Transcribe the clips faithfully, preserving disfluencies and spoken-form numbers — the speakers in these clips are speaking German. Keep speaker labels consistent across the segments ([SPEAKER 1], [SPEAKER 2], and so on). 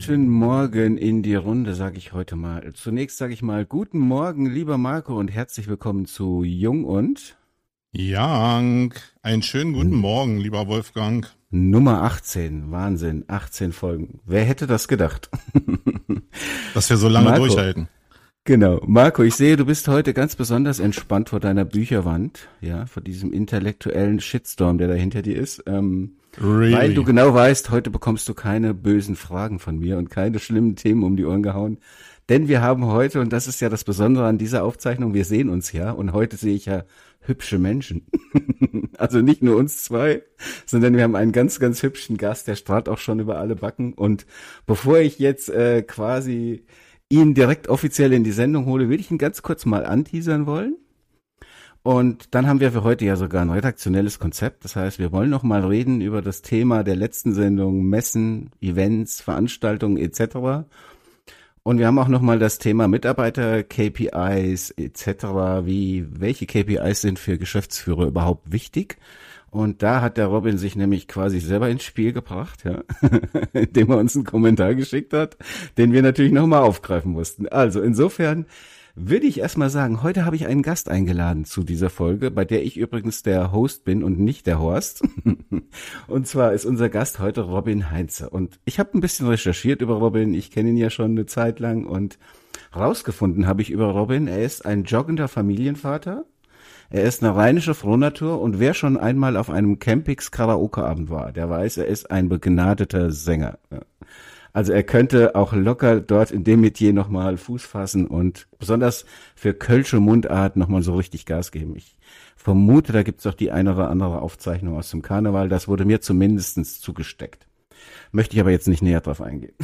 [SPEAKER 1] Guten Morgen in die Runde, sage ich heute mal. Zunächst sage ich mal guten Morgen, lieber Marco, und herzlich willkommen zu Jung und
[SPEAKER 2] Jank. Einen schönen guten Morgen, lieber Wolfgang.
[SPEAKER 1] Nummer achtzehn. Wahnsinn, achtzehn Folgen. Wer hätte das gedacht?
[SPEAKER 2] Dass wir so lange
[SPEAKER 1] Marco,
[SPEAKER 2] durchhalten.
[SPEAKER 1] Genau. Marco, ich sehe, du bist heute ganz besonders entspannt vor deiner Bücherwand, ja, vor diesem intellektuellen Shitstorm, der da hinter dir ist. Ähm,
[SPEAKER 2] Really?
[SPEAKER 1] Weil du genau weißt, heute bekommst du keine bösen Fragen von mir und keine schlimmen Themen um die Ohren gehauen. Denn wir haben heute, und das ist ja das Besondere an dieser Aufzeichnung, wir sehen uns ja, und heute sehe ich ja hübsche Menschen. Also nicht nur uns zwei, sondern wir haben einen ganz, ganz hübschen Gast, der strahlt auch schon über alle Backen. Und bevor ich jetzt äh, quasi ihn direkt offiziell in die Sendung hole, will ich ihn ganz kurz mal anteasern wollen. Und dann haben wir für heute ja sogar ein redaktionelles Konzept. Das heißt, wir wollen noch mal reden über das Thema der letzten Sendung, Messen, Events, Veranstaltungen et cetera. Und wir haben auch noch mal das Thema Mitarbeiter-K P Is et cetera. Wie, welche K P Is sind für Geschäftsführer überhaupt wichtig? Und da hat der Robin sich nämlich quasi selber ins Spiel gebracht, ja, indem er uns einen Kommentar geschickt hat, den wir natürlich noch mal aufgreifen mussten. Also insofern würde ich erstmal sagen, heute habe ich einen Gast eingeladen zu dieser Folge, bei der ich übrigens der Host bin und nicht der Horst. Und zwar ist unser Gast heute Robin Heinze. Und ich habe ein bisschen recherchiert über Robin, ich kenne ihn ja schon eine Zeit lang und rausgefunden habe ich über Robin, er ist ein joggender Familienvater, er ist eine rheinische Frohnatur und wer schon einmal auf einem Campix Karaoke-Abend war, der weiß, er ist ein begnadeter Sänger. Also er könnte auch locker dort in dem Metier nochmal Fuß fassen und besonders für kölsche Mundart nochmal so richtig Gas geben. Ich vermute, da gibt's auch die eine oder andere Aufzeichnung aus dem Karneval. Das wurde mir zumindest zugesteckt. Möchte ich aber jetzt nicht näher drauf eingehen.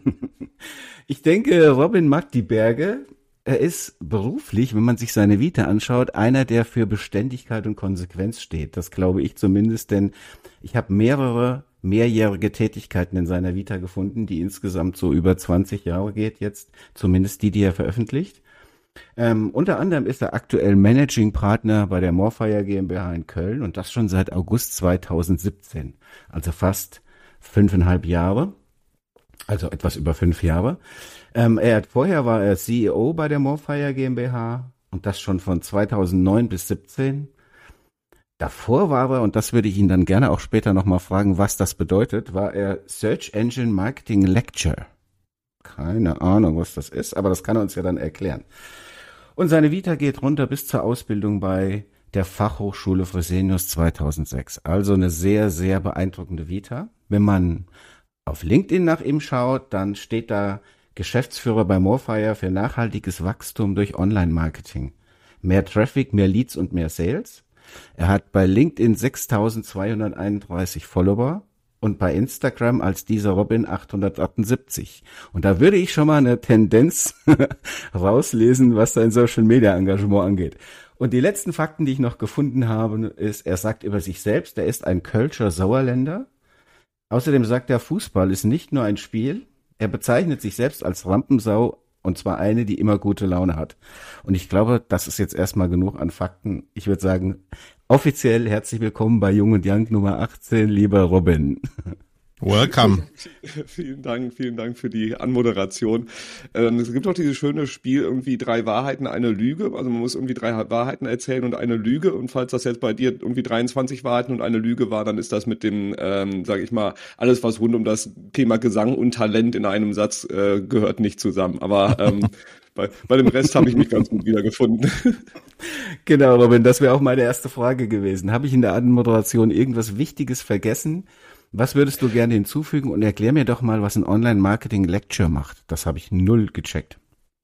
[SPEAKER 1] Ich denke, Robin mag die Berge. Er ist beruflich, wenn man sich seine Vita anschaut, einer, der für Beständigkeit und Konsequenz steht. Das glaube ich zumindest, denn ich habe mehrere mehrjährige Tätigkeiten in seiner Vita gefunden, die insgesamt so über zwanzig Jahre geht jetzt, zumindest die, die er veröffentlicht. Ähm, unter anderem ist er aktuell Managing Partner bei der Morfire GmbH in Köln und das schon seit August zweitausendsiebzehn, also fast fünfeinhalb Jahre, also etwas über fünf Jahre. Ähm, er hat, vorher war er C E O bei der Morfire GmbH und das schon von zweitausendneun bis siebzehn. Davor war er, und das würde ich ihn dann gerne auch später nochmal fragen, was das bedeutet, war er Search Engine Marketing Lecturer. Keine Ahnung, was das ist, aber das kann er uns ja dann erklären. Und seine Vita geht runter bis zur Ausbildung bei der Fachhochschule Fresenius zweitausendsechs. Also eine sehr, sehr beeindruckende Vita. Wenn man auf LinkedIn nach ihm schaut, dann steht da Geschäftsführer bei Morfire für nachhaltiges Wachstum durch Online-Marketing. Mehr Traffic, mehr Leads und mehr Sales. Er hat bei LinkedIn sechstausendzweihunderteinunddreißig Follower und bei Instagram als dieser Robin achthundertachtundsiebzig. Und da würde ich schon mal eine Tendenz rauslesen, was sein Social Media Engagement angeht. Und die letzten Fakten, die ich noch gefunden habe, ist, er sagt über sich selbst, er ist ein Kölscher Sauerländer. Außerdem sagt er, Fußball ist nicht nur ein Spiel. Er bezeichnet sich selbst als Rampensau. Und zwar eine, die immer gute Laune hat. Und ich glaube, das ist jetzt erstmal genug an Fakten. Ich würde sagen, offiziell herzlich willkommen bei Jung und Jank Nummer achtzehn, lieber Robin.
[SPEAKER 2] Welcome.
[SPEAKER 3] Vielen Dank, vielen Dank für die Anmoderation. Ähm, es gibt auch dieses schöne Spiel, irgendwie drei Wahrheiten, eine Lüge. Also man muss irgendwie drei Wahrheiten erzählen und eine Lüge. Und falls das jetzt bei dir irgendwie dreiundzwanzig Wahrheiten und eine Lüge war, dann ist das mit dem, ähm, sage ich mal, alles, was rund um das Thema Gesang und Talent in einem Satz äh, gehört, nicht zusammen. Aber ähm, bei, bei dem Rest habe ich mich ganz gut wiedergefunden.
[SPEAKER 1] Genau, Robin, das wäre auch meine erste Frage gewesen. Habe ich in der Anmoderation irgendwas Wichtiges vergessen? Was würdest du gerne hinzufügen und erklär mir doch mal, was ein Online-Marketing-Lecture macht. Das habe ich null gecheckt.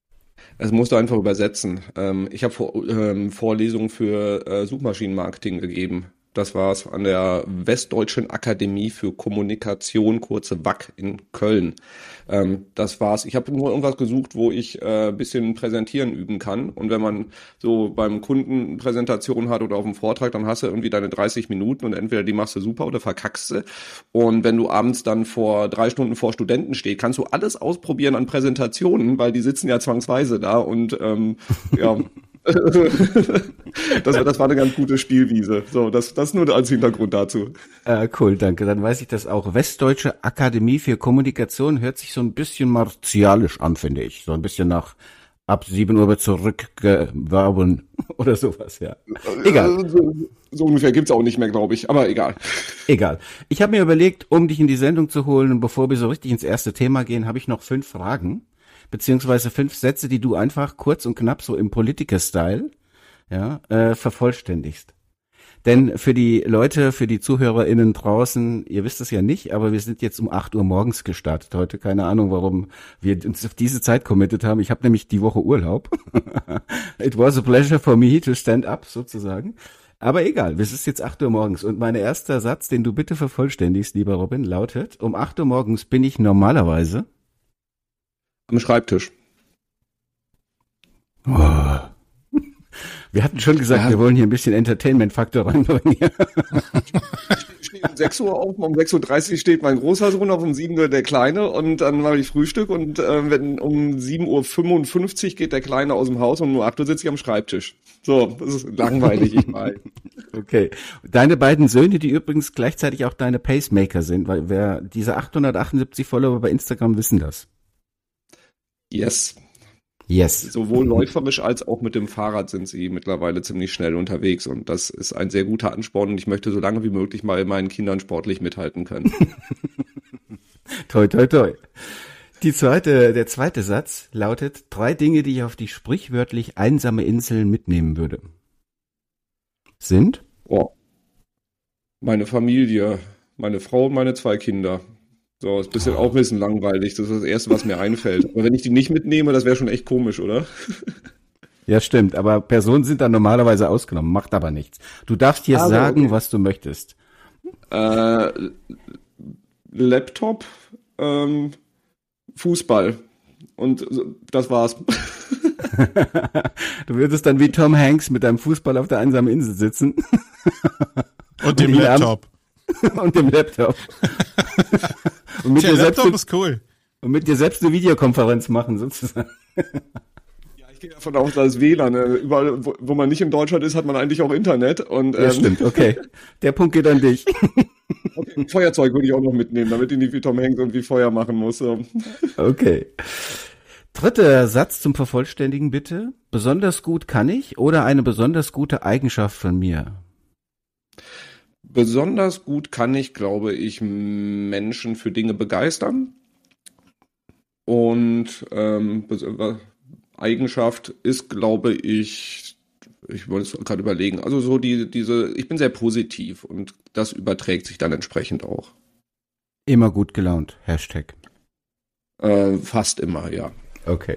[SPEAKER 3] Das musst du einfach übersetzen. Ähm, ich habe Vor- ähm, Vorlesungen für äh, Suchmaschinenmarketing gegeben. Das war's an der Westdeutschen Akademie für Kommunikation, kurze W A C in Köln. Ähm, das war's. Ich habe nur irgendwas gesucht, wo ich äh, ein bisschen präsentieren üben kann. Und wenn man so beim Kunden Präsentation hat oder auf dem Vortrag, dann hast du irgendwie deine dreißig Minuten und entweder die machst du super oder verkackst du. Und wenn du abends dann vor drei Stunden vor Studenten stehst, kannst du alles ausprobieren an Präsentationen, weil die sitzen ja zwangsweise da und ähm, ja. Das, das war eine ganz gute Spielwiese. So, das, das nur als Hintergrund dazu.
[SPEAKER 1] Äh, cool, danke. Dann weiß ich das auch. Westdeutsche Akademie für Kommunikation hört sich so ein bisschen martialisch an, finde ich. So ein bisschen nach ab sieben Uhr wird zurückgeworben oder sowas, ja. Egal.
[SPEAKER 3] So, so ungefähr gibt's auch nicht mehr, glaube ich. Aber egal.
[SPEAKER 1] Egal. Ich habe mir überlegt, um dich in die Sendung zu holen und bevor wir so richtig ins erste Thema gehen, habe ich noch fünf Fragen, beziehungsweise fünf Sätze, die du einfach kurz und knapp so im Politiker-Style ja, äh, vervollständigst. Denn für die Leute, für die ZuhörerInnen draußen, ihr wisst es ja nicht, aber wir sind jetzt um acht Uhr morgens gestartet heute. Keine Ahnung, warum wir uns auf diese Zeit committed haben. Ich habe nämlich die Woche Urlaub. It was a pleasure for me to stand up, sozusagen. Aber egal, es ist jetzt acht Uhr morgens. Und mein erster Satz, den du bitte vervollständigst, lieber Robin, lautet, um acht Uhr morgens bin ich normalerweise
[SPEAKER 3] am Schreibtisch.
[SPEAKER 1] Oh. Wir hatten schon gesagt, ja. Wir wollen hier ein bisschen Entertainment-Faktor reinbringen.
[SPEAKER 3] Ich stehe um sechs Uhr auf, um sechs Uhr dreißig steht mein großer Sohn auf, um sieben Uhr der Kleine und dann mache ich Frühstück und äh, wenn um sieben Uhr fünfundfünfzig geht der Kleine aus dem Haus und um acht Uhr sitze ich am Schreibtisch. So, das ist langweilig, ich weiß.
[SPEAKER 1] Okay. Deine beiden Söhne, die übrigens gleichzeitig auch deine Pacemaker sind, weil wer diese achthundertachtundsiebzig Follower bei Instagram wissen das.
[SPEAKER 3] Yes.
[SPEAKER 1] Yes.
[SPEAKER 3] Sowohl läuferisch als auch mit dem Fahrrad sind sie mittlerweile ziemlich schnell unterwegs und das ist ein sehr guter Ansporn und ich möchte so lange wie möglich mal meinen Kindern sportlich mithalten können.
[SPEAKER 1] Toi, toi, toi. Die zweite, der zweite Satz lautet, drei Dinge, die ich auf die sprichwörtlich einsame Insel mitnehmen würde. Sind?
[SPEAKER 3] Oh. Meine Familie, meine Frau und meine zwei Kinder. So, ist ein bisschen, auch ein bisschen langweilig. Das ist das Erste, was mir einfällt. Aber wenn ich die nicht mitnehme, das wäre schon echt komisch, oder?
[SPEAKER 1] Ja, stimmt. Aber Personen sind dann normalerweise ausgenommen. Macht aber nichts. Du darfst hier also, sagen, okay. Was du möchtest.
[SPEAKER 3] Äh, Laptop, ähm, Fußball. Und das war's.
[SPEAKER 1] Du würdest dann wie Tom Hanks mit deinem Fußball auf der einsamen Insel sitzen.
[SPEAKER 2] Und dem Laptop.
[SPEAKER 1] Und dem Laptop. Und mit
[SPEAKER 2] der
[SPEAKER 1] dir
[SPEAKER 2] Laptop
[SPEAKER 1] selbst,
[SPEAKER 2] ist cool.
[SPEAKER 1] Und mit dir selbst eine Videokonferenz machen, sozusagen.
[SPEAKER 3] Ja, ich gehe davon aus, dass W L A N, äh, überall, wo, wo man nicht in Deutschland ist, hat man eigentlich auch Internet. Und, ähm,
[SPEAKER 1] ja, stimmt, okay. Der Punkt geht an dich.
[SPEAKER 3] Okay, ein Feuerzeug würde ich auch noch mitnehmen, damit ich nicht wie Tom Hanks irgendwie Feuer machen muss. So.
[SPEAKER 1] Okay. Dritter Satz zum Vervollständigen, bitte. Besonders gut kann ich oder eine besonders gute Eigenschaft von mir?
[SPEAKER 3] Besonders gut kann ich, glaube ich, Menschen für Dinge begeistern. Und ähm, Eigenschaft ist, glaube ich, ich wollte es gerade überlegen, also so die, diese, ich bin sehr positiv und das überträgt sich dann entsprechend auch.
[SPEAKER 1] Immer gut gelaunt, Hashtag.
[SPEAKER 3] Äh, fast immer, ja.
[SPEAKER 1] Okay.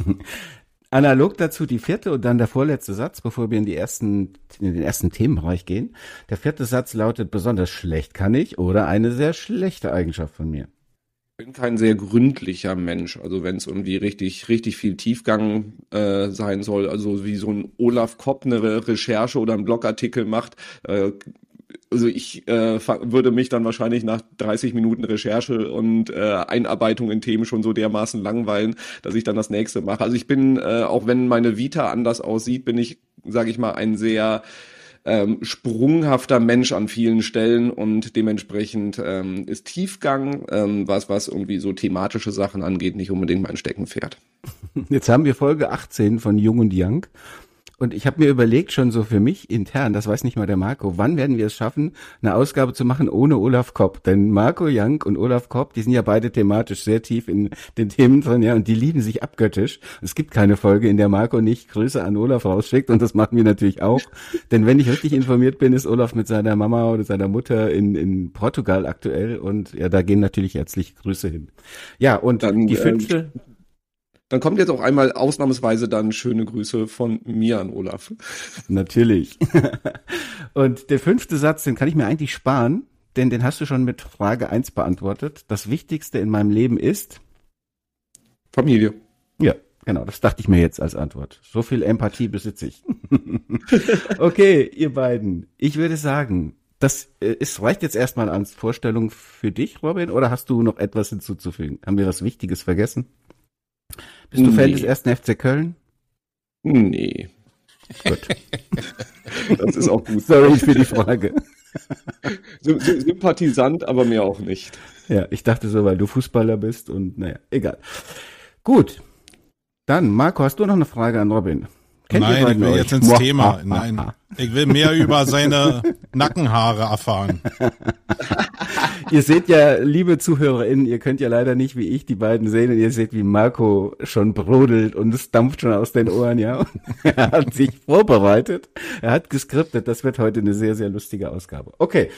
[SPEAKER 1] Analog dazu die vierte und dann der vorletzte Satz, bevor wir in die ersten, in den ersten Themenbereich gehen. Der vierte Satz lautet, besonders schlecht kann ich oder eine sehr schlechte Eigenschaft von mir.
[SPEAKER 3] Ich bin kein sehr gründlicher Mensch, also wenn es irgendwie richtig, richtig viel Tiefgang äh, sein soll, also wie so ein Olaf Kopp eine Re- Recherche oder einen Blogartikel macht, äh, also ich äh, würde mich dann wahrscheinlich nach dreißig Minuten Recherche und äh, Einarbeitung in Themen schon so dermaßen langweilen, dass ich dann das nächste mache. Also ich bin, äh, auch wenn meine Vita anders aussieht, bin ich, sage ich mal, ein sehr ähm, sprunghafter Mensch an vielen Stellen und dementsprechend ähm, ist Tiefgang, ähm, was was irgendwie so thematische Sachen angeht, nicht unbedingt mein Steckenpferd.
[SPEAKER 1] Jetzt haben wir Folge achtzehn von Jung und Young. Und ich habe mir überlegt, schon so für mich intern, das weiß nicht mal der Marco, wann werden wir es schaffen, eine Ausgabe zu machen ohne Olaf Kopp? Denn Marco Young und Olaf Kopp, die sind ja beide thematisch sehr tief in den Themen drin, ja, und die lieben sich abgöttisch. Es gibt keine Folge, in der Marco nicht Grüße an Olaf rausschickt und das machen wir natürlich auch. Denn wenn ich richtig informiert bin, ist Olaf mit seiner Mama oder seiner Mutter in, in Portugal aktuell und ja, da gehen natürlich herzliche Grüße hin. Ja, und dann, die fünfte... Ähm
[SPEAKER 3] Dann kommt jetzt auch einmal ausnahmsweise dann schöne Grüße von mir an Olaf.
[SPEAKER 1] Natürlich. Und der fünfte Satz, den kann ich mir eigentlich sparen, denn den hast du schon mit Frage eins beantwortet. Das Wichtigste in meinem Leben ist?
[SPEAKER 3] Familie.
[SPEAKER 1] Ja, genau, das dachte ich mir jetzt als Antwort. So viel Empathie besitze ich. Okay, ihr beiden, ich würde sagen, das ist, reicht jetzt erstmal als Vorstellung für dich, Robin, oder hast du noch etwas hinzuzufügen? Haben wir was Wichtiges vergessen? Bist du nee. Fan des ersten F C Köln?
[SPEAKER 3] Nee.
[SPEAKER 1] Gut.
[SPEAKER 3] Das ist auch gut.
[SPEAKER 1] Sorry für die Frage.
[SPEAKER 3] Sympathisant, aber mir auch nicht.
[SPEAKER 1] Ja, ich dachte so, weil du Fußballer bist und naja, egal. Gut. Dann, Marco, hast du noch eine Frage an Robin?
[SPEAKER 2] Kennt Nein, ich will euch? jetzt ins Moa, Thema. Ah, Nein, ah, ah. Ich will mehr über seine Nackenhaare erfahren.
[SPEAKER 1] Ihr seht ja, liebe ZuhörerInnen, ihr könnt ja leider nicht wie ich die beiden sehen und ihr seht, wie Marco schon brodelt und es dampft schon aus den Ohren, ja. Und er hat sich vorbereitet, er hat geskriptet, das wird heute eine sehr, sehr lustige Ausgabe. Okay.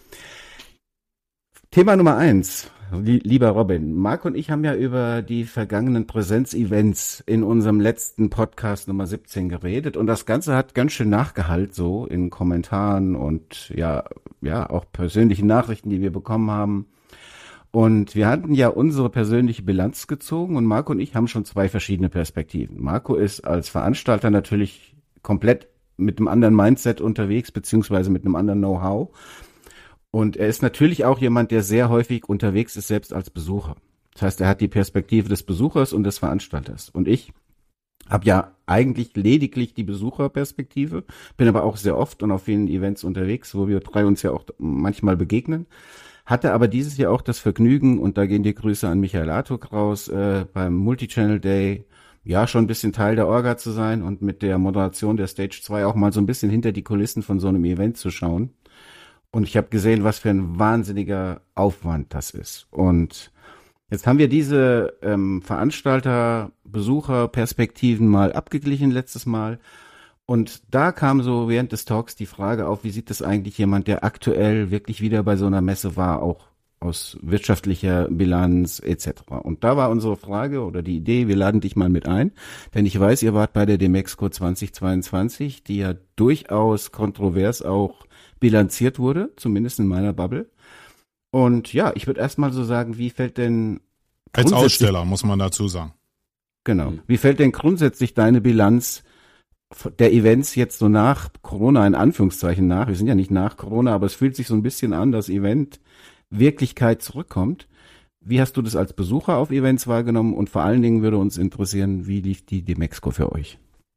[SPEAKER 1] Thema Nummer eins. Lieber Robin, Marc und ich haben ja über die vergangenen Präsenzevents in unserem letzten Podcast Nummer siebzehn geredet und das Ganze hat ganz schön Nachgehalt so in Kommentaren und ja, ja, auch persönlichen Nachrichten, die wir bekommen haben. Und wir hatten ja unsere persönliche Bilanz gezogen und Marco und ich haben schon zwei verschiedene Perspektiven. Marco ist als Veranstalter natürlich komplett mit einem anderen Mindset unterwegs, beziehungsweise mit einem anderen Know-how. Und er ist natürlich auch jemand, der sehr häufig unterwegs ist, selbst als Besucher. Das heißt, er hat die Perspektive des Besuchers und des Veranstalters. Und ich habe ja eigentlich lediglich die Besucherperspektive, bin aber auch sehr oft und auf vielen Events unterwegs, wo wir drei uns ja auch manchmal begegnen. Hatte aber dieses Jahr auch das Vergnügen, und da gehen die Grüße an Michael Artuk raus, äh, beim Multichannel Day, ja, schon ein bisschen Teil der Orga zu sein und mit der Moderation der Stage zwei auch mal so ein bisschen hinter die Kulissen von so einem Event zu schauen. Und ich habe gesehen, was für ein wahnsinniger Aufwand das ist. Und jetzt haben wir diese ähm, Veranstalter-Besucher-Perspektiven mal abgeglichen letztes Mal. Und da kam so während des Talks die Frage auf, wie sieht das eigentlich jemand, der aktuell wirklich wieder bei so einer Messe war, auch aus wirtschaftlicher Bilanz et cetera. Und da war unsere Frage oder die Idee, wir laden dich mal mit ein, denn ich weiß, ihr wart bei der Demexco zwanzig zweiundzwanzig, die ja durchaus kontrovers auch bilanziert wurde, zumindest in meiner Bubble. Und ja, ich würde erstmal so sagen, wie fällt denn
[SPEAKER 2] als Aussteller, muss man dazu sagen.
[SPEAKER 1] Genau. Wie fällt denn grundsätzlich deine Bilanz der Events jetzt so nach Corona, in Anführungszeichen nach, wir sind ja nicht nach Corona, aber es fühlt sich so ein bisschen an, dass Event Wirklichkeit zurückkommt. Wie hast du das als Besucher auf Events wahrgenommen? Und vor allen Dingen würde uns interessieren, wie lief die Demexco für euch?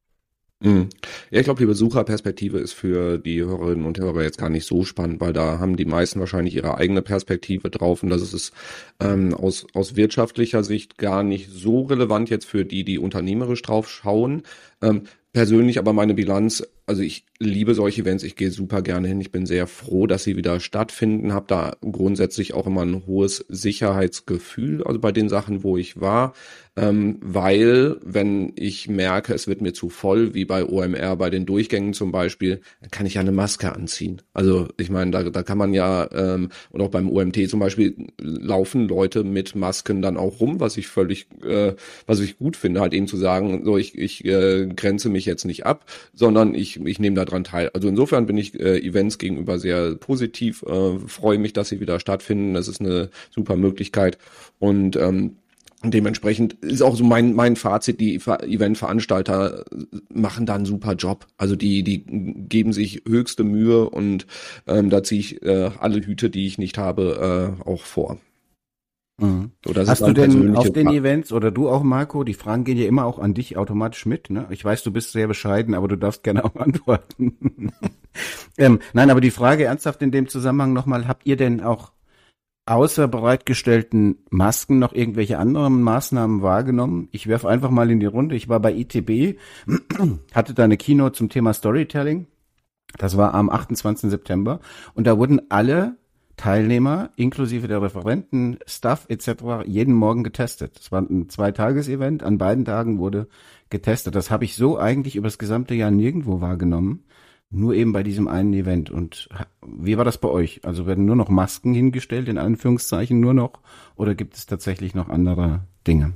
[SPEAKER 3] Ja, ich glaube, die Besucherperspektive ist für die Hörerinnen und Hörer jetzt gar nicht so spannend, weil da haben die meisten wahrscheinlich ihre eigene Perspektive drauf und das ist ähm, aus, aus wirtschaftlicher Sicht gar nicht so relevant jetzt für die, die unternehmerisch drauf schauen. Ähm, persönlich aber meine Bilanz, also ich liebe solche Events, ich gehe super gerne hin, ich bin sehr froh, dass sie wieder stattfinden, habe da grundsätzlich auch immer ein hohes Sicherheitsgefühl, also bei den Sachen, wo ich war, ähm, weil wenn ich merke, es wird mir zu voll, wie bei O M R, bei den Durchgängen zum Beispiel, dann kann ich ja eine Maske anziehen. Also ich meine, da, da kann man ja, ähm, und auch beim O M T zum Beispiel laufen Leute mit Masken dann auch rum, was ich völlig, äh, was ich gut finde, halt eben zu sagen, so ich, ich äh, grenze mich jetzt nicht ab, sondern ich, ich nehme da dran teil. Also insofern bin ich äh, Events gegenüber sehr positiv, äh, freue mich, dass sie wieder stattfinden, das ist eine super Möglichkeit und ähm, dementsprechend ist auch so mein mein Fazit, die Eventveranstalter machen da einen super Job. Also die die geben sich höchste Mühe und ähm, da ziehe ich äh, alle Hüte, die ich nicht habe, äh, auch vor.
[SPEAKER 1] Mhm. So, das Hast ist du denn auf den Events oder du auch, Marco, die Fragen gehen ja immer auch an dich automatisch mit, ne? Ich weiß, du bist sehr bescheiden, aber du darfst gerne auch antworten. ähm, nein, aber die Frage ernsthaft in dem Zusammenhang nochmal, habt ihr denn auch außer bereitgestellten Masken noch irgendwelche anderen Maßnahmen wahrgenommen? Ich werfe einfach mal in die Runde. Ich war bei I T B, hatte da eine Keynote zum Thema Storytelling. Das war am achtundzwanzigsten September. Und da wurden alle Teilnehmer, inklusive der Referenten, Staff et cetera, jeden Morgen getestet. Das war ein Zweitages-Event. An beiden Tagen wurde getestet. Das habe ich so eigentlich über das gesamte Jahr nirgendwo wahrgenommen. Nur eben bei diesem einen Event. Und wie war das bei euch? Also werden nur noch Masken hingestellt, in Anführungszeichen nur noch? Oder gibt es tatsächlich noch andere Dinge?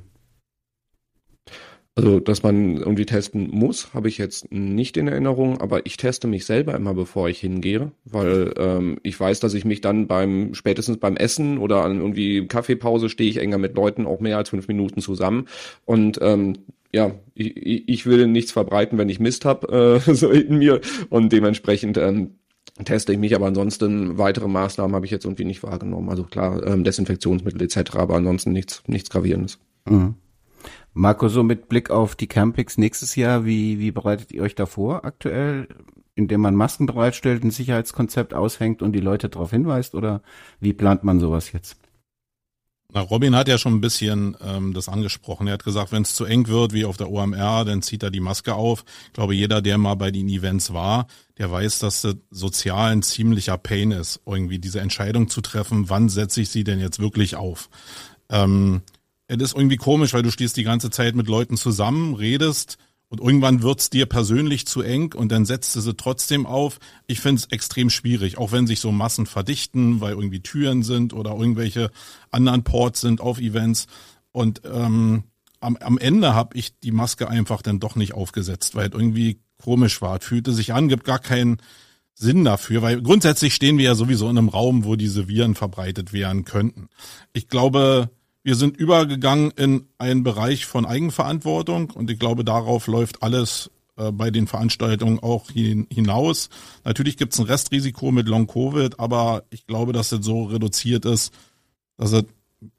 [SPEAKER 3] Also, dass man irgendwie testen muss, habe ich jetzt nicht in Erinnerung, aber ich teste mich selber immer, bevor ich hingehe, weil ähm, ich weiß, dass ich mich dann beim, spätestens beim Essen oder an irgendwie Kaffeepause stehe ich enger mit Leuten auch mehr als fünf Minuten zusammen und ähm, ja, ich, ich will nichts verbreiten, wenn ich Mist habe, äh, so in mir und dementsprechend ähm, teste ich mich, aber ansonsten weitere Maßnahmen habe ich jetzt irgendwie nicht wahrgenommen. Also klar, ähm, Desinfektionsmittel et cetera, aber ansonsten nichts, nichts Gravierendes.
[SPEAKER 1] Mhm. Marco, so mit Blick auf die Campings nächstes Jahr, wie, wie bereitet ihr euch da vor aktuell? Indem man Masken bereitstellt, ein Sicherheitskonzept aushängt und die Leute darauf hinweist, oder wie plant man sowas jetzt?
[SPEAKER 2] Na, Robin hat ja schon ein bisschen ähm, das angesprochen. Er hat gesagt, wenn es zu eng wird, wie auf der O M R, dann zieht er die Maske auf. Ich glaube, jeder, der mal bei den Events war, der weiß, dass das sozial ein ziemlicher Pain ist, irgendwie diese Entscheidung zu treffen, wann setze ich sie denn jetzt wirklich auf. Ähm, es ist irgendwie komisch, weil du stehst die ganze Zeit mit Leuten zusammen, redest, und irgendwann wird's dir persönlich zu eng und dann setzt du sie trotzdem auf. Ich finde es extrem schwierig, auch wenn sich so Massen verdichten, weil irgendwie Türen sind oder irgendwelche anderen Ports sind auf Events. Und ähm, am, am Ende habe ich die Maske einfach dann doch nicht aufgesetzt, weil es irgendwie komisch war. Es fühlte sich an, gibt gar keinen Sinn dafür, weil grundsätzlich stehen wir ja sowieso in einem Raum, wo diese Viren verbreitet werden könnten. Ich glaube, wir sind übergegangen in einen Bereich von Eigenverantwortung und ich glaube, darauf läuft alles äh, bei den Veranstaltungen auch hin, hinaus. Natürlich gibt es ein Restrisiko mit Long-Covid, aber ich glaube, dass es so reduziert ist, dass es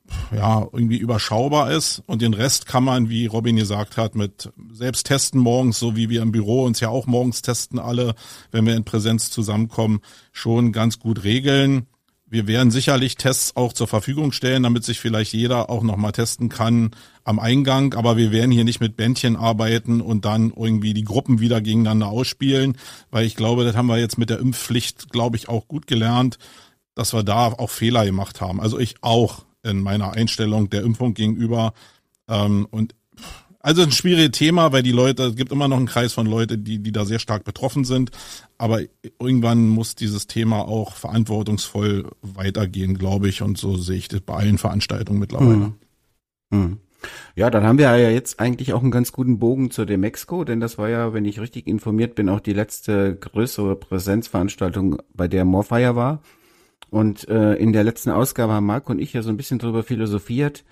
[SPEAKER 2] ja irgendwie überschaubar ist und den Rest kann man, wie Robin gesagt hat, mit selbst testen morgens, so wie wir im Büro uns ja auch morgens testen alle, wenn wir in Präsenz zusammenkommen, schon ganz gut regeln. Wir werden sicherlich Tests auch zur Verfügung stellen, damit sich vielleicht jeder auch nochmal testen kann am Eingang. Aber wir werden hier nicht mit Bändchen arbeiten und dann irgendwie die Gruppen wieder gegeneinander ausspielen. Weil ich glaube, das haben wir jetzt mit der Impfpflicht, glaube ich, auch gut gelernt, dass wir da auch Fehler gemacht haben. Also ich auch in meiner Einstellung der Impfung gegenüber. Und also ein schwieriges Thema, weil die Leute, es gibt immer noch einen Kreis von Leuten, die, die da sehr stark betroffen sind. Aber irgendwann muss dieses Thema auch verantwortungsvoll weitergehen, glaube ich. Und so sehe ich das bei allen Veranstaltungen mittlerweile.
[SPEAKER 1] Hm. Hm. Ja, dann haben wir ja jetzt eigentlich auch einen ganz guten Bogen zur Demexco, denn das war ja, wenn ich richtig informiert bin, auch die letzte größere Präsenzveranstaltung, bei der Morfire war. Und äh, in der letzten Ausgabe haben Marc und ich ja so ein bisschen drüber philosophiert,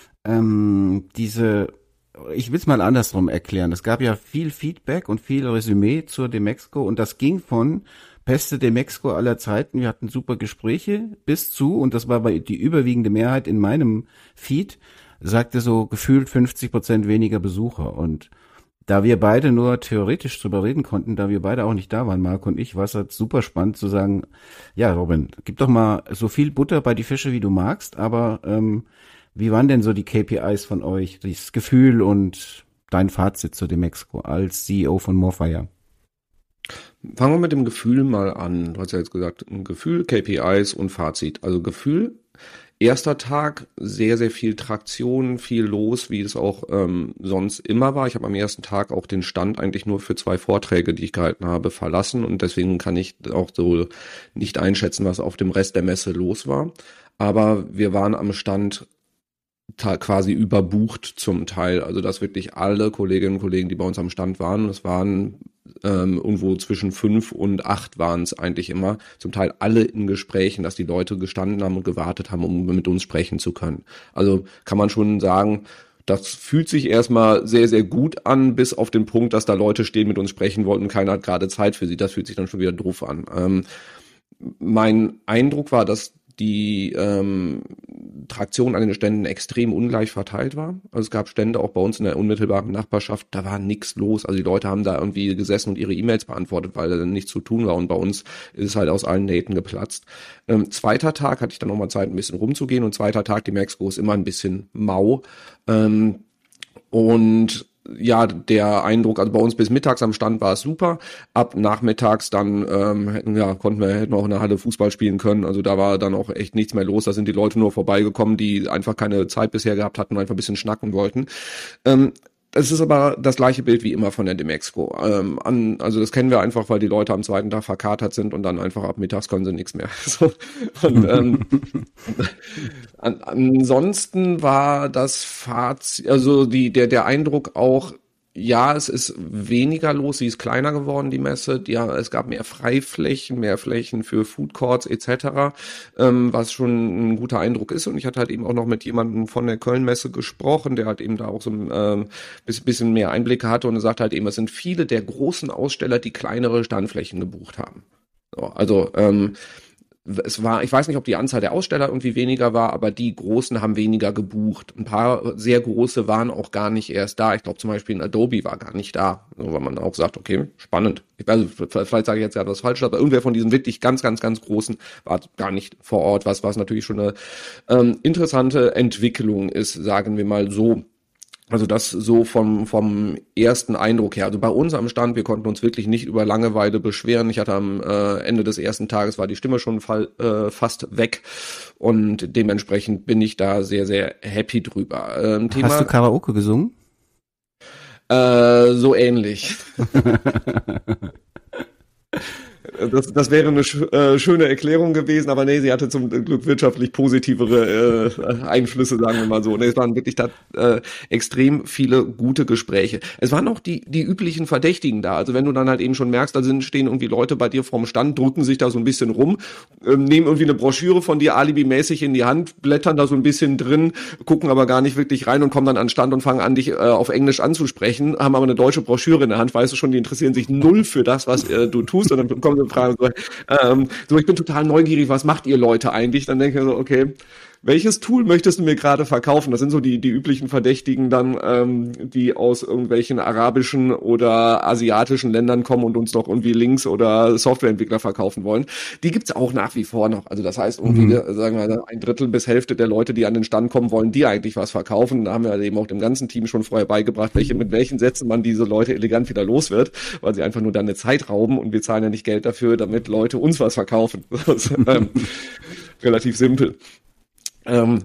[SPEAKER 1] ähm, diese Ich will es mal andersrum erklären. Es gab ja viel Feedback und viel Resümee zur Demexco und das ging von beste Demexco aller Zeiten, wir hatten super Gespräche, bis zu, und das war bei die überwiegende Mehrheit in meinem Feed, sagte so gefühlt fünfzig Prozent weniger Besucher. Und da wir beide nur theoretisch drüber reden konnten, da wir beide auch nicht da waren, Marc und ich, war es halt super spannend zu sagen, ja Robin, gib doch mal so viel Butter bei die Fische, wie du magst, aber ähm, wie waren denn so die K P Is von euch, das Gefühl und dein Fazit zu Demexco als C E O von Morfire?
[SPEAKER 3] Fangen wir mit dem Gefühl mal an. Du hast ja jetzt gesagt, ein Gefühl, K P Is und Fazit. Also Gefühl, erster Tag, sehr, sehr viel Traktion, viel los, wie es auch ähm, sonst immer war. Ich habe am ersten Tag auch den Stand eigentlich nur für zwei Vorträge, die ich gehalten habe, verlassen und deswegen kann ich auch so nicht einschätzen, was auf dem Rest der Messe los war. Aber wir waren am Stand quasi überbucht zum Teil, also dass wirklich alle Kolleginnen und Kollegen, die bei uns am Stand waren, es waren ähm, irgendwo zwischen fünf und acht waren es eigentlich immer, zum Teil alle in Gesprächen, dass die Leute gestanden haben und gewartet haben, um mit uns sprechen zu können. Also kann man schon sagen, das fühlt sich erstmal sehr, sehr gut an, bis auf den Punkt, dass da Leute stehen, mit uns sprechen wollten und keiner hat gerade Zeit für sie. Das fühlt sich dann schon wieder doof an. Ähm, mein Eindruck war, dass die ähm, Traktion an den Ständen extrem ungleich verteilt war. Also es gab Stände auch bei uns in der unmittelbaren Nachbarschaft, da war nichts los. Also die Leute haben da irgendwie gesessen und ihre E-Mails beantwortet, weil da nichts zu tun war. Und bei uns ist es halt aus allen Nähten geplatzt. Ähm, zweiter Tag hatte ich dann nochmal Zeit, ein bisschen rumzugehen. Und zweiter Tag, die Demexco ist immer ein bisschen mau. Ähm, und ja, der Eindruck, also bei uns bis mittags am Stand war es super. Ab nachmittags dann ähm, ja, konnten wir hätten auch in der Halle Fußball spielen können. Also da war dann auch echt nichts mehr los. Da sind die Leute nur vorbeigekommen, die einfach keine Zeit bisher gehabt hatten und einfach ein bisschen schnacken wollten. Ähm, Es ist aber das gleiche Bild wie immer von der Demexco. Ähm, an, also das kennen wir einfach, weil die Leute am zweiten Tag verkatert sind und dann einfach ab mittags können sie nichts mehr. So. Und, ähm, an, ansonsten war das Fazit, also die, der, der Eindruck auch, ja, es ist weniger los, sie ist kleiner geworden, die Messe. Ja, es gab mehr Freiflächen, mehr Flächen für Food Courts et cetera, ähm, was schon ein guter Eindruck ist. Und ich hatte halt eben auch noch mit jemandem von der Köln-Messe gesprochen, der halt eben da auch so ein ähm, bisschen mehr Einblicke hatte und er sagt halt eben, es sind viele der großen Aussteller, die kleinere Standflächen gebucht haben. So, also ähm, es war, ich weiß nicht, ob die Anzahl der Aussteller irgendwie weniger war, aber die Großen haben weniger gebucht. Ein paar sehr große waren auch gar nicht erst da. Ich glaube zum Beispiel ein Adobe war gar nicht da, weil man auch sagt, okay, spannend. Also vielleicht sage ich jetzt ja was Falsches, aber irgendwer von diesen wirklich ganz, ganz, ganz Großen war gar nicht vor Ort, was was natürlich schon eine ähm, interessante Entwicklung ist, sagen wir mal so. Also das so vom vom ersten Eindruck her. Also bei uns am Stand, wir konnten uns wirklich nicht über Langeweile beschweren. Ich hatte am äh, Ende des ersten Tages war die Stimme schon fall, äh, fast weg und dementsprechend bin ich da sehr, sehr happy drüber. Ähm, Thema,
[SPEAKER 1] Hast du Karaoke gesungen?
[SPEAKER 3] Äh, so ähnlich. Das, das wäre eine sch äh, schöne Erklärung gewesen, aber nee, sie hatte zum Glück wirtschaftlich positivere äh, Einflüsse, sagen wir mal so. Nee, es waren wirklich da, äh, extrem viele gute Gespräche. Es waren auch die die üblichen Verdächtigen da. Also wenn du dann halt eben schon merkst, da sind stehen irgendwie Leute bei dir vorm Stand, drücken sich da so ein bisschen rum, äh, nehmen irgendwie eine Broschüre von dir alibimäßig in die Hand, blättern da so ein bisschen drin, gucken aber gar nicht wirklich rein und kommen dann an den Stand und fangen an, dich äh, auf Englisch anzusprechen, haben aber eine deutsche Broschüre in der Hand, weißt du schon, die interessieren sich null für das, was äh, du tust, und dann kommen Fragen so, ähm, so, ich bin total neugierig, was macht ihr Leute eigentlich? Dann denke ich so, okay, welches Tool möchtest du mir gerade verkaufen? Das sind so die die üblichen Verdächtigen dann, ähm, die aus irgendwelchen arabischen oder asiatischen Ländern kommen und uns noch irgendwie Links oder Softwareentwickler verkaufen wollen. Die gibt's auch nach wie vor noch. Also das heißt, irgendwie, mhm. sagen wir, ein Drittel bis Hälfte der Leute, die an den Stand kommen, wollen die eigentlich was verkaufen. Da haben wir eben auch dem ganzen Team schon vorher beigebracht, welche mit welchen Sätzen man diese Leute elegant wieder los wird, weil sie einfach nur dann eine Zeit rauben und wir zahlen ja nicht Geld dafür, damit Leute uns was verkaufen. Das ist, ähm, relativ simpel. Ähm,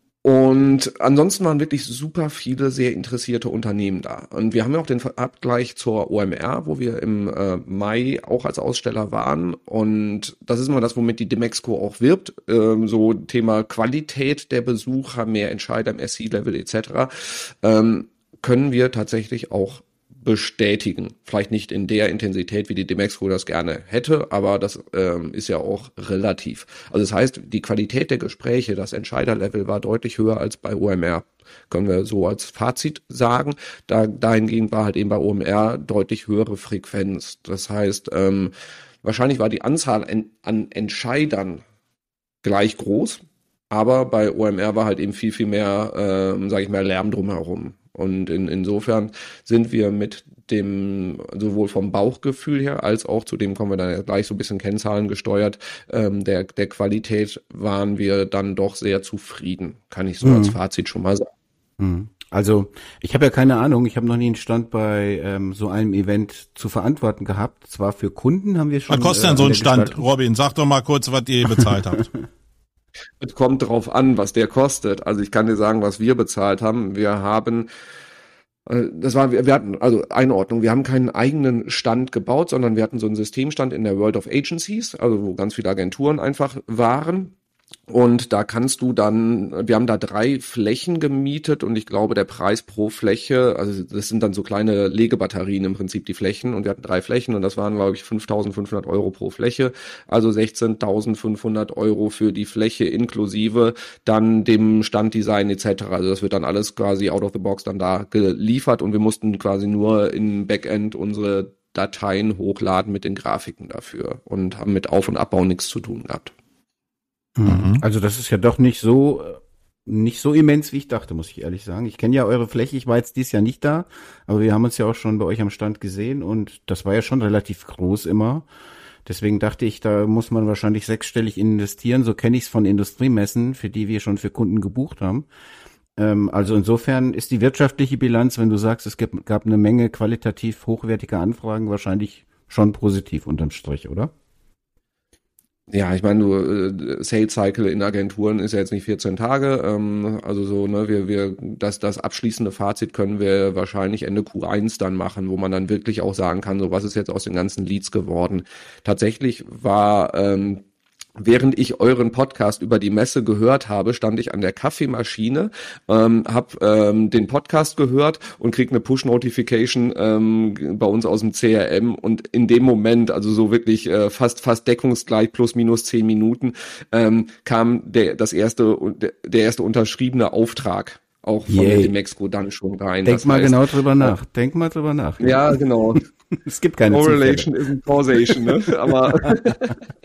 [SPEAKER 3] und ansonsten waren wirklich super viele sehr interessierte Unternehmen da. Und wir haben ja auch den Abgleich zur O M R, wo wir im äh, Mai auch als Aussteller waren. Und das ist immer das, womit die Demexco auch wirbt. Ähm, so Thema Qualität der Besucher, mehr Entscheider im S C-Level et cetera. Ähm, können wir tatsächlich auch bestätigen. Vielleicht nicht in der Intensität, wie die Demexco das gerne hätte, aber das ähm, ist ja auch relativ. Also das heißt, die Qualität der Gespräche, das Entscheiderlevel war deutlich höher als bei O M R. Können wir so als Fazit sagen. Da, dahingehend war halt eben bei O M R deutlich höhere Frequenz. Das heißt, ähm, wahrscheinlich war die Anzahl an, an Entscheidern gleich groß, aber bei O M R war halt eben viel, viel mehr, ähm, sage ich mal, Lärm drumherum. Und in, insofern sind wir mit dem, sowohl vom Bauchgefühl her, als auch zu dem kommen wir dann gleich so ein bisschen Kennzahlen gesteuert, ähm, der, der Qualität waren wir dann doch sehr zufrieden, kann ich so mhm. als Fazit schon mal sagen.
[SPEAKER 1] Mhm. Also ich habe ja keine Ahnung, ich habe noch nie einen Stand bei ähm, so einem Event zu verantworten gehabt. Zwar für Kunden haben wir schon...
[SPEAKER 2] Was kostet denn äh, so ein Stand, Robin? Sag doch mal kurz, was ihr bezahlt habt.
[SPEAKER 3] Es kommt drauf an, was der kostet. Also ich kann dir sagen, was wir bezahlt haben. Wir haben, das war, wir hatten, also Einordnung, wir haben keinen eigenen Stand gebaut, sondern wir hatten so einen Systemstand in der World of Agencies, also wo ganz viele Agenturen einfach waren. Und da kannst du dann, wir haben da drei Flächen gemietet und ich glaube, der Preis pro Fläche, also das sind dann so kleine Legebatterien im Prinzip, die Flächen, und wir hatten drei Flächen und das waren, glaube ich, fünftausendfünfhundert Euro pro Fläche, also sechzehntausendfünfhundert Euro für die Fläche inklusive dann dem Standdesign et cetera. Also das wird dann alles quasi out of the box dann da geliefert und wir mussten quasi nur im Backend unsere Dateien hochladen mit den Grafiken dafür und haben mit Auf- und Abbau nichts zu tun gehabt.
[SPEAKER 1] Also das ist ja doch nicht so nicht so immens, wie ich dachte, muss ich ehrlich sagen. Ich kenne ja eure Fläche, ich war jetzt dieses Jahr nicht da, aber wir haben uns ja auch schon bei euch am Stand gesehen und das war ja schon relativ groß immer. Deswegen dachte ich, da muss man wahrscheinlich sechsstellig investieren. So kenne ich es von Industriemessen, für die wir schon für Kunden gebucht haben. Ähm, also insofern ist die wirtschaftliche Bilanz, wenn du sagst, es gab, gab eine Menge qualitativ hochwertiger Anfragen, wahrscheinlich schon positiv unterm Strich, oder?
[SPEAKER 3] Ja, ich meine, du, äh, Sales Cycle in Agenturen ist ja jetzt nicht vierzehn Tage, ähm, also so, ne, wir, wir, das, das abschließende Fazit können wir wahrscheinlich Ende Q eins dann machen, wo man dann wirklich auch sagen kann, so was ist jetzt aus den ganzen Leads geworden. Tatsächlich war, ähm, während ich euren Podcast über die Messe gehört habe, stand ich an der Kaffeemaschine, ähm, habe ähm, den Podcast gehört und krieg eine Push-Notification ähm, bei uns aus dem C R M und in dem Moment, also so wirklich äh, fast fast deckungsgleich plus minus zehn Minuten, ähm, kam der das erste der erste unterschriebene Auftrag auch von
[SPEAKER 1] Yay.
[SPEAKER 3] der Demexco dann schon rein.
[SPEAKER 1] Denk
[SPEAKER 3] das
[SPEAKER 1] mal
[SPEAKER 3] heißt,
[SPEAKER 1] genau drüber nach. Denk mal drüber nach.
[SPEAKER 3] Ja, genau.
[SPEAKER 1] Es gibt keine
[SPEAKER 3] Correlation isn't causation, ne? Aber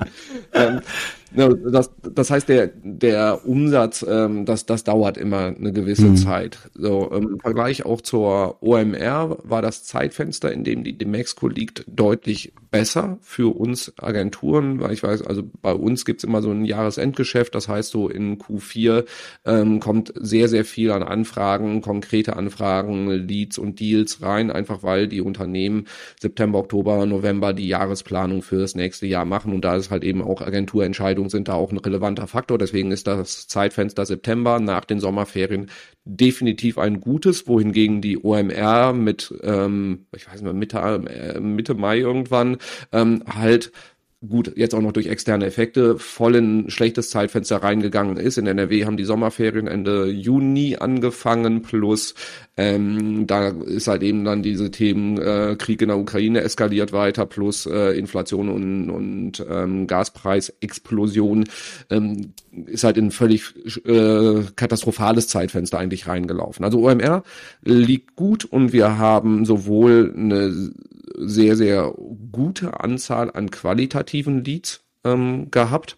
[SPEAKER 3] ähm, das, das heißt, der, der Umsatz, ähm, das, das dauert immer eine gewisse mhm. Zeit. So, im Vergleich auch zur O M R war das Zeitfenster, in dem die Demexco liegt, deutlich besser für uns Agenturen, weil ich weiß, also bei uns gibt's immer so ein Jahresendgeschäft, das heißt so in Q vier ähm, kommt sehr, sehr viel an Anfragen, konkrete Anfragen, Leads und Deals rein, einfach weil die Unternehmen September, Oktober, November die Jahresplanung für das nächste Jahr machen und da ist halt eben auch Agenturentscheidungen sind da auch ein relevanter Faktor. Deswegen ist das Zeitfenster September nach den Sommerferien definitiv ein gutes, wohingegen die O M R mit, ähm, ich weiß nicht, Mitte, äh, Mitte Mai irgendwann ähm, halt gut, jetzt auch noch durch externe Effekte, voll in ein schlechtes Zeitfenster reingegangen ist. In N R W haben die Sommerferien Ende Juni angefangen, plus ähm, da ist halt eben dann diese Themen äh, Krieg in der Ukraine eskaliert weiter, plus äh, Inflation und, und ähm, Gaspreisexplosion ähm, ist halt in ein völlig äh, katastrophales Zeitfenster eigentlich reingelaufen. Also O M R liegt gut und wir haben sowohl eine sehr, sehr gute Anzahl an qualitativen Leads ähm, gehabt,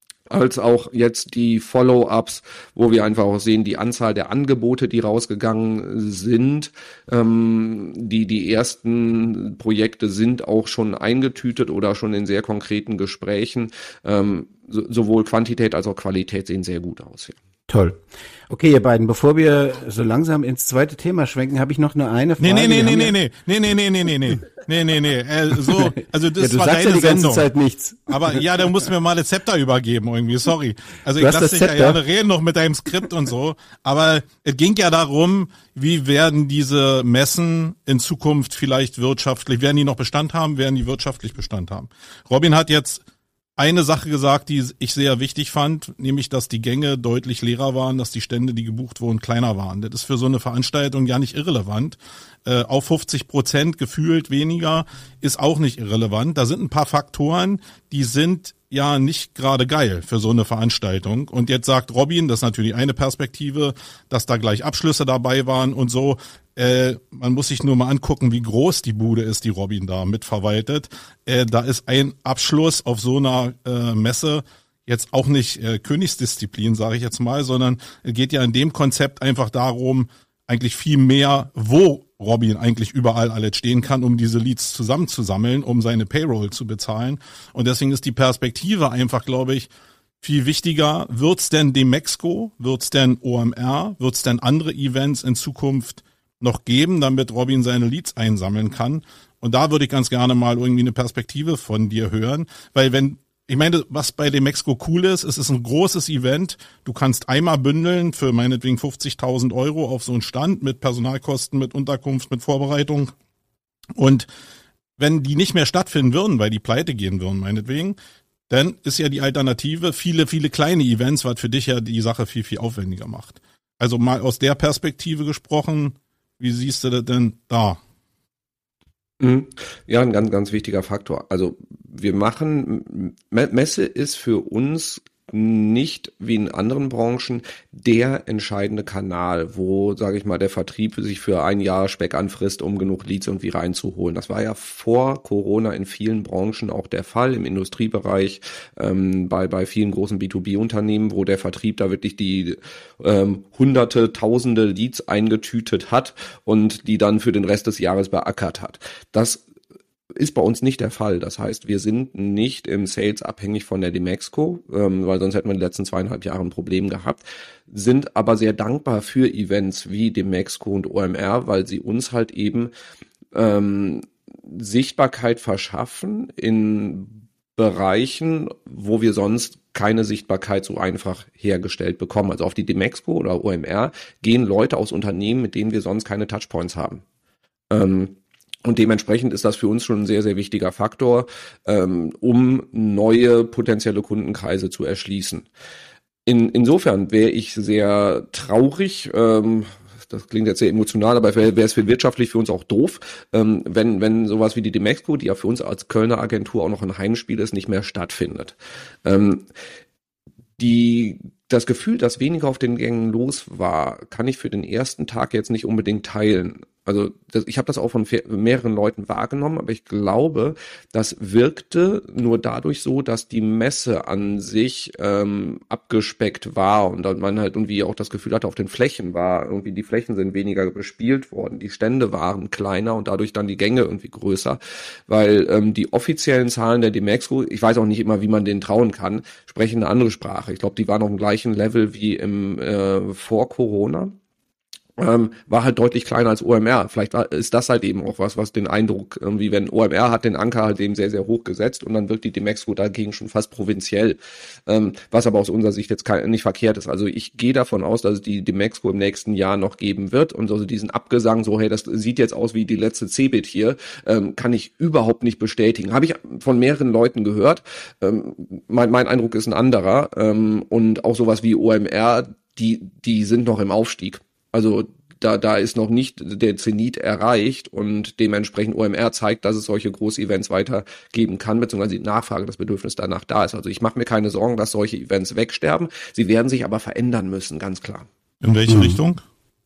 [SPEAKER 3] als auch jetzt die Follow-ups, wo wir einfach auch sehen, die Anzahl der Angebote, die rausgegangen sind, ähm, die die ersten Projekte sind auch schon eingetütet oder schon in sehr konkreten Gesprächen. Ähm, so, sowohl Quantität als auch Qualität sehen sehr gut aus. Ja.
[SPEAKER 1] Toll. Okay, ihr beiden, bevor wir so langsam ins zweite Thema schwenken, habe ich noch nur eine Frage.
[SPEAKER 2] Nee, nee, nee, nee, nee, nee, nee, nee, nee, nee, nee, nee, nee, nee, äh, so, also das
[SPEAKER 1] ja, du
[SPEAKER 2] war
[SPEAKER 1] sagst
[SPEAKER 2] deine
[SPEAKER 1] ja die ganze
[SPEAKER 2] Sendung.
[SPEAKER 1] Zeit nichts.
[SPEAKER 2] Aber ja, da musst du mir mal das Zepter übergeben irgendwie, sorry. Also ich lasse dich ja gerne reden noch mit deinem Skript und so, aber es ging ja darum, wie werden diese Messen in Zukunft vielleicht wirtschaftlich, werden die noch Bestand haben, werden die wirtschaftlich Bestand haben. Robin hat jetzt eine Sache gesagt, die ich sehr wichtig fand, nämlich, dass die Gänge deutlich leerer waren, dass die Stände, die gebucht wurden, kleiner waren. Das ist für so eine Veranstaltung ja nicht irrelevant. Äh, auf fünfzig Prozent gefühlt weniger ist auch nicht irrelevant. Da sind ein paar Faktoren, die sind ja nicht gerade geil für so eine Veranstaltung. Und jetzt sagt Robin, das ist natürlich eine Perspektive, dass da gleich Abschlüsse dabei waren und so. Äh, man muss sich nur mal angucken, wie groß die Bude ist, die Robin da mitverwaltet. Äh, da ist ein Abschluss auf so einer äh, Messe jetzt auch nicht äh, Königsdisziplin, sage ich jetzt mal, sondern es geht ja in dem Konzept einfach darum, eigentlich viel mehr, wo Robin eigentlich überall alles stehen kann, um diese Leads zusammenzusammeln, um seine Payroll zu bezahlen. Und deswegen ist die Perspektive einfach, glaube ich, viel wichtiger. Wird's denn Demexco? Wird's denn O M R? Wird's denn andere Events in Zukunft noch geben, damit Robin seine Leads einsammeln kann? Und da würde ich ganz gerne mal irgendwie eine Perspektive von dir hören, weil wenn ich meine, was bei Demexco cool ist, es ist ein großes Event. Du kannst einmal bündeln für meinetwegen fünfzigtausend Euro auf so einen Stand mit Personalkosten, mit Unterkunft, mit Vorbereitung. Und wenn die nicht mehr stattfinden würden, weil die pleite gehen würden, meinetwegen, dann ist ja die Alternative viele, viele kleine Events, was für dich ja die Sache viel, viel aufwendiger macht. Also mal aus der Perspektive gesprochen, wie siehst du das denn da?
[SPEAKER 3] Ja, ein ganz, ganz wichtiger Faktor. Also wir machen, Messe ist für uns nicht wie in anderen Branchen der entscheidende Kanal, wo, sage ich mal, der Vertrieb sich für ein Jahr Speck anfrisst, um genug Leads irgendwie reinzuholen. Das war ja vor Corona in vielen Branchen auch der Fall, im Industriebereich, ähm, bei bei vielen großen B zwei B-Unternehmen, wo der Vertrieb da wirklich die ähm, hunderte, tausende Leads eingetütet hat und die dann für den Rest des Jahres beackert hat. Das ist bei uns nicht der Fall. Das heißt, wir sind nicht im Sales abhängig von der Demexco, ähm, weil sonst hätten wir die letzten zweieinhalb Jahre ein Problem gehabt, sind aber sehr dankbar für Events wie Demexco und O M R, weil sie uns halt eben ähm, Sichtbarkeit verschaffen in Bereichen, wo wir sonst keine Sichtbarkeit so einfach hergestellt bekommen. Also auf die Demexco oder O M R gehen Leute aus Unternehmen, mit denen wir sonst keine Touchpoints haben. Ähm, Und dementsprechend ist das für uns schon ein sehr, sehr wichtiger Faktor, ähm, um neue potenzielle Kundenkreise zu erschließen. In, insofern wäre ich sehr traurig, ähm, das klingt jetzt sehr emotional, aber wäre es für wirtschaftlich für uns auch doof, ähm, wenn wenn sowas wie die Demexco, die ja für uns als Kölner Agentur auch noch ein Heimspiel ist, nicht mehr stattfindet. Ähm, die Das Gefühl, dass weniger auf den Gängen los war, kann ich für den ersten Tag jetzt nicht unbedingt teilen. Also das, ich habe das auch von mehreren Leuten wahrgenommen, aber ich glaube, das wirkte nur dadurch so, dass die Messe an sich ähm, abgespeckt war und dann man halt irgendwie auch das Gefühl hatte, auf den Flächen war, irgendwie die Flächen sind weniger bespielt worden, die Stände waren kleiner und dadurch dann die Gänge irgendwie größer, weil ähm, die offiziellen Zahlen der Demexco, ich weiß auch nicht immer, wie man denen trauen kann, sprechen eine andere Sprache. Ich glaube, die waren auf dem gleichen Level wie im äh, vor Corona. Ähm, war halt deutlich kleiner als O M R. Vielleicht war, ist das halt eben auch was, was den Eindruck, irgendwie, wenn O M R hat den Anker halt eben sehr, sehr hoch gesetzt und dann wirkt die Demexco dagegen schon fast provinziell. Ähm, was aber aus unserer Sicht jetzt kein, nicht verkehrt ist. Also ich gehe davon aus, dass es die Demexco im nächsten Jahr noch geben wird und also diesen Abgesang so, hey, das sieht jetzt aus wie die letzte Cebit hier, ähm, kann ich überhaupt nicht bestätigen. Habe ich von mehreren Leuten gehört. Ähm, mein, mein Eindruck ist ein anderer. Ähm, und auch sowas wie O M R, die, die sind noch im Aufstieg. Also da da ist noch nicht der Zenit erreicht und dementsprechend O M R zeigt, dass es solche Groß-Events weitergeben kann, beziehungsweise die Nachfrage, das Bedürfnis danach da ist. Also ich mache mir keine Sorgen, dass solche Events wegsterben. Sie werden sich aber verändern müssen, ganz klar.
[SPEAKER 2] In welche mhm. Richtung?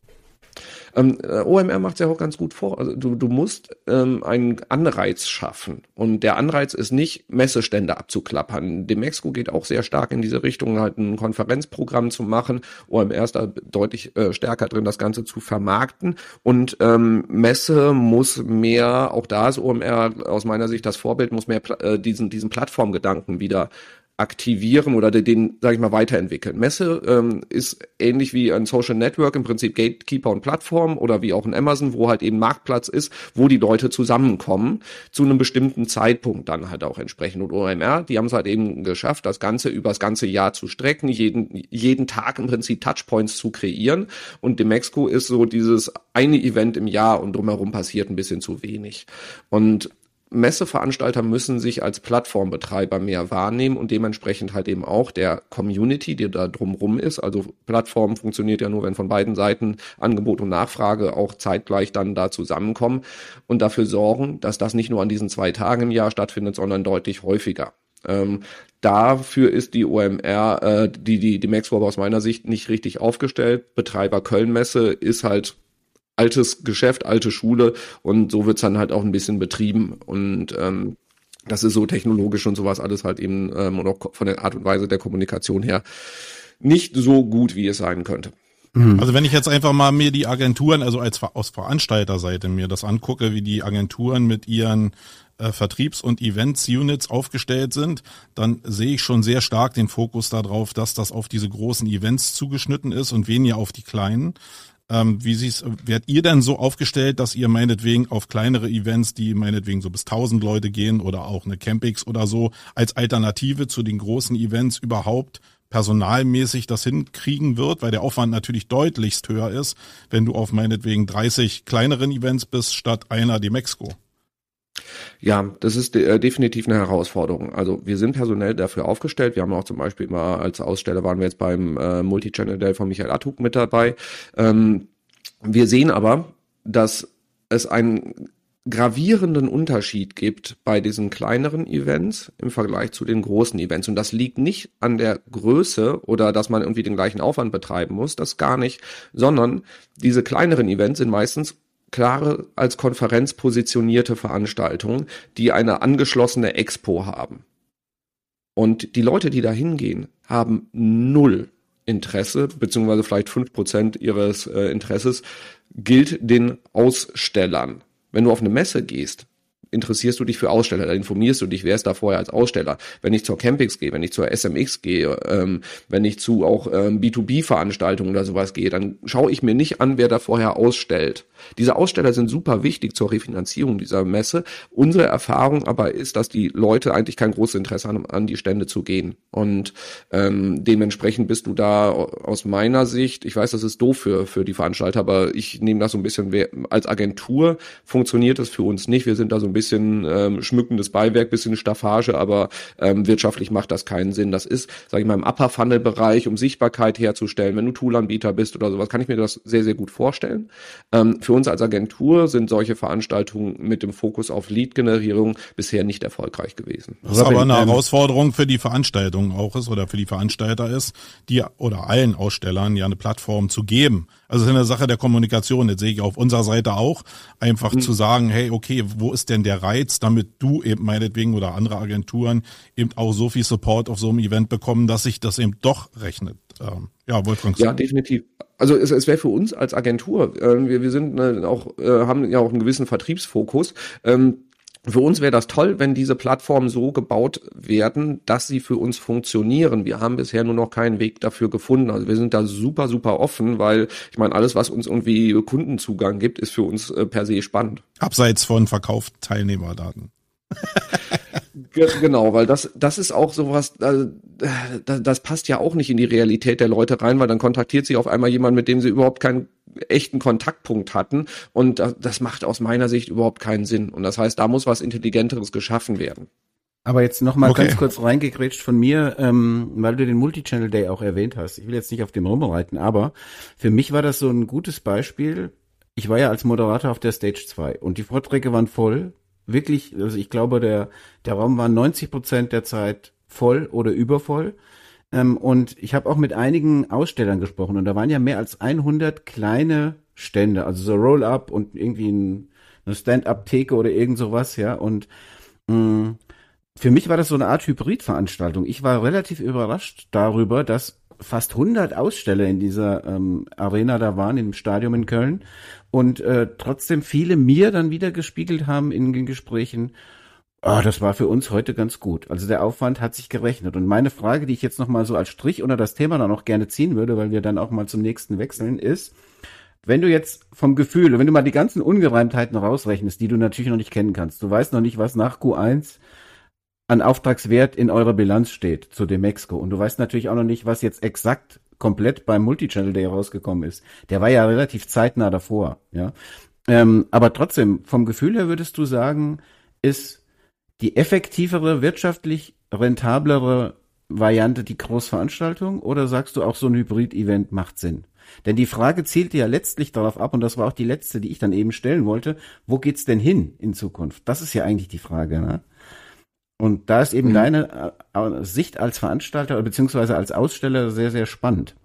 [SPEAKER 3] Ähm, O M R macht es ja auch ganz gut vor. Also du, du musst ähm, einen Anreiz schaffen. Und der Anreiz ist nicht, Messestände abzuklappern. Demexco geht auch sehr stark in diese Richtung, halt ein Konferenzprogramm zu machen. O M R ist da deutlich äh, stärker drin, das Ganze zu vermarkten. Und ähm, Messe muss mehr, auch da ist O M R aus meiner Sicht das Vorbild, muss mehr äh, diesen, diesen Plattformgedanken wieder aktivieren oder den, sage ich mal, weiterentwickeln. Messe ähm, ist ähnlich wie ein Social Network, im Prinzip Gatekeeper und Plattform oder wie auch ein Amazon, wo halt eben Marktplatz ist, wo die Leute zusammenkommen, zu einem bestimmten Zeitpunkt dann halt auch entsprechend. Und O M R, die haben es halt eben geschafft, das Ganze über das ganze Jahr zu strecken, jeden, jeden Tag im Prinzip Touchpoints zu kreieren. Und Demexco ist so dieses eine Event im Jahr und drumherum passiert ein bisschen zu wenig. Und Messeveranstalter müssen sich als Plattformbetreiber mehr wahrnehmen und dementsprechend halt eben auch der Community, die da drumrum ist. Also Plattform funktioniert ja nur, wenn von beiden Seiten Angebot und Nachfrage auch zeitgleich dann da zusammenkommen und dafür sorgen, dass das nicht nur an diesen zwei Tagen im Jahr stattfindet, sondern deutlich häufiger. Ähm, dafür ist die O M R, äh, die, die, die Demexco aber aus meiner Sicht nicht richtig aufgestellt. Betreiber Köln-Messe ist halt altes Geschäft, alte Schule und so wird's dann halt auch ein bisschen betrieben und ähm, das ist so technologisch und sowas alles halt eben ähm, und auch von der Art und Weise der Kommunikation her nicht so gut, wie es sein könnte.
[SPEAKER 2] Also wenn ich jetzt einfach mal mir die Agenturen, also als aus Veranstalterseite mir das angucke, wie die Agenturen mit ihren äh, Vertriebs- und Events-Units aufgestellt sind, dann sehe ich schon sehr stark den Fokus darauf, dass das auf diese großen Events zugeschnitten ist und weniger auf die kleinen. Ähm, wie sie's, werdet ihr denn so aufgestellt, dass ihr meinetwegen auf kleinere Events, die meinetwegen so bis tausend Leute gehen oder auch eine Campix oder so, als Alternative zu den großen Events überhaupt personalmäßig das hinkriegen wird, weil der Aufwand natürlich deutlichst höher ist, wenn du auf meinetwegen dreißig kleineren Events bist, statt einer Demexco?
[SPEAKER 3] Ja, das ist de- definitiv eine Herausforderung. Also wir sind personell dafür aufgestellt. Wir haben auch zum Beispiel mal als Aussteller waren wir jetzt beim äh, Multi-Channel Day von Michael Attuk mit dabei. Ähm, wir sehen aber, dass es einen gravierenden Unterschied gibt bei diesen kleineren Events im Vergleich zu den großen Events. Und das liegt nicht an der Größe oder dass man irgendwie den gleichen Aufwand betreiben muss, das gar nicht, sondern diese kleineren Events sind meistens klare als Konferenz positionierte Veranstaltungen, die eine angeschlossene Expo haben. Und die Leute, die da hingehen, haben null Interesse, beziehungsweise vielleicht fünf Prozent ihres äh, Interesses, gilt den Ausstellern. Wenn du auf eine Messe gehst, interessierst du dich für Aussteller, da informierst du dich, wer ist da vorher als Aussteller. Wenn ich zur Campix gehe, wenn ich zur S M X gehe, ähm, wenn ich zu auch ähm, B zwei B-Veranstaltungen oder sowas gehe, dann schaue ich mir nicht an, wer da vorher ausstellt. Diese Aussteller sind super wichtig zur Refinanzierung dieser Messe. Unsere Erfahrung aber ist, dass die Leute eigentlich kein großes Interesse haben, an die Stände zu gehen. Und ähm, dementsprechend bist du da aus meiner Sicht, ich weiß, das ist doof für, für die Veranstalter, aber ich nehme das so ein bisschen, als Agentur funktioniert das für uns nicht. Wir sind da so ein bisschen bisschen ähm, schmückendes Beiwerk, bisschen Staffage, aber ähm, wirtschaftlich macht das keinen Sinn. Das ist, sage ich mal, im Upper-Funnel-Bereich, um Sichtbarkeit herzustellen, wenn du Toolanbieter bist oder sowas, kann ich mir das sehr, sehr gut vorstellen. Ähm, für uns als Agentur sind solche Veranstaltungen mit dem Fokus auf Lead-Generierung bisher nicht erfolgreich gewesen.
[SPEAKER 2] Was aber eine Herausforderung für die Veranstaltung auch ist oder für die Veranstalter ist, die oder allen Ausstellern ja eine Plattform zu geben. Also es ist eine Sache der Kommunikation. Das sehe ich auf unserer Seite auch. Einfach mhm. zu sagen, hey, okay, wo ist denn der Reiz, damit du eben meinetwegen oder andere Agenturen eben auch so viel Support auf so einem Event bekommen, dass sich das eben doch rechnet. Ähm, ja, Wolfgang.
[SPEAKER 3] Ja, definitiv. Also es, es wäre für uns als Agentur, äh, wir, wir sind äh, auch, äh, haben ja auch einen gewissen Vertriebsfokus. Ähm, Für uns wäre das toll, wenn diese Plattformen so gebaut werden, dass sie für uns funktionieren. Wir haben bisher nur noch keinen Weg dafür gefunden. Also wir sind da super, super offen, weil ich meine, alles, was uns irgendwie Kundenzugang gibt, ist für uns äh, per se spannend.
[SPEAKER 2] Abseits von Verkauf Teilnehmerdaten.
[SPEAKER 3] Genau, weil das das ist auch sowas, das, das passt ja auch nicht in die Realität der Leute rein, weil dann kontaktiert sie auf einmal jemand, mit dem sie überhaupt keinen echten Kontaktpunkt hatten, und das macht aus meiner Sicht überhaupt keinen Sinn. Und das heißt, da muss was Intelligenteres geschaffen werden.
[SPEAKER 1] Aber jetzt noch mal
[SPEAKER 2] okay.
[SPEAKER 1] ganz kurz reingegrätscht von mir, ähm, weil du den Multichannel Day auch erwähnt hast. Ich will jetzt nicht auf dem rumreiten, aber für mich war das so ein gutes Beispiel. Ich war ja als Moderator auf der Stage zwei und die Vorträge waren voll. Wirklich, also ich glaube, der der Raum war neunzig Prozent der Zeit voll oder übervoll. Ähm, und ich habe auch mit einigen Ausstellern gesprochen und da waren ja mehr als hundert kleine Stände, also so Roll-Up und irgendwie ein, eine Stand-Up-Theke oder irgend sowas, ja. Und mh, für mich war das so eine Art Hybridveranstaltung. Ich war relativ überrascht darüber, dass fast hundert Aussteller in dieser ähm, Arena da waren, im Stadion in Köln, und äh, trotzdem viele mir dann wieder gespiegelt haben in den Gesprächen, oh, das war für uns heute ganz gut. Also der Aufwand hat sich gerechnet. Und meine Frage, die ich jetzt nochmal so als Strich unter das Thema dann auch gerne ziehen würde, weil wir dann auch mal zum nächsten wechseln, ist, wenn du jetzt vom Gefühl, wenn du mal die ganzen Ungereimtheiten rausrechnest, die du natürlich noch nicht kennen kannst, du weißt noch nicht, was nach Q eins an Auftragswert in eurer Bilanz steht zu Demexco. Und du weißt natürlich auch noch nicht, was jetzt exakt komplett beim Multichannel Day rausgekommen ist. Der war ja relativ zeitnah davor, ja. Ähm, aber trotzdem, vom Gefühl her würdest du sagen, ist die effektivere, wirtschaftlich rentablere Variante die Großveranstaltung, oder sagst du auch, so ein Hybrid-Event macht Sinn? Denn die Frage zielte ja letztlich darauf ab, und das war auch die letzte, die ich dann eben stellen wollte, wo geht's denn hin in Zukunft? Das ist ja eigentlich die Frage, ne? Und da ist eben mhm. deine äh, Sicht als Veranstalter beziehungsweise als Aussteller sehr, sehr spannend.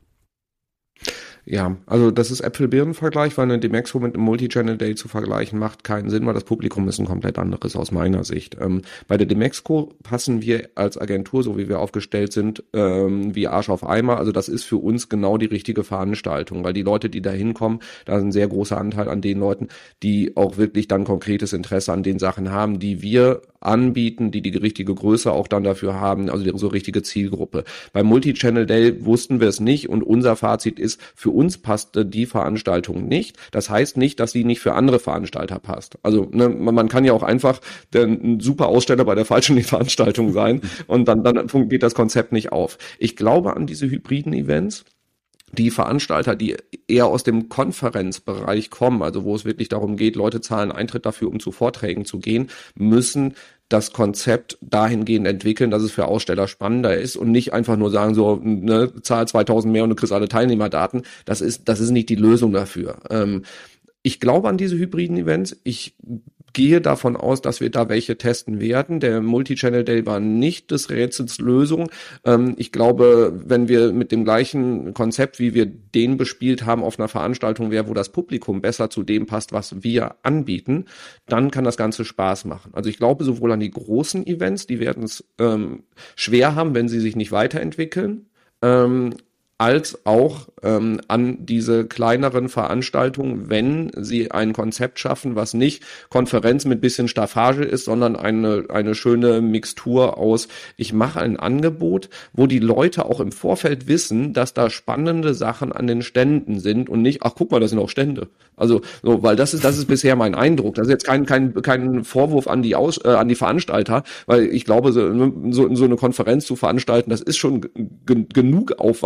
[SPEAKER 3] Ja, also das ist Äpfel-Birnen-Vergleich, weil eine Demexco mit einem Multichannel Day zu vergleichen macht keinen Sinn, weil das Publikum ist ein komplett anderes aus meiner Sicht. Ähm, bei der Demexco passen wir als Agentur, so wie wir aufgestellt sind, ähm, wie Arsch auf Eimer. Also das ist für uns genau die richtige Veranstaltung, weil die Leute, die da hinkommen, da ist ein sehr großer Anteil an den Leuten, die auch wirklich dann konkretes Interesse an den Sachen haben, die wir anbieten, die die richtige Größe auch dann dafür haben, also die so richtige Zielgruppe. Beim Multichannel Day wussten wir es nicht, und unser Fazit ist, für uns passte die Veranstaltung nicht. Das heißt nicht, dass sie nicht für andere Veranstalter passt. Also ne, man kann ja auch einfach der, ein super Aussteller bei der falschen Veranstaltung sein und dann, dann geht das Konzept nicht auf. Ich glaube an diese hybriden Events. Die Veranstalter, die eher aus dem Konferenzbereich kommen, also wo es wirklich darum geht, Leute zahlen Eintritt dafür, um zu Vorträgen zu gehen, müssen das Konzept dahingehend entwickeln, dass es für Aussteller spannender ist und nicht einfach nur sagen, so, ne, zahl zweitausend mehr und du kriegst alle Teilnehmerdaten. Das ist, das ist nicht die Lösung dafür. Ähm, ich glaube an diese hybriden Events. Ich gehe davon aus, dass wir da welche testen werden. Der Multichannel Day war nicht des Rätsels Lösung. Ähm, ich glaube, wenn wir mit dem gleichen Konzept, wie wir den bespielt haben, auf einer Veranstaltung wäre, wo das Publikum besser zu dem passt, was wir anbieten, dann kann das Ganze Spaß machen. Also ich glaube sowohl an die großen Events, die werden es ähm, schwer haben, wenn sie sich nicht weiterentwickeln, ähm, als auch ähm, an diese kleineren Veranstaltungen, wenn sie ein Konzept schaffen, was nicht Konferenz mit bisschen Staffage ist, sondern eine eine schöne Mixtur aus, ich mache ein Angebot, wo die Leute auch im Vorfeld wissen, dass da spannende Sachen an den Ständen sind und nicht, ach guck mal, da sind auch Stände. Also so, weil das ist das ist bisher mein Eindruck. Das ist jetzt kein kein kein Vorwurf an die Aus, äh, an die Veranstalter, weil ich glaube, so, so, so eine Konferenz zu veranstalten, das ist schon g- genug Aufwand. Da muss man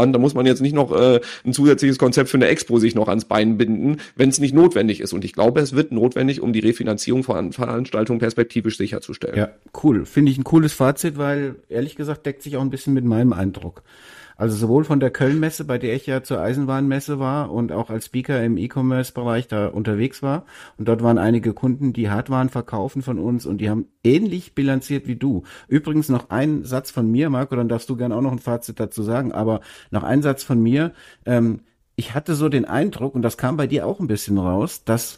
[SPEAKER 3] man jetzt nicht noch äh, ein zusätzliches Konzept für eine Expo sich noch ans Bein binden, wenn es nicht notwendig ist. Und ich glaube, es wird notwendig, um die Refinanzierung von Veranstaltungen perspektivisch sicherzustellen.
[SPEAKER 1] Ja, cool. Finde ich ein cooles Fazit, weil ehrlich gesagt deckt sich auch ein bisschen mit meinem Eindruck. Also sowohl von der Köln-Messe, bei der ich ja zur Eisenbahnmesse war und auch als Speaker im E-Commerce-Bereich da unterwegs war. Und dort waren einige Kunden, die Hardwaren verkaufen von uns und die haben ähnlich bilanziert wie du. Übrigens noch ein Satz von mir, Marco, dann darfst du gerne auch noch ein Fazit dazu sagen, aber noch ein Satz von mir. Ähm, ich hatte so den Eindruck, und das kam bei dir auch ein bisschen raus, dass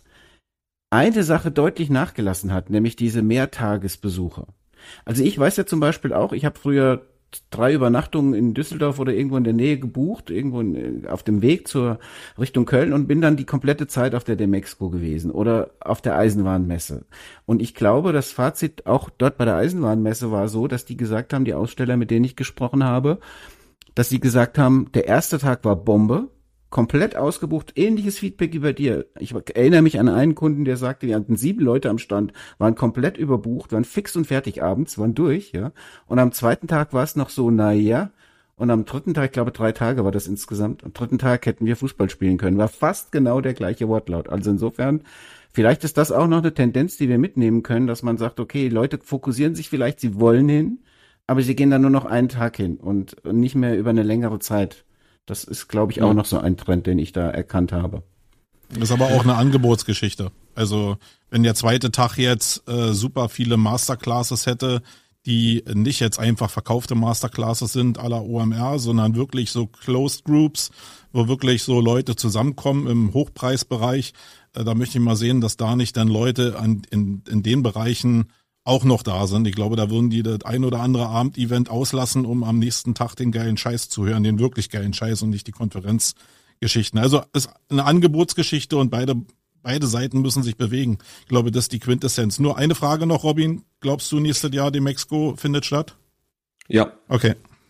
[SPEAKER 1] eine Sache deutlich nachgelassen hat, nämlich diese Mehrtagesbesuche. Also ich weiß ja zum Beispiel auch, ich habe früher drei Übernachtungen in Düsseldorf oder irgendwo in der Nähe gebucht, irgendwo in, auf dem Weg zur Richtung Köln und bin dann die komplette Zeit auf der Demexco gewesen oder auf der Eisenbahnmesse. Und ich glaube, das Fazit auch dort bei der Eisenbahnmesse war so, dass die gesagt haben, die Aussteller, mit denen ich gesprochen habe, dass sie gesagt haben, der erste Tag war Bombe, komplett ausgebucht, ähnliches Feedback wie bei dir. Ich erinnere mich an einen Kunden, der sagte, wir hatten sieben Leute am Stand, waren komplett überbucht, waren fix und fertig abends, waren durch, ja. Und am zweiten Tag war es noch so, na ja. Und am dritten Tag, ich glaube drei Tage war das insgesamt, am dritten Tag hätten wir Fußball spielen können. War fast genau der gleiche Wortlaut. Also insofern, vielleicht ist das auch noch eine Tendenz, die wir mitnehmen können, dass man sagt, okay, Leute fokussieren sich vielleicht, sie wollen hin, aber sie gehen dann nur noch einen Tag hin und nicht mehr über eine längere Zeit. Das ist, glaube ich, auch noch so ein Trend, den ich da erkannt habe.
[SPEAKER 2] Das ist aber auch eine Angebotsgeschichte. Also wenn der zweite Tag jetzt äh, super viele Masterclasses hätte, die nicht jetzt einfach verkaufte Masterclasses sind à la O M R, sondern wirklich so Closed Groups, wo wirklich so Leute zusammenkommen im Hochpreisbereich, äh, da möchte ich mal sehen, dass da nicht dann Leute an, in, in den Bereichen auch noch da sind. Ich glaube, da würden die das ein oder andere Abendevent auslassen, um am nächsten Tag den geilen Scheiß zu hören, den wirklich geilen Scheiß und nicht die Konferenzgeschichten. Also es ist eine Angebotsgeschichte und beide beide Seiten müssen sich bewegen. Ich glaube, das ist die Quintessenz. Nur eine Frage noch, Robin. Glaubst du, nächstes Jahr die Demexco findet statt?
[SPEAKER 3] Ja.
[SPEAKER 2] Okay.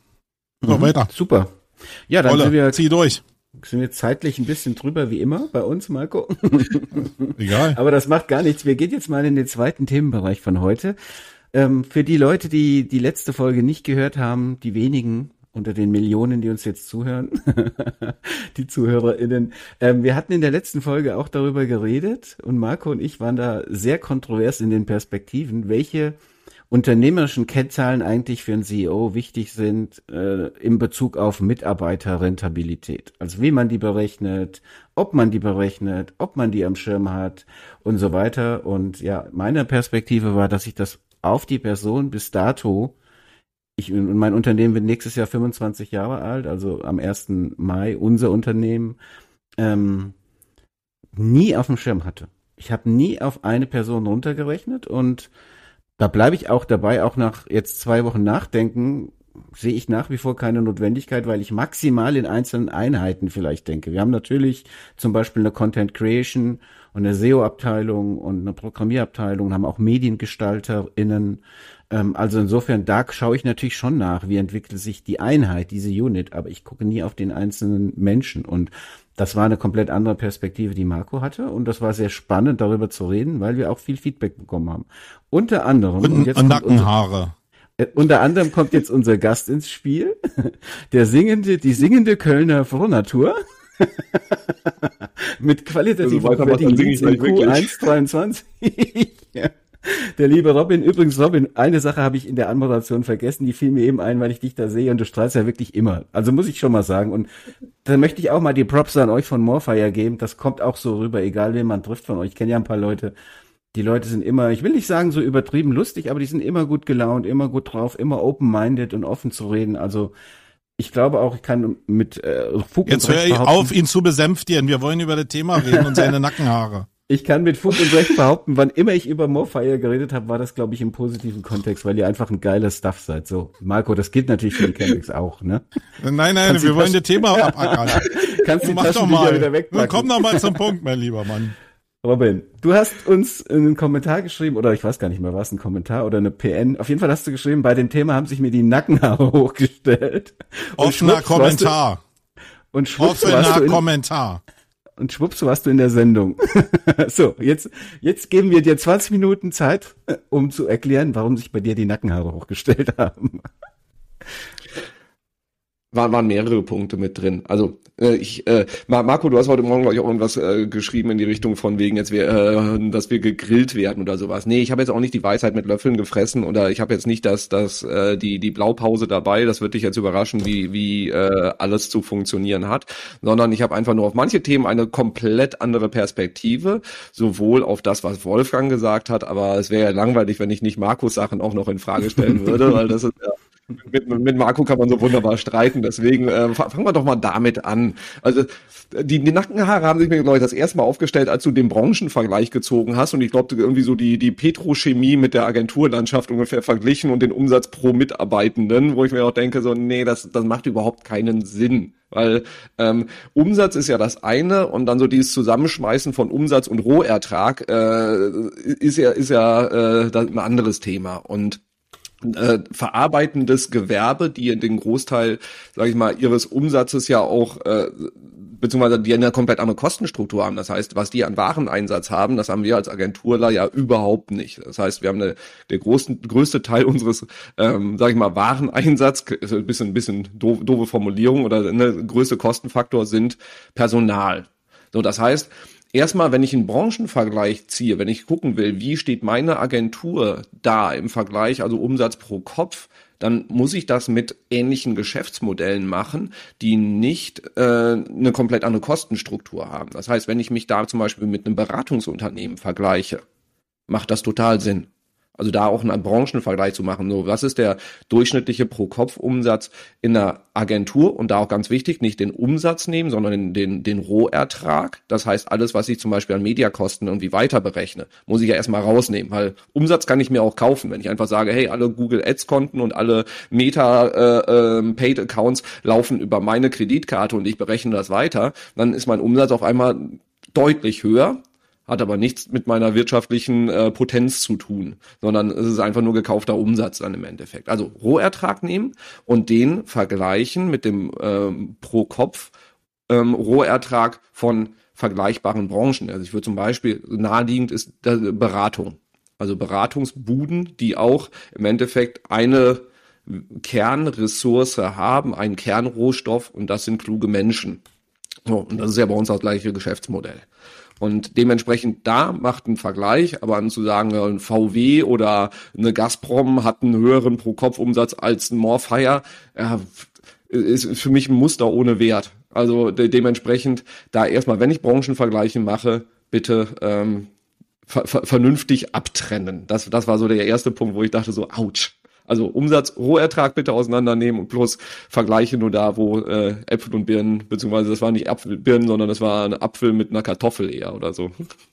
[SPEAKER 2] So,
[SPEAKER 1] mhm,
[SPEAKER 2] weiter.
[SPEAKER 1] Super. Ja, dann
[SPEAKER 2] Olle,
[SPEAKER 1] sind wir,
[SPEAKER 2] zieh durch.
[SPEAKER 1] sind wir zeitlich ein bisschen drüber wie immer bei uns, Marco.
[SPEAKER 2] Egal.
[SPEAKER 1] Aber das macht gar nichts. Wir gehen jetzt mal in den zweiten Themenbereich von heute. Ähm, für die Leute, die die letzte Folge nicht gehört haben, die wenigen unter den Millionen, die uns jetzt zuhören, die ZuhörerInnen. Ähm, wir hatten in der letzten Folge auch darüber geredet und Marco und ich waren da sehr kontrovers in den Perspektiven, welche unternehmerischen Kennzahlen eigentlich für einen C E O wichtig sind äh, in Bezug auf Mitarbeiterrentabilität. Also wie man die berechnet, ob man die berechnet, ob man die am Schirm hat und so weiter. Und ja, meine Perspektive war, dass ich das auf die Person bis dato, ich und mein Unternehmen wird nächstes Jahr fünfundzwanzig Jahre alt, also am ersten Mai, unser Unternehmen, ähm, nie auf dem Schirm hatte. Ich habe nie auf eine Person runtergerechnet und da bleibe ich auch dabei, auch nach jetzt zwei Wochen Nachdenken, sehe ich nach wie vor keine Notwendigkeit, weil ich maximal in einzelnen Einheiten vielleicht denke. Wir haben natürlich zum Beispiel eine Content Creation und eine S E O-Abteilung und eine Programmierabteilung, haben auch MediengestalterInnen. Ähm, also insofern, da schaue ich natürlich schon nach, wie entwickelt sich die Einheit, diese Unit, aber ich gucke nie auf den einzelnen Menschen und das war eine komplett andere Perspektive, die Marco hatte und das war sehr spannend, darüber zu reden, weil wir auch viel Feedback bekommen haben. Unter anderem
[SPEAKER 2] und,
[SPEAKER 1] und jetzt
[SPEAKER 2] und
[SPEAKER 1] kommt
[SPEAKER 2] Nackenhaare.
[SPEAKER 1] Unser, äh, unter anderem kommt jetzt unser Gast ins Spiel, der singende, die singende Kölner Frohnatur mit qualitativen
[SPEAKER 3] also
[SPEAKER 1] Leads in Q eins dreiundzwanzig. Ja. Der liebe Robin, übrigens Robin, eine Sache habe ich in der Anmoderation vergessen, die fiel mir eben ein, weil ich dich da sehe und du strahlst ja wirklich immer. Also muss ich schon mal sagen und da möchte ich auch mal die Props an euch von Morfire geben, das kommt auch so rüber, egal wen man trifft von euch. Ich kenne ja ein paar Leute, die Leute sind immer, ich will nicht sagen so übertrieben lustig, aber die sind immer gut gelaunt, immer gut drauf, immer open-minded und offen zu reden, also ich glaube auch, ich kann mit äh, Fug
[SPEAKER 2] Jetzt
[SPEAKER 1] und Recht
[SPEAKER 2] hör auf, ihn zu besänftigen, wir wollen über das Thema reden und seine Nackenhaare.
[SPEAKER 1] Ich kann mit Fug und Recht behaupten, wann immer ich über Morfire geredet habe, war das, glaube ich, im positiven Kontext, weil ihr einfach ein geiler Stuff seid. So, Marco, das gilt natürlich für die Chemix auch, ne?
[SPEAKER 2] Nein, nein,
[SPEAKER 1] Kannst
[SPEAKER 2] wir wollen das Thema abackern.
[SPEAKER 1] Kannst die
[SPEAKER 2] Mach doch
[SPEAKER 1] Taschentücher
[SPEAKER 2] mal.
[SPEAKER 1] wieder wegpacken.
[SPEAKER 2] Komm doch mal zum Punkt, mein lieber Mann.
[SPEAKER 1] Robin, du hast uns einen Kommentar geschrieben, oder ich weiß gar nicht mehr, war es ein Kommentar oder eine P N? Auf jeden Fall hast du geschrieben, bei dem Thema haben sich mir die Nackenhaare hochgestellt.
[SPEAKER 2] Offener Kommentar.
[SPEAKER 1] Du, und schwupps, warst du in,
[SPEAKER 2] Kommentar.
[SPEAKER 1] Und schwupps, warst du in der Sendung. So, jetzt, jetzt geben wir dir zwanzig Minuten Zeit, um zu erklären, warum sich bei dir die Nackenhaare hochgestellt haben.
[SPEAKER 3] waren, waren mehrere Punkte mit drin. Also äh, ich, äh, Marco, du hast heute Morgen, glaube ich, auch irgendwas äh, geschrieben in die Richtung von wegen, jetzt wir, äh, dass wir gegrillt werden oder sowas. Nee, ich habe jetzt auch nicht die Weisheit mit Löffeln gefressen oder ich habe jetzt nicht das, das, äh, die, die Blaupause dabei. Das wird dich jetzt überraschen, wie, wie äh, alles zu funktionieren hat. Sondern ich habe einfach nur auf manche Themen eine komplett andere Perspektive, sowohl auf das, was Wolfgang gesagt hat, aber es wäre ja langweilig, wenn ich nicht Marcos Sachen auch noch in Frage stellen würde, weil das ist ja Mit, mit Marco kann man so wunderbar streiten, deswegen äh, fangen wir doch mal damit an. Also die, die Nackenhaare haben sich mir, glaube ich, das erste Mal aufgestellt, als du den Branchenvergleich gezogen hast und ich glaube, irgendwie so die die Petrochemie mit der Agenturlandschaft ungefähr verglichen und den Umsatz pro Mitarbeitenden, wo ich mir auch denke, so nee, das das macht überhaupt keinen Sinn. Weil ähm, Umsatz ist ja das eine und dann so dieses Zusammenschmeißen von Umsatz und Rohertrag äh, ist ja ist ja äh, ein anderes Thema und Äh, verarbeitendes Gewerbe, die den Großteil, sage ich mal, ihres Umsatzes ja auch, äh, beziehungsweise die eine komplett andere Kostenstruktur haben. Das heißt, was die an Wareneinsatz haben, das haben wir als Agenturler ja überhaupt nicht. Das heißt, wir haben eine, der größten, größte Teil unseres, ähm, sage ich mal, Wareneinsatz, ein bisschen, ein bisschen doof, doofe Formulierung oder eine größte Kostenfaktor sind Personal. So, das heißt, erstmal, wenn ich einen Branchenvergleich ziehe, wenn ich gucken will, wie steht meine Agentur da im Vergleich, also Umsatz pro Kopf, dann muss ich das mit ähnlichen Geschäftsmodellen machen, die nicht äh, eine komplett andere Kostenstruktur haben. Das heißt, wenn ich mich da zum Beispiel mit einem Beratungsunternehmen vergleiche, macht das total Sinn. Also da auch einen Branchenvergleich zu machen. So, was ist der durchschnittliche Pro-Kopf-Umsatz in einer Agentur? Und da auch ganz wichtig, nicht den Umsatz nehmen, sondern den, den, den Rohertrag. Das heißt, alles, was ich zum Beispiel an Mediakosten irgendwie weiter berechne, muss ich ja erstmal rausnehmen, weil Umsatz kann ich mir auch kaufen. Wenn ich einfach sage, hey, alle Google Ads-Konten und alle Meta-Paid-Accounts äh, äh, laufen über meine Kreditkarte und ich berechne das weiter, dann ist mein Umsatz auf einmal deutlich höher. Hat aber nichts mit meiner wirtschaftlichen äh, Potenz zu tun, sondern es ist einfach nur gekaufter Umsatz dann im Endeffekt. Also Rohertrag nehmen und den vergleichen mit dem ähm, pro Kopf ähm, Rohertrag von vergleichbaren Branchen. Also ich würde zum Beispiel, naheliegend ist äh, Beratung. Also Beratungsbuden, die auch im Endeffekt eine Kernressource haben, einen Kernrohstoff und das sind kluge Menschen. So, und das ist ja bei uns das gleiche Geschäftsmodell. Und dementsprechend da macht ein Vergleich, aber an zu sagen, ein V W oder eine Gazprom hat einen höheren Pro-Kopf-Umsatz als ein Morfire, ja, ist für mich ein Muster ohne Wert. Also de- dementsprechend da erstmal, wenn ich Branchenvergleiche mache, bitte ähm, ver- ver- vernünftig abtrennen. Das, das war so der erste Punkt, wo ich dachte so, ouch. Also Umsatz, Rohertrag bitte auseinandernehmen und plus Vergleiche nur da, wo äh, Äpfel und Birnen, beziehungsweise das war nicht Apfel, Birnen, sondern das war ein Apfel mit einer Kartoffel eher oder so.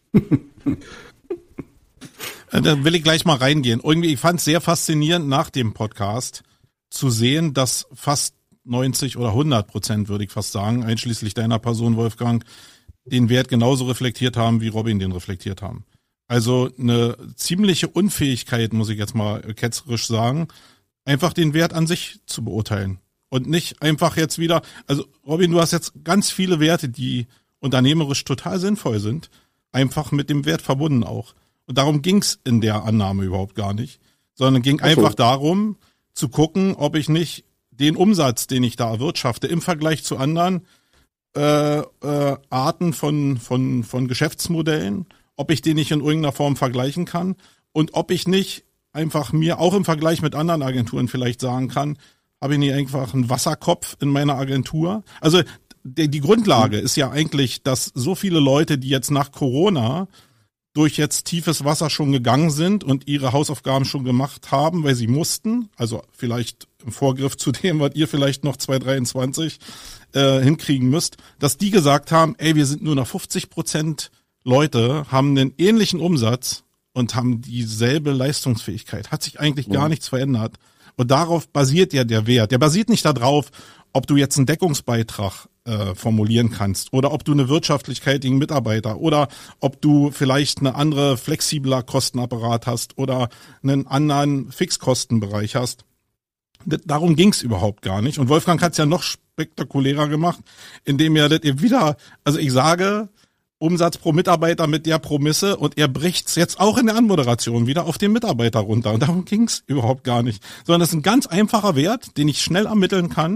[SPEAKER 2] Da will ich gleich mal reingehen. Irgendwie, ich fand es sehr faszinierend nach dem Podcast zu sehen, dass fast neunzig oder hundert Prozent, würde ich fast sagen, einschließlich deiner Person, Wolfgang, den Wert genauso reflektiert haben, wie Robin den reflektiert haben. Also eine ziemliche Unfähigkeit, muss ich jetzt mal ketzerisch sagen, einfach den Wert an sich zu beurteilen. Und nicht einfach jetzt wieder, also Robin, du hast jetzt ganz viele Werte, die unternehmerisch total sinnvoll sind, einfach mit dem Wert verbunden auch. Und darum ging's in der Annahme überhaupt gar nicht, sondern ging
[SPEAKER 3] Ach so.
[SPEAKER 2] einfach darum, zu gucken, ob ich nicht den Umsatz, den ich da erwirtschafte, im Vergleich zu anderen äh, äh, Arten von, von, von Geschäftsmodellen, ob ich den nicht in irgendeiner Form vergleichen kann und ob ich nicht einfach mir auch im Vergleich mit anderen Agenturen vielleicht sagen kann, habe ich nicht einfach einen Wasserkopf in meiner Agentur? Also die, die Grundlage ist ja eigentlich, dass so viele Leute, die jetzt nach Corona durch jetzt tiefes Wasser schon gegangen sind und ihre Hausaufgaben schon gemacht haben, weil sie mussten, also vielleicht im Vorgriff zu dem, was ihr vielleicht noch zwanzig dreiundzwanzig äh, hinkriegen müsst, dass die gesagt haben, ey, wir sind nur noch fünfzig Prozent Leute, haben einen ähnlichen Umsatz und haben dieselbe Leistungsfähigkeit. Hat sich eigentlich gar nichts verändert. Und darauf basiert ja der Wert. Der basiert nicht darauf, ob du jetzt einen Deckungsbeitrag äh, formulieren kannst oder ob du eine wirtschaftlichkeitigen Mitarbeiter oder ob du vielleicht eine andere flexibler Kostenapparat hast oder einen anderen Fixkostenbereich hast. Das, darum ging's überhaupt gar nicht. Und Wolfgang hat's ja noch spektakulärer gemacht, indem er das wieder, also ich sage, Umsatz pro Mitarbeiter mit der Promisse und er bricht's jetzt auch in der Anmoderation wieder auf den Mitarbeiter runter. Und darum ging's überhaupt gar nicht. Sondern das ist ein ganz einfacher Wert, den ich schnell ermitteln kann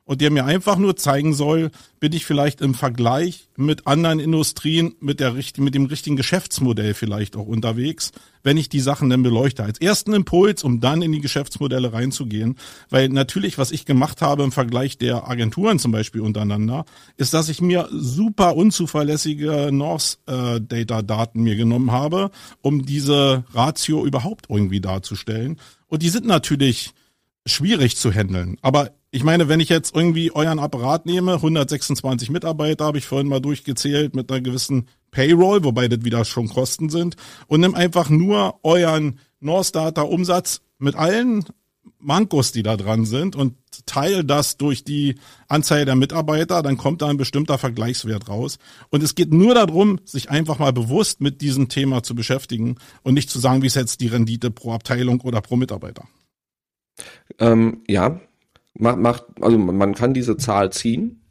[SPEAKER 2] und der mir einfach nur zeigen soll, bin ich vielleicht im Vergleich mit anderen Industrien mit der mit dem richtigen Geschäftsmodell vielleicht auch unterwegs, wenn ich die Sachen dann beleuchte. Als ersten Impuls, um dann in die Geschäftsmodelle reinzugehen. Weil natürlich, was ich gemacht habe im Vergleich der Agenturen zum Beispiel untereinander, ist, dass ich mir super unzuverlässige North-Data-Daten mir genommen habe, um diese Ratio überhaupt irgendwie darzustellen. Und die sind natürlich schwierig zu handeln. Aber ich meine, wenn ich jetzt irgendwie euren Apparat nehme, hundertsechsundzwanzig Mitarbeiter, habe ich vorhin mal durchgezählt, mit einer gewissen Payroll, wobei das wieder schon Kosten sind, und nimm einfach nur euren North Data Umsatz mit allen Mankos, die da dran sind, und teile das durch die Anzahl der Mitarbeiter, dann kommt da ein bestimmter Vergleichswert raus. Und es geht nur darum, sich einfach mal bewusst mit diesem Thema zu beschäftigen und nicht zu sagen, wie ist jetzt die Rendite pro Abteilung oder pro Mitarbeiter.
[SPEAKER 3] Ähm, ja, macht, also man kann diese Zahl ziehen,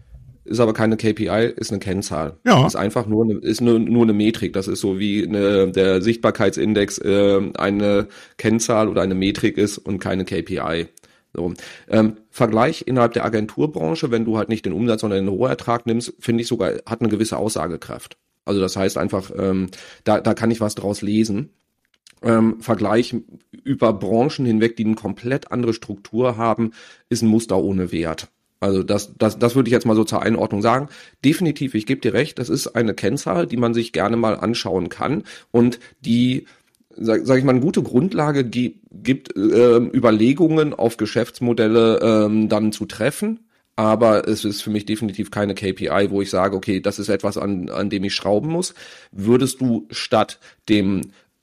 [SPEAKER 3] ist aber keine K P I, ist eine Kennzahl.
[SPEAKER 2] Ja.
[SPEAKER 3] Ist einfach nur eine, ist nur, nur eine Metrik. Das ist so wie eine, der Sichtbarkeitsindex äh, eine Kennzahl oder eine Metrik ist und keine K P I. So. Ähm, Vergleich innerhalb der Agenturbranche, wenn du halt nicht den Umsatz, sondern den Rohertrag nimmst, finde ich sogar, hat eine gewisse Aussagekraft. Also das heißt einfach, ähm, da, da kann ich was draus lesen. Ähm, Vergleich über Branchen hinweg, die eine komplett andere Struktur haben, ist ein Muster ohne Wert. Also das, das, das würde ich jetzt mal so zur Einordnung sagen. Definitiv, ich gebe dir recht, das ist eine Kennzahl, die man sich gerne mal anschauen kann und die, sag, sag ich mal, eine gute Grundlage gi- gibt, äh, Überlegungen auf Geschäftsmodelle ähm, dann zu treffen. Aber es ist für mich definitiv keine K P I, wo ich sage, okay, das ist etwas, an, an dem ich schrauben muss. Würdest du statt dem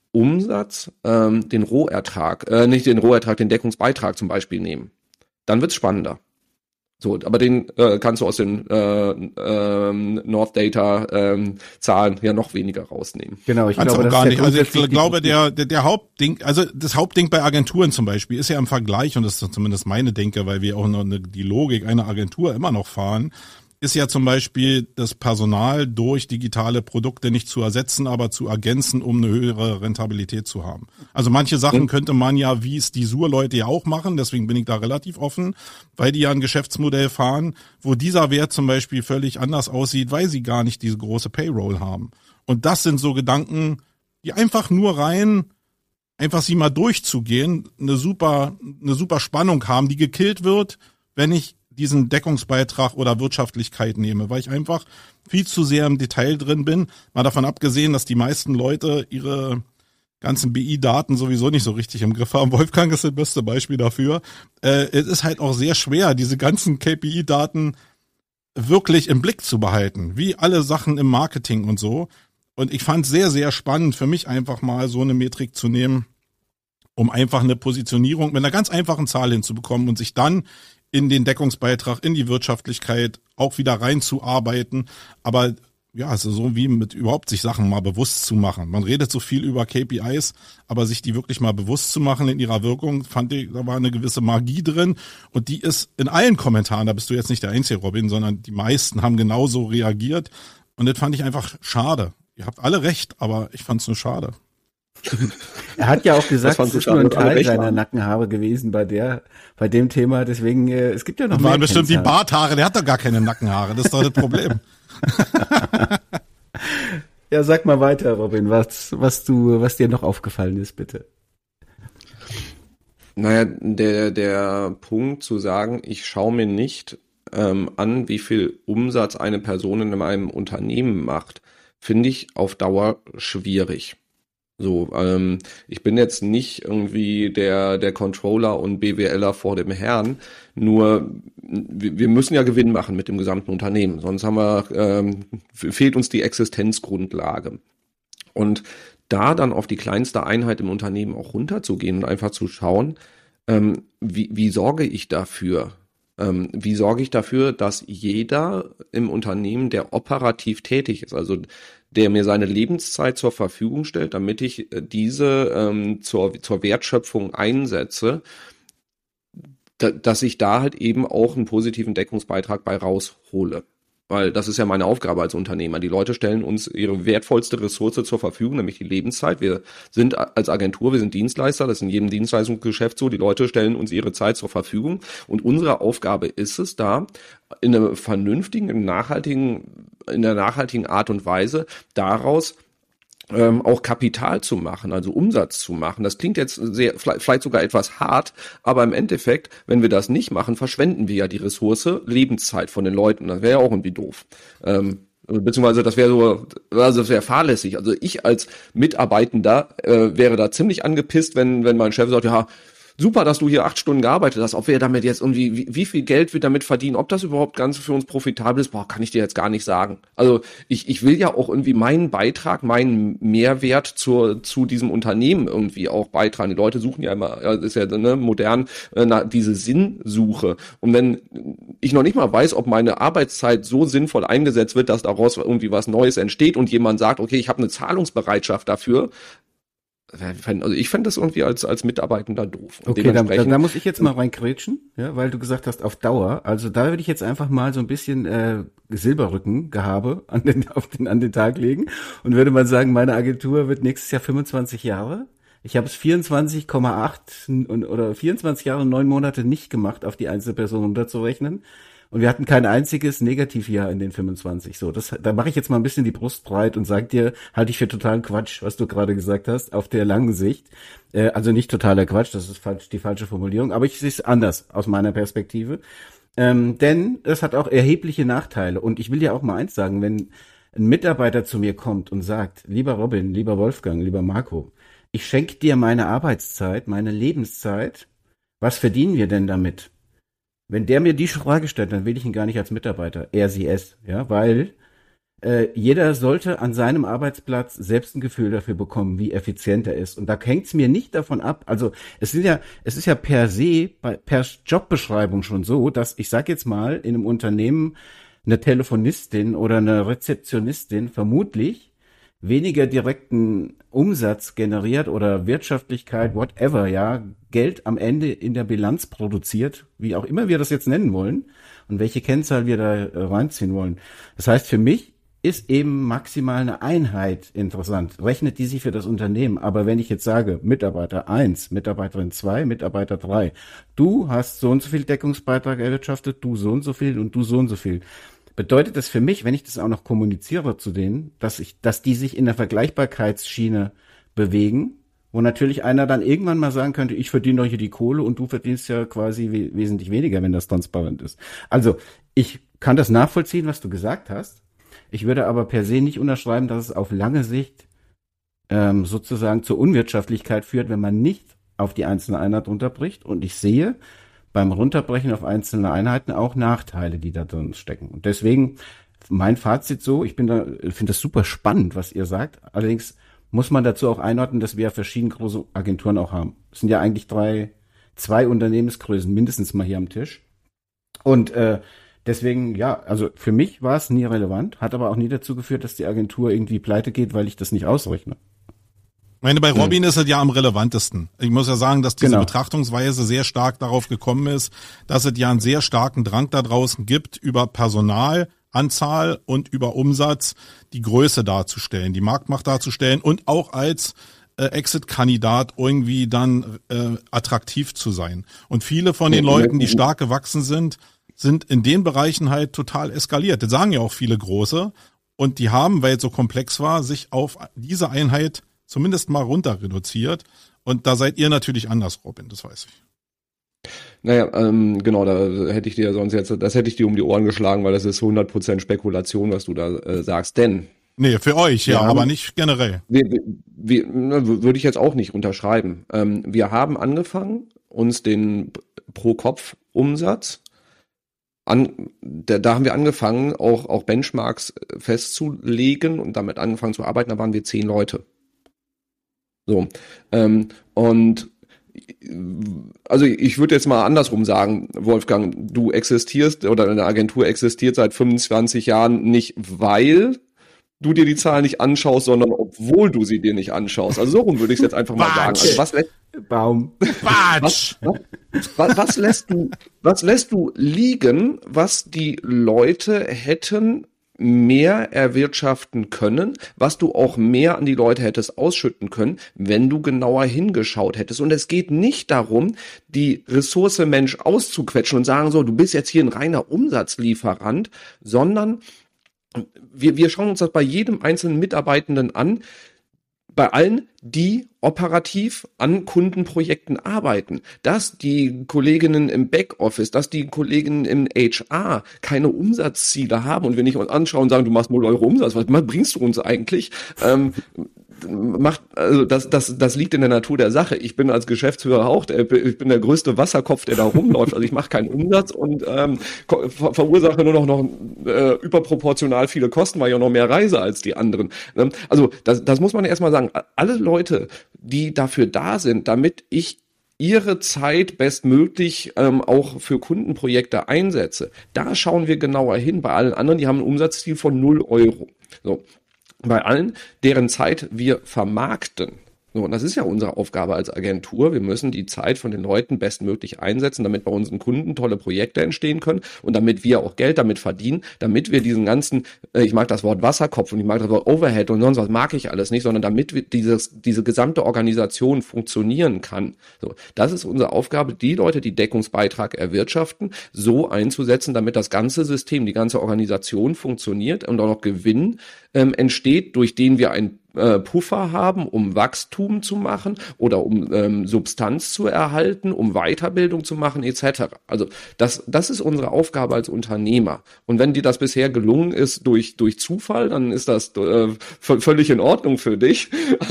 [SPEAKER 3] Umsatz ähm, den Rohertrag, äh, nicht den Rohertrag, den Deckungsbeitrag zum Beispiel nehmen, dann wird's spannender. So, aber den äh, kannst du aus den äh, ähm, North Data ähm, Zahlen ja noch weniger rausnehmen.
[SPEAKER 1] Genau, ich
[SPEAKER 2] Kannst
[SPEAKER 1] glaube,
[SPEAKER 2] auch
[SPEAKER 1] das
[SPEAKER 2] gar
[SPEAKER 1] ist
[SPEAKER 2] nicht.
[SPEAKER 1] ja
[SPEAKER 2] Also ich
[SPEAKER 1] grundsätzlich
[SPEAKER 2] glaube,
[SPEAKER 1] die-
[SPEAKER 2] der, der der Hauptding, also das Hauptding bei Agenturen zum Beispiel ist ja im Vergleich, und das ist zumindest meine Denke, weil wir auch noch eine, die Logik einer Agentur immer noch fahren, ist ja zum Beispiel das Personal durch digitale Produkte nicht zu ersetzen, aber zu ergänzen, um eine höhere Rentabilität zu haben. Also manche Sachen könnte man ja, wie es die S U R-Leute ja auch machen, deswegen bin ich da relativ offen, weil die ja ein Geschäftsmodell fahren, wo dieser Wert zum Beispiel völlig anders aussieht, weil sie gar nicht diese große Payroll haben. Und das sind so Gedanken, die einfach nur rein, einfach sie mal durchzugehen, eine super, eine super Spannung haben, die gekillt wird, wenn ich diesen Deckungsbeitrag oder Wirtschaftlichkeit nehme, weil ich einfach viel zu sehr im Detail drin bin. Mal davon abgesehen, dass die meisten Leute ihre ganzen B I-Daten sowieso nicht so richtig im Griff haben. Wolfgang ist das beste Beispiel dafür. Äh, es ist halt auch sehr schwer, diese ganzen K P I-Daten wirklich im Blick zu behalten, wie alle Sachen im Marketing und so. Und ich fand es sehr, sehr spannend für mich einfach mal so eine Metrik zu nehmen, um einfach eine Positionierung mit einer ganz einfachen Zahl hinzubekommen und sich dann in den Deckungsbeitrag, in die Wirtschaftlichkeit auch wieder reinzuarbeiten. Aber ja, also so wie mit überhaupt sich Sachen mal bewusst zu machen. Man redet so viel über K P Is, aber sich die wirklich mal bewusst zu machen in ihrer Wirkung, fand ich, da war eine gewisse Magie drin. Und die ist in allen Kommentaren, da bist du jetzt nicht der Einzige, Robin, sondern die meisten haben genauso reagiert. Und das fand ich einfach schade. Ihr habt alle recht, aber ich fand es nur schade.
[SPEAKER 1] Er hat ja auch gesagt,
[SPEAKER 3] Das
[SPEAKER 1] es
[SPEAKER 3] fand
[SPEAKER 1] ist
[SPEAKER 3] ich
[SPEAKER 1] nur ein
[SPEAKER 3] schade, dass alle
[SPEAKER 1] Teil
[SPEAKER 3] recht
[SPEAKER 1] seiner
[SPEAKER 3] waren.
[SPEAKER 1] Nackenhaare gewesen bei der, bei dem Thema. Deswegen, äh, es gibt ja noch
[SPEAKER 2] Das
[SPEAKER 1] mehr
[SPEAKER 2] waren bestimmt die
[SPEAKER 1] Kennzahlen.
[SPEAKER 2] Barthaare, der hat doch gar keine Nackenhaare, das ist doch das Problem.
[SPEAKER 1] Ja, sag mal weiter, Robin, was, was du, was dir noch aufgefallen ist, bitte.
[SPEAKER 3] Naja, der, der Punkt zu sagen, ich schaue mir nicht ähm, an, wie viel Umsatz eine Person in einem Unternehmen macht, finde ich auf Dauer schwierig. So, ähm, ich bin jetzt nicht irgendwie der, der Controller und BWLer vor dem Herrn, nur wir, wir müssen ja Gewinn machen mit dem gesamten Unternehmen, sonst haben wir, ähm, fehlt uns die Existenzgrundlage. Und da dann auf die kleinste Einheit im Unternehmen auch runterzugehen und einfach zu schauen, ähm, wie, wie sorge ich dafür? Ähm, wie sorge ich dafür, dass jeder im Unternehmen, der operativ tätig ist, also der mir seine Lebenszeit zur Verfügung stellt, damit ich äh, diese ähm, zur, zur Wertschöpfung einsetze, da, dass ich da halt eben auch einen positiven Deckungsbeitrag bei raushole. Weil das ist ja meine Aufgabe als Unternehmer. Die Leute stellen uns ihre wertvollste Ressource zur Verfügung, nämlich die Lebenszeit. Wir sind als Agentur, wir sind Dienstleister, das ist in jedem Dienstleistungsgeschäft so. Die Leute stellen uns ihre Zeit zur Verfügung. Und unsere Aufgabe ist es da, in einer vernünftigen, nachhaltigen, in der nachhaltigen Art und Weise daraus Ähm, auch Kapital zu machen, also Umsatz zu machen. Das klingt jetzt sehr, vielleicht sogar etwas hart, aber im Endeffekt, wenn wir das nicht machen, verschwenden wir ja die Ressource Lebenszeit von den Leuten. Das wäre ja auch irgendwie doof. Ähm, beziehungsweise das wäre so, also das wäre fahrlässig. Also ich als Mitarbeitender äh, wäre da ziemlich angepisst, wenn wenn mein Chef sagt, ja, super, dass du hier acht Stunden gearbeitet hast. Ob wir damit jetzt irgendwie, wie, wie viel Geld wir damit verdienen, ob das überhaupt ganz für uns profitabel ist, boah, kann ich dir jetzt gar nicht sagen. Also ich, ich will ja auch irgendwie meinen Beitrag, meinen Mehrwert zur, zu diesem Unternehmen irgendwie auch beitragen. Die Leute suchen ja immer, ja, ist ja ne, modern, äh, nach diese Sinnsuche. Und wenn ich noch nicht mal weiß, ob meine Arbeitszeit so sinnvoll eingesetzt wird, dass daraus irgendwie was Neues entsteht und jemand sagt, okay, ich habe eine Zahlungsbereitschaft dafür, also ich fände das irgendwie als als Mitarbeitender doof.
[SPEAKER 1] Und okay, da, da muss ich jetzt mal reinkrätschen, ja, weil du gesagt hast, auf Dauer. Also da würde ich jetzt einfach mal so ein bisschen äh, Silberrückengehabe an den auf den an den Tag legen und würde mal sagen, meine Agentur wird nächstes Jahr fünfundzwanzig Jahre. Ich habe es vierundzwanzig Komma acht oder vierundzwanzig Jahre und neun Monate nicht gemacht, auf die Einzelperson runterzurechnen. Und wir hatten kein einziges Negativjahr in den fünfundzwanzig. So, das, da mache ich jetzt mal ein bisschen die Brust breit und sag dir, halte ich für totalen Quatsch, was du gerade gesagt hast, auf der langen Sicht. Äh, also nicht totaler Quatsch, das ist falsch, die falsche Formulierung, aber ich sehe es anders aus meiner Perspektive. Ähm, denn es hat auch erhebliche Nachteile. Und ich will dir auch mal eins sagen, wenn ein Mitarbeiter zu mir kommt und sagt, lieber Robin, lieber Wolfgang, lieber Marco, ich schenke dir meine Arbeitszeit, meine Lebenszeit, was verdienen wir denn damit? Wenn der mir die Frage stellt, dann will ich ihn gar nicht als Mitarbeiter, er, sie, es, ja, weil äh, jeder sollte an seinem Arbeitsplatz selbst ein Gefühl dafür bekommen, wie effizient er ist. Und da hängt's mir nicht davon ab, also es sind ja, es ist ja per se, bei, per Jobbeschreibung schon so, dass ich sag jetzt mal, in einem Unternehmen eine Telefonistin oder eine Rezeptionistin vermutlich weniger direkten Umsatz generiert oder Wirtschaftlichkeit, whatever, ja, Geld am Ende in der Bilanz produziert, wie auch immer wir das jetzt nennen wollen und welche Kennzahl wir da äh, reinziehen wollen. Das heißt, für mich ist eben maximal eine Einheit interessant. Rechnet die sich für das Unternehmen. Aber wenn ich jetzt sage, Mitarbeiter eins, Mitarbeiterin zwei, Mitarbeiter drei, du hast so und so viel Deckungsbeitrag erwirtschaftet, du so und so viel und du so und so viel, bedeutet das für mich, wenn ich das auch noch kommuniziere zu denen, dass ich, dass die sich in der Vergleichbarkeitsschiene bewegen, wo natürlich einer dann irgendwann mal sagen könnte, ich verdiene doch hier die Kohle und du verdienst ja quasi we- wesentlich weniger, wenn das transparent ist. Also, ich kann das nachvollziehen, was du gesagt hast. Ich würde aber per se nicht unterschreiben, dass es auf lange Sicht ähm, sozusagen zur Unwirtschaftlichkeit führt, wenn man nicht auf die einzelne Einheit runterbricht. Und ich sehe beim Runterbrechen auf einzelne Einheiten auch Nachteile, die da drin stecken. Und deswegen mein Fazit so, ich bin da, finde das super spannend, was ihr sagt. Allerdings muss man dazu auch einordnen, dass wir ja verschiedene große Agenturen auch haben. Es sind ja eigentlich drei, zwei Unternehmensgrößen mindestens mal hier am Tisch. Und äh, deswegen, ja, also für mich war es nie relevant, hat aber auch nie dazu geführt, dass die Agentur irgendwie pleite geht, weil ich das nicht ausrechne.
[SPEAKER 2] Ich meine, bei Robin hm. ist es ja am relevantesten. Ich muss ja sagen, dass diese
[SPEAKER 1] Genau.
[SPEAKER 2] Betrachtungsweise sehr stark darauf gekommen ist, dass es ja einen sehr starken Drang da draußen gibt, über Personalanzahl und über Umsatz die Größe darzustellen, die Marktmacht darzustellen und auch als äh, Exit-Kandidat irgendwie dann äh, attraktiv zu sein. Und viele von den Leuten, die stark gewachsen sind, sind in den Bereichen halt total eskaliert. Das sagen ja auch viele Große. Und die haben, weil es so komplex war, sich auf diese Einheit zumindest mal runter reduziert. Und da seid ihr natürlich anders, Robin, das weiß ich.
[SPEAKER 3] Naja, ähm, genau, da hätte ich dir sonst jetzt, das hätte ich dir um die Ohren geschlagen, weil das ist hundert Prozent Spekulation, was du da äh, sagst. Denn
[SPEAKER 2] Nee, für euch, ja,
[SPEAKER 3] haben,
[SPEAKER 2] aber nicht generell.
[SPEAKER 3] Wir, wir, wir, würde ich jetzt auch nicht unterschreiben. Ähm, wir haben angefangen, uns den Pro-Kopf-Umsatz An, da, da haben wir angefangen, auch, auch Benchmarks festzulegen und damit angefangen zu arbeiten, da waren wir zehn Leute. So, ähm, und also ich würde jetzt mal andersrum sagen, Wolfgang, du existierst oder deine Agentur existiert seit fünfundzwanzig Jahren nicht, weil du dir die Zahlen nicht anschaust, sondern obwohl du sie dir nicht anschaust. Also so rum würde ich es jetzt einfach mal sagen. Also was lässt,
[SPEAKER 1] Baum.
[SPEAKER 3] Was, was, was lässt du, was lässt du liegen, was die Leute hätten mehr erwirtschaften können, was du auch mehr an die Leute hättest ausschütten können, wenn du genauer hingeschaut hättest. Und es geht nicht darum, die Ressource Mensch auszuquetschen und sagen so, du bist jetzt hier ein reiner Umsatzlieferant, sondern wir, wir schauen uns das bei jedem einzelnen Mitarbeitenden an, bei allen, die operativ an Kundenprojekten arbeiten, dass die Kolleginnen im Backoffice, dass die Kolleginnen im H R keine Umsatzziele haben und wir nicht uns anschauen und sagen, du machst null Euro Umsatz, was bringst du uns eigentlich? Ähm, macht, also das, das, das liegt in der Natur der Sache. Ich bin als Geschäftsführer auch, der, ich bin der größte Wasserkopf, der da rumläuft. Also ich mache keinen Umsatz und ähm, ver verursache nur noch, noch äh, überproportional viele Kosten, weil ich auch noch mehr reise als die anderen. Also das, das muss man erstmal sagen. Alle Leute, die dafür da sind, damit ich ihre Zeit bestmöglich ähm, auch für Kundenprojekte einsetze, da schauen wir genauer hin. Bei allen anderen, die haben ein Umsatzziel von null Euro. So. Bei allen, deren Zeit wir vermarkten. So, und das ist ja unsere Aufgabe als Agentur. Wir müssen die Zeit von den Leuten bestmöglich einsetzen, damit bei unseren Kunden tolle Projekte entstehen können und damit wir auch Geld damit verdienen, damit wir diesen ganzen, äh, ich mag das Wort Wasserkopf und ich mag das Wort Overhead und sonst was mag ich alles nicht, sondern damit wir dieses, diese gesamte Organisation funktionieren kann. So, das ist unsere Aufgabe, die Leute, die Deckungsbeitrag erwirtschaften, so einzusetzen, damit das ganze System, die ganze Organisation funktioniert und auch noch Gewinn ähm, entsteht, durch den wir ein Puffer haben, um Wachstum zu machen oder um ähm, Substanz zu erhalten, um Weiterbildung zu machen et cetera. Also das, das ist unsere Aufgabe als Unternehmer. Und wenn dir das bisher gelungen ist durch durch Zufall, dann ist das äh, völlig in Ordnung für dich.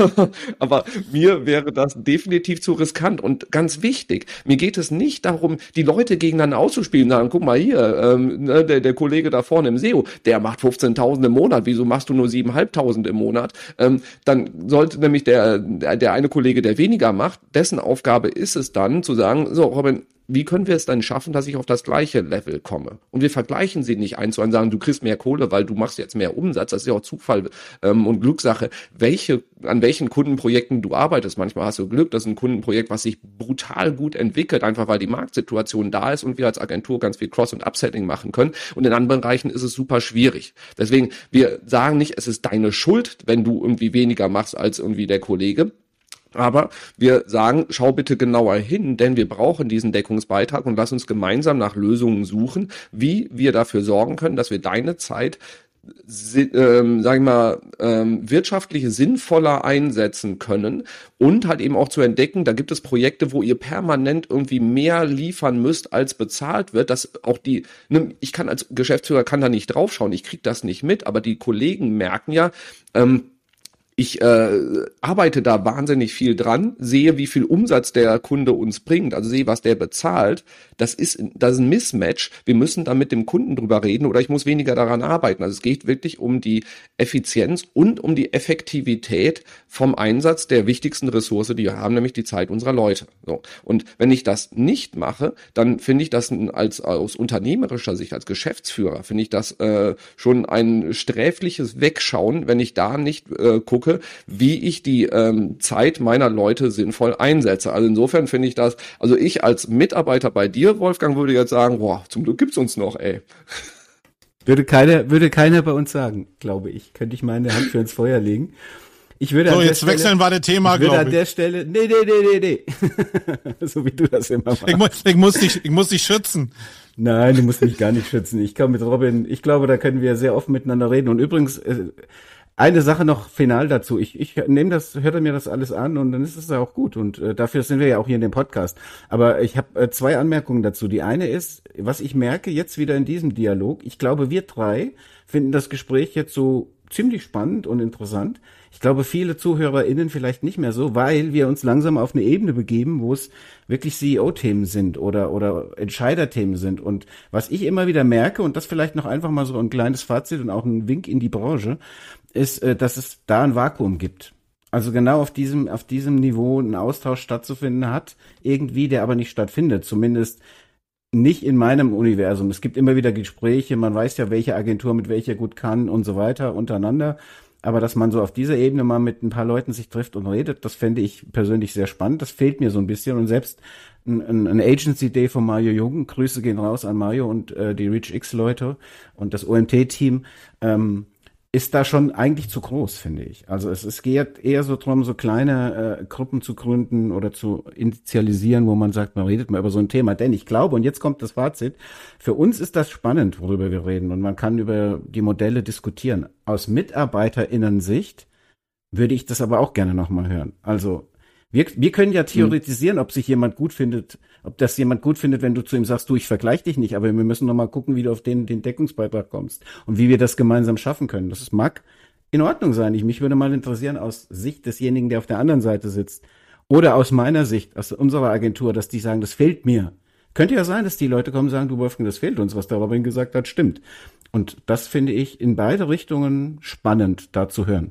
[SPEAKER 3] Aber mir wäre das definitiv zu riskant. Und ganz wichtig, mir geht es nicht darum, die Leute gegeneinander auszuspielen. Sagen, guck mal hier, ähm, der, der Kollege da vorne im S E O, der macht fünfzehntausend im Monat. Wieso machst du nur siebentausendfünfhundert im Monat? Ähm, dann sollte nämlich der, der, der eine Kollege, der weniger macht, dessen Aufgabe ist es dann zu sagen, so Robin, wie können wir es dann schaffen, dass ich auf das gleiche Level komme? Und wir vergleichen sie nicht eins zu eins, sagen, du kriegst mehr Kohle, weil du machst jetzt mehr Umsatz. Das ist ja auch Zufall ähm, und Glückssache, welche, an welchen Kundenprojekten du arbeitest. Manchmal hast du Glück, das ist ein Kundenprojekt, was sich brutal gut entwickelt, einfach weil die Marktsituation da ist und wir als Agentur ganz viel Cross- und Upselling machen können. Und in anderen Bereichen ist es super schwierig. Deswegen, wir sagen nicht, es ist deine Schuld, wenn du irgendwie weniger machst als irgendwie der Kollege. Aber wir sagen, schau bitte genauer hin, denn wir brauchen diesen Deckungsbeitrag und lass uns gemeinsam nach Lösungen suchen, wie wir dafür sorgen können, dass wir deine Zeit, ähm, sagen wir mal, ähm, wirtschaftlich sinnvoller einsetzen können und halt eben auch zu entdecken, da gibt es Projekte, wo ihr permanent irgendwie mehr liefern müsst, als bezahlt wird, dass auch die, ne, ich kann als Geschäftsführer kann da nicht draufschauen, ich krieg das nicht mit, aber die Kollegen merken ja, ähm, ich äh, arbeite da wahnsinnig viel dran, sehe, wie viel Umsatz der Kunde uns bringt, also sehe, was der bezahlt. Das ist, das ist ein Mismatch. Wir müssen da mit dem Kunden drüber reden oder ich muss weniger daran arbeiten. Also es geht wirklich um die Effizienz und um die Effektivität vom Einsatz der wichtigsten Ressource, die wir haben, nämlich die Zeit unserer Leute. So. Und wenn ich das nicht mache, dann finde ich das als aus unternehmerischer Sicht, als Geschäftsführer, finde ich das äh, schon ein sträfliches Wegschauen, wenn ich da nicht äh, gucke, wie ich die ähm, Zeit meiner Leute sinnvoll einsetze. Also insofern finde ich das, also ich als Mitarbeiter bei dir, Wolfgang, würde jetzt sagen, boah, zum Glück gibt's uns noch, ey.
[SPEAKER 1] Würde keiner, würde keiner bei uns sagen, glaube ich. Könnte ich meine Hand für ins Feuer legen. Ich würde
[SPEAKER 2] so,
[SPEAKER 1] an
[SPEAKER 2] jetzt
[SPEAKER 1] Stelle,
[SPEAKER 2] wechseln wir das Thema,
[SPEAKER 1] glaube ich. Ich würde an
[SPEAKER 2] ich.
[SPEAKER 1] der Stelle, nee, nee, nee, nee, nee. So wie du das immer machst.
[SPEAKER 2] Ich muss, ich muss dich, ich muss dich schützen.
[SPEAKER 1] Nein, du musst mich gar nicht schützen. Ich komme mit Robin, ich glaube, da können wir sehr offen miteinander reden. Und übrigens, äh, eine Sache noch final dazu. Ich, ich nehme das, hört mir das alles an und dann ist es ja auch gut. Und äh, dafür sind wir ja auch hier in dem Podcast. Aber ich habe äh, zwei Anmerkungen dazu. Die eine ist, was ich merke jetzt wieder in diesem Dialog, ich glaube, wir drei finden das Gespräch jetzt so ziemlich spannend und interessant. Ich glaube, viele ZuhörerInnen vielleicht nicht mehr so, weil wir uns langsam auf eine Ebene begeben, wo es wirklich C E O-Themen sind oder oder Entscheiderthemen sind. Und was ich immer wieder merke, und das vielleicht noch einfach mal so ein kleines Fazit und auch ein Wink in die Branche, ist, dass es da ein Vakuum gibt. Also genau auf diesem auf diesem Niveau ein Austausch stattzufinden hat, irgendwie, der aber nicht stattfindet. Zumindest nicht in meinem Universum. Es gibt immer wieder Gespräche, man weiß ja, welche Agentur mit welcher gut kann und so weiter untereinander. Aber dass man so auf dieser Ebene mal mit ein paar Leuten sich trifft und redet, das fände ich persönlich sehr spannend. Das fehlt mir so ein bisschen. Und selbst ein, ein, ein Agency-Day von Mario Jung, Grüße gehen raus an Mario und äh, die ReachX-Leute und das O M T-Team, ähm, ist da schon eigentlich zu groß, finde ich. Also es, es geht eher so drum, so kleine äh, Gruppen zu gründen oder zu initialisieren, wo man sagt, man redet mal über so ein Thema. Denn ich glaube, und jetzt kommt das Fazit, für uns ist das spannend, worüber wir reden. Und man kann über die Modelle diskutieren. Aus MitarbeiterInnen-Sicht würde ich das aber auch gerne nochmal hören. Also wir, wir können ja theoretisieren, ob sich jemand gut findet, ob das jemand gut findet, wenn du zu ihm sagst, du, ich vergleiche dich nicht, aber wir müssen noch mal gucken, wie du auf den, den Deckungsbeitrag kommst und wie wir das gemeinsam schaffen können. Das mag in Ordnung sein. Ich, mich würde mal interessieren, aus Sicht desjenigen, der auf der anderen Seite sitzt oder aus meiner Sicht, aus unserer Agentur, dass die sagen, das fehlt mir. Könnte ja sein, dass die Leute kommen und sagen, du Wolfgang, das fehlt uns, was der Robin gesagt hat, stimmt. Und das finde ich in beide Richtungen spannend, da zu hören.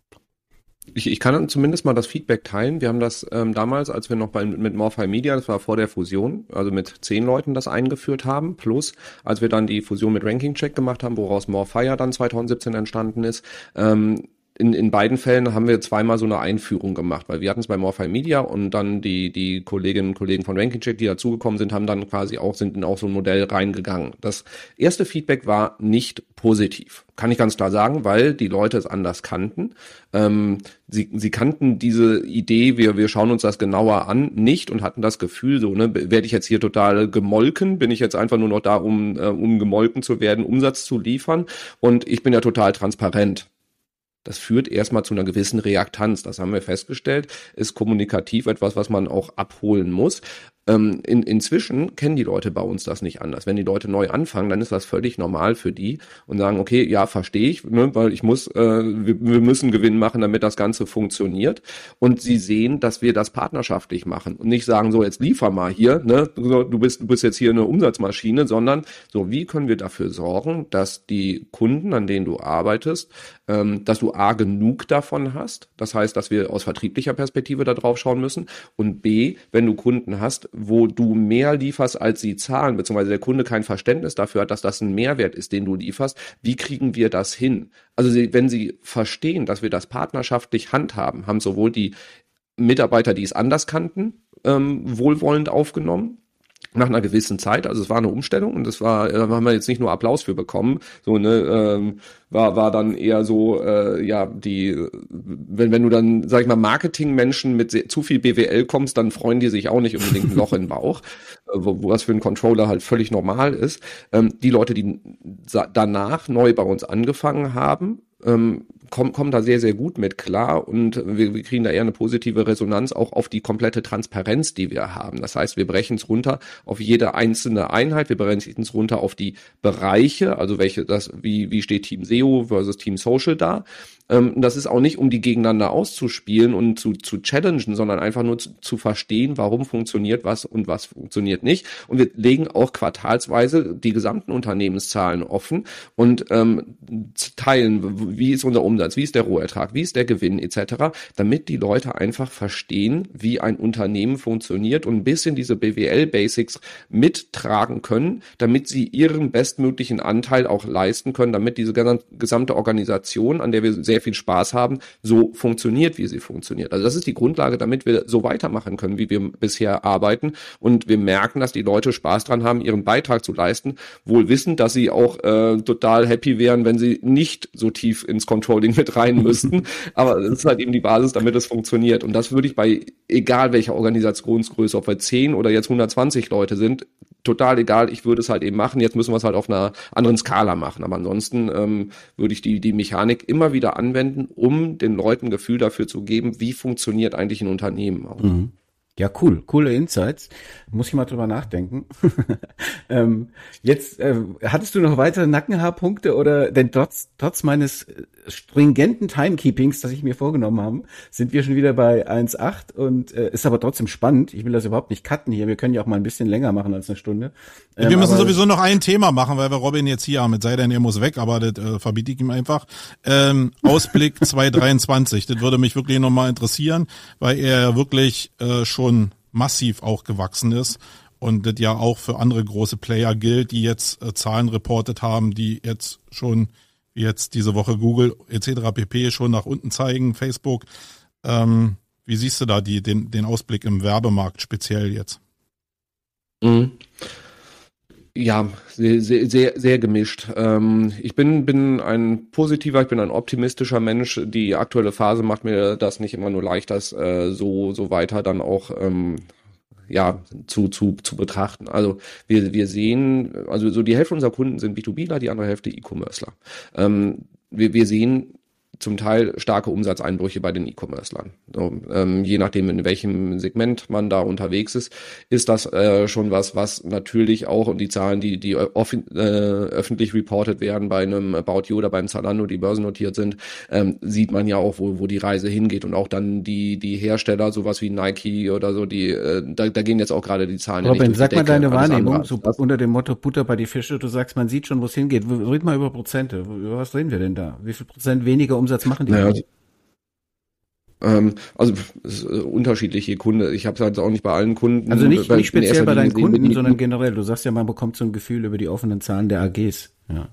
[SPEAKER 3] Ich, ich kann zumindest mal das Feedback teilen. Wir haben das ähm, damals, als wir noch bei, mit Morphi Media, das war vor der Fusion, also mit zehn Leuten das eingeführt haben, plus als wir dann die Fusion mit Ranking Check gemacht haben, woraus Morphi ja dann zwanzig siebzehn entstanden ist, ähm, In, in beiden Fällen haben wir zweimal so eine Einführung gemacht, weil wir hatten es bei Morphi Media und dann die die Kolleginnen und Kollegen von Ranking Check, die dazugekommen sind, haben dann quasi auch sind in auch so ein Modell reingegangen. Das erste Feedback war nicht positiv, kann ich ganz klar sagen, weil die Leute es anders kannten. Ähm, sie sie kannten diese Idee, wir wir schauen uns das genauer an, nicht und hatten das Gefühl, so ne, werde ich jetzt hier total gemolken, bin ich jetzt einfach nur noch da, um äh, um gemolken zu werden, Umsatz zu liefern und ich bin ja total transparent. Das führt erstmal zu einer gewissen Reaktanz. Das haben wir festgestellt, ist kommunikativ etwas, was man auch abholen muss. Ähm, in, inzwischen kennen die Leute bei uns das nicht anders. Wenn die Leute neu anfangen, dann ist das völlig normal für die und sagen, okay, ja, verstehe ich, ne, weil ich muss, äh, wir, wir müssen Gewinn machen, damit das Ganze funktioniert. Und sie sehen, dass wir das partnerschaftlich machen und nicht sagen, so, jetzt liefer mal hier, ne, du bist, du bist jetzt hier eine Umsatzmaschine, sondern so, wie können wir dafür sorgen, dass die Kunden, an denen du arbeitest, ähm, dass du A, genug davon hast. Das heißt, dass wir aus vertrieblicher Perspektive da drauf schauen müssen und B, wenn du Kunden hast, wo du mehr lieferst, als sie zahlen, beziehungsweise der Kunde kein Verständnis dafür hat, dass das ein Mehrwert ist, den du lieferst, wie kriegen wir das hin? Also sie, wenn sie verstehen, dass wir das partnerschaftlich handhaben, haben sowohl die Mitarbeiter, die es anders kannten, ähm, wohlwollend aufgenommen, nach einer gewissen Zeit, also es war eine Umstellung und das war, da haben wir jetzt nicht nur Applaus für bekommen, so ne, ähm, war war dann eher so, äh, ja die, wenn wenn du dann, sag ich mal, Marketingmenschen mit sehr, zu viel B W L kommst, dann freuen die sich auch nicht unbedingt ein Loch im Bauch, wo, wo was für einen Controller halt völlig normal ist. Ähm, die Leute, die danach neu bei uns angefangen haben, ähm, kommen, kommen da sehr, sehr gut mit klar und wir, wir kriegen da eher eine positive Resonanz auch auf die komplette Transparenz, die wir haben. Das heißt, wir brechen es runter auf jede einzelne Einheit, wir brechen es runter auf die Bereiche, also welche das, wie, wie steht Team S E O versus Team Social da. Ähm, das ist auch nicht, um die gegeneinander auszuspielen und zu, zu challengen, sondern einfach nur zu, zu verstehen, warum funktioniert was und was funktioniert nicht. Und wir legen auch quartalsweise die gesamten Unternehmenszahlen offen und ähm, teilen, wie ist unser Umsatz, wie ist der Rohertrag, wie ist der Gewinn et cetera, damit die Leute einfach verstehen, wie ein Unternehmen funktioniert und ein bisschen diese B W L-Basics mittragen können, damit sie ihren bestmöglichen Anteil auch leisten können, damit diese gesamte Organisation, an der wir sehr viel Spaß haben, so funktioniert, wie sie funktioniert. Also das ist die Grundlage, damit wir so weitermachen können, wie wir bisher arbeiten und wir merken, dass die Leute Spaß dran haben, ihren Beitrag zu leisten, wohl wissend, dass sie auch äh, total happy wären, wenn sie nicht so tief ins Controlling mit rein müssten, aber das ist halt eben die Basis, damit es funktioniert und das würde ich bei, egal welcher Organisationsgröße, ob wir zehn oder jetzt hundertzwanzig Leute sind, total egal, ich würde es halt eben machen, jetzt müssen wir es halt auf einer anderen Skala machen, aber ansonsten ähm, würde ich die die Mechanik immer wieder anwenden, um den Leuten ein Gefühl dafür zu geben, wie funktioniert eigentlich ein Unternehmen auch.
[SPEAKER 1] Mhm. Ja, cool, coole Insights. Muss ich mal drüber nachdenken. ähm, jetzt, äh, hattest du noch weitere Nackenhaarpunkte oder, denn trotz, trotz meines stringenten Timekeepings, das ich mir vorgenommen habe, sind wir schon wieder bei eins Komma acht und äh, ist aber trotzdem spannend. Ich will das überhaupt nicht cutten hier. Wir können ja auch mal ein bisschen länger machen als eine Stunde. Ähm,
[SPEAKER 2] wir müssen sowieso noch ein Thema machen, weil wir Robin jetzt hier haben. Es sei denn, er muss weg, aber das äh, verbiete ich ihm einfach. Ähm, Ausblick zwanzig dreiundzwanzig. Das würde mich wirklich nochmal interessieren, weil er wirklich äh, schon massiv auch gewachsen ist und das ja auch für andere große Player gilt, die jetzt äh, Zahlen reportet haben, die jetzt schon, wie jetzt diese Woche Google et cetera pp. Schon nach unten zeigen, Facebook. Ähm, wie siehst du da die, den, den Ausblick im Werbemarkt speziell jetzt?
[SPEAKER 3] Mhm. Ja, sehr, sehr, sehr, sehr gemischt. Ähm, ich bin, bin ein positiver, ich bin ein optimistischer Mensch. Die aktuelle Phase macht mir das nicht immer nur leicht, das äh, so, so weiter dann auch ähm, ja, zu, zu, zu betrachten. Also wir, wir sehen, also so die Hälfte unserer Kunden sind BtoBler, die andere Hälfte E-Commercer. Ähm, wir, wir sehen zum Teil starke Umsatzeinbrüche bei den E-Commercern. So, ähm, je nachdem, in welchem Segment man da unterwegs ist, ist das äh, schon was, was natürlich auch, und die Zahlen, die, die off, äh, öffentlich reported werden bei einem About You oder beim Zalando, die börsennotiert sind, ähm, sieht man ja auch, wo, wo die Reise hingeht. Und auch dann die, die Hersteller, sowas wie Nike oder so, die, äh, da, da gehen jetzt auch gerade die Zahlen.
[SPEAKER 1] Robin,
[SPEAKER 3] nicht
[SPEAKER 1] sag mal deine Wahrnehmung, so
[SPEAKER 3] das.
[SPEAKER 1] unter dem Motto Butter bei die Fische, du sagst, man sieht schon, wo es hingeht. Red mal über Prozente. Über was reden wir denn da? Wie viel Prozent weniger Umsatz machen die?
[SPEAKER 3] Naja, ähm, also es ist unterschiedlich je Kunde. Ich habe es halt auch nicht bei allen Kunden.
[SPEAKER 1] Also nicht,
[SPEAKER 3] weil
[SPEAKER 1] nicht speziell bei deinen
[SPEAKER 3] sehen wir
[SPEAKER 1] Kunden,
[SPEAKER 3] die-
[SPEAKER 1] sondern generell. Du sagst ja, man bekommt so ein Gefühl über die offenen Zahlen der A Gs. Ja.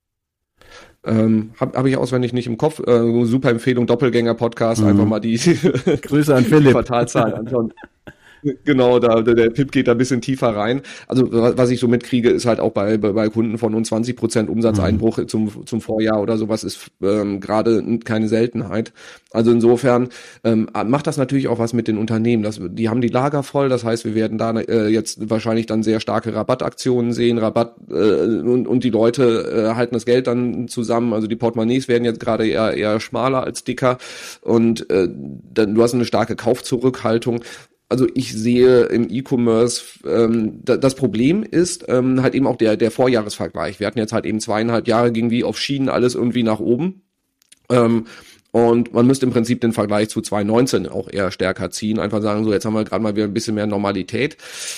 [SPEAKER 3] Ähm, habe hab ich auswendig nicht im Kopf. Äh, super Empfehlung, Doppelgänger-Podcast,
[SPEAKER 1] Mhm.
[SPEAKER 3] einfach mal die,
[SPEAKER 1] Grüße an
[SPEAKER 3] die
[SPEAKER 1] Philipp.
[SPEAKER 3] Quartalzahlen anschauen. Genau, da der, der Pip geht da ein bisschen tiefer rein. Also wa- was ich so mitkriege, ist halt auch bei bei, bei Kunden von uns zwanzig Prozent Umsatzeinbruch
[SPEAKER 1] Mhm.
[SPEAKER 3] zum zum Vorjahr oder sowas ist ähm, gerade keine Seltenheit. Also insofern ähm, macht das natürlich auch was mit den Unternehmen. Das, die haben die Lager voll, das heißt, wir werden da äh, jetzt wahrscheinlich dann sehr starke Rabattaktionen sehen, Rabatt äh, und, und die Leute äh, halten das Geld dann zusammen. Also die Portemonnaies werden jetzt gerade eher eher schmaler als dicker und äh, dann du hast eine starke Kaufzurückhaltung. Also ich sehe im E-Commerce, ähm, da, das Problem ist ähm, halt eben auch der der Vorjahresvergleich. Wir hatten jetzt halt eben zweieinhalb Jahre, ging wie auf Schienen alles irgendwie nach oben. Ähm, und man müsste im Prinzip den Vergleich zu zwanzig neunzehn auch eher stärker ziehen. Einfach sagen, so jetzt haben wir gerade mal wieder ein bisschen mehr Normalität.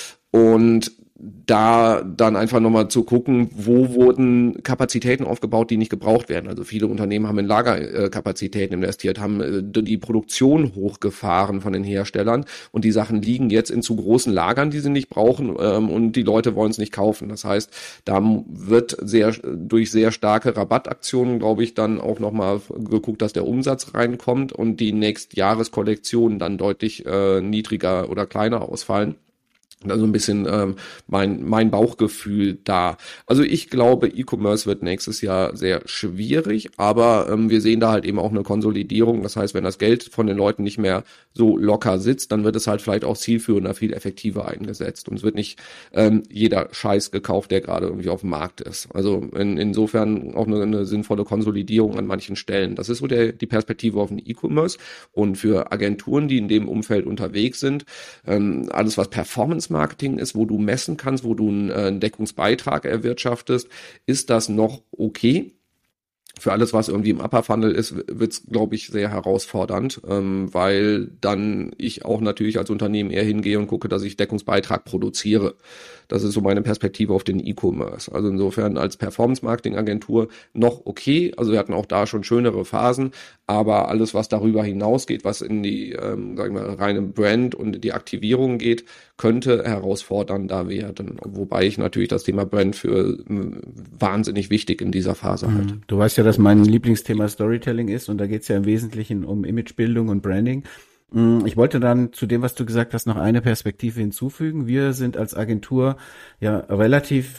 [SPEAKER 3] Und da dann einfach nochmal zu gucken, wo wurden Kapazitäten aufgebaut, die nicht gebraucht werden. Also viele Unternehmen haben in Lagerkapazitäten investiert, haben äh, die Produktion hochgefahren von den Herstellern und die Sachen liegen jetzt in zu großen Lagern, die sie nicht brauchen ähm, und die Leute wollen es nicht kaufen. Das heißt, da wird sehr durch sehr starke Rabattaktionen, glaube ich, dann auch nochmal geguckt, dass der Umsatz reinkommt und die Nächstjahreskollektionen dann deutlich äh, niedriger oder kleiner ausfallen. Also ein bisschen ähm, mein mein Bauchgefühl da. Also ich glaube, E-Commerce wird nächstes Jahr sehr schwierig, aber ähm, wir sehen da halt eben auch eine Konsolidierung. Das heißt, wenn das Geld von den Leuten nicht mehr so locker sitzt, dann wird es halt vielleicht auch zielführender, viel effektiver eingesetzt. Und es wird nicht ähm, jeder Scheiß gekauft, der gerade irgendwie auf dem Markt ist. Also in, insofern auch eine, eine sinnvolle Konsolidierung an manchen Stellen. Das ist so der die Perspektive auf den E-Commerce. Und für Agenturen, die in dem Umfeld unterwegs sind, ähm, alles was Performance Marketing ist, wo du messen kannst, wo du einen, äh, einen Deckungsbeitrag erwirtschaftest, ist das noch okay. Für alles, was irgendwie im Upper Funnel ist, wird es, glaube ich, sehr herausfordernd, ähm, weil dann ich auch natürlich als Unternehmen eher hingehe und gucke, dass ich Deckungsbeitrag produziere. Das ist so meine Perspektive auf den E-Commerce. Also insofern als Performance-Marketing-Agentur noch okay. Also wir hatten auch da schon schönere Phasen, aber alles, was darüber hinausgeht, was in die, ähm, sagen wir, reine Brand und die Aktivierung geht, könnte herausfordernder werden. Wobei ich natürlich das Thema Brand für m, wahnsinnig wichtig in dieser Phase halte.
[SPEAKER 1] Du weißt ja, dass mein Lieblingsthema Storytelling ist und da geht es ja im Wesentlichen um Imagebildung und Branding. Ich wollte dann zu dem, was du gesagt hast, noch eine Perspektive hinzufügen. Wir sind als Agentur ja relativ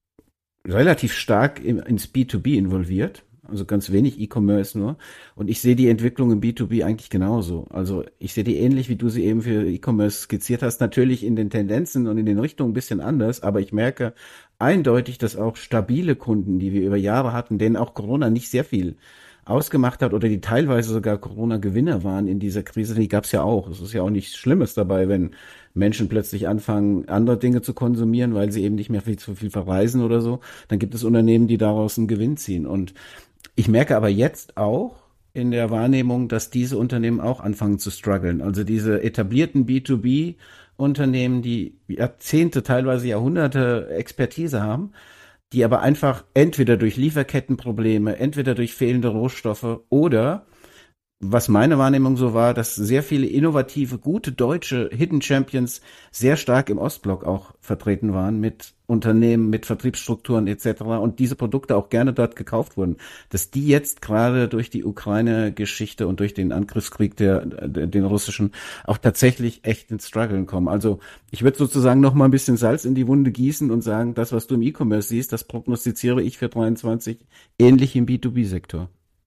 [SPEAKER 1] relativ stark im, ins B zwei B involviert, also ganz wenig E-Commerce nur. Und ich sehe die Entwicklung im B zwei B eigentlich genauso. Also ich sehe die ähnlich, wie du sie eben für E-Commerce skizziert hast, natürlich in den Tendenzen und in den Richtungen ein bisschen anders, aber ich merke eindeutig, dass auch stabile Kunden, die wir über Jahre hatten, denen auch Corona nicht sehr viel ausgemacht hat oder die teilweise sogar Corona-Gewinner waren in dieser Krise, die gab es ja auch. Es ist ja auch nichts Schlimmes dabei, wenn Menschen plötzlich anfangen, andere Dinge zu konsumieren, weil sie eben nicht mehr viel zu viel verreisen oder so. Dann gibt es Unternehmen, die daraus einen Gewinn ziehen. Und ich merke aber jetzt auch in der Wahrnehmung, dass diese Unternehmen auch anfangen zu strugglen. Also diese etablierten B zwei B-Unternehmen, die Jahrzehnte, teilweise Jahrhunderte Expertise haben, die aber einfach entweder durch Lieferkettenprobleme, entweder durch fehlende Rohstoffe oder was meine Wahrnehmung so war, dass sehr viele innovative, gute deutsche Hidden Champions sehr stark im Ostblock auch vertreten waren mit Unternehmen, mit Vertriebsstrukturen et cetera und diese Produkte auch gerne dort gekauft wurden. Dass die jetzt gerade durch die Ukraine-Geschichte und durch den Angriffskrieg, der, den russischen, auch tatsächlich echt ins Struggeln kommen. Also ich würde sozusagen noch mal ein bisschen Salz in die Wunde gießen und sagen, das, was du im E-Commerce siehst, das prognostiziere ich für dreiundzwanzig ähnlich im B zwei B-Sektor.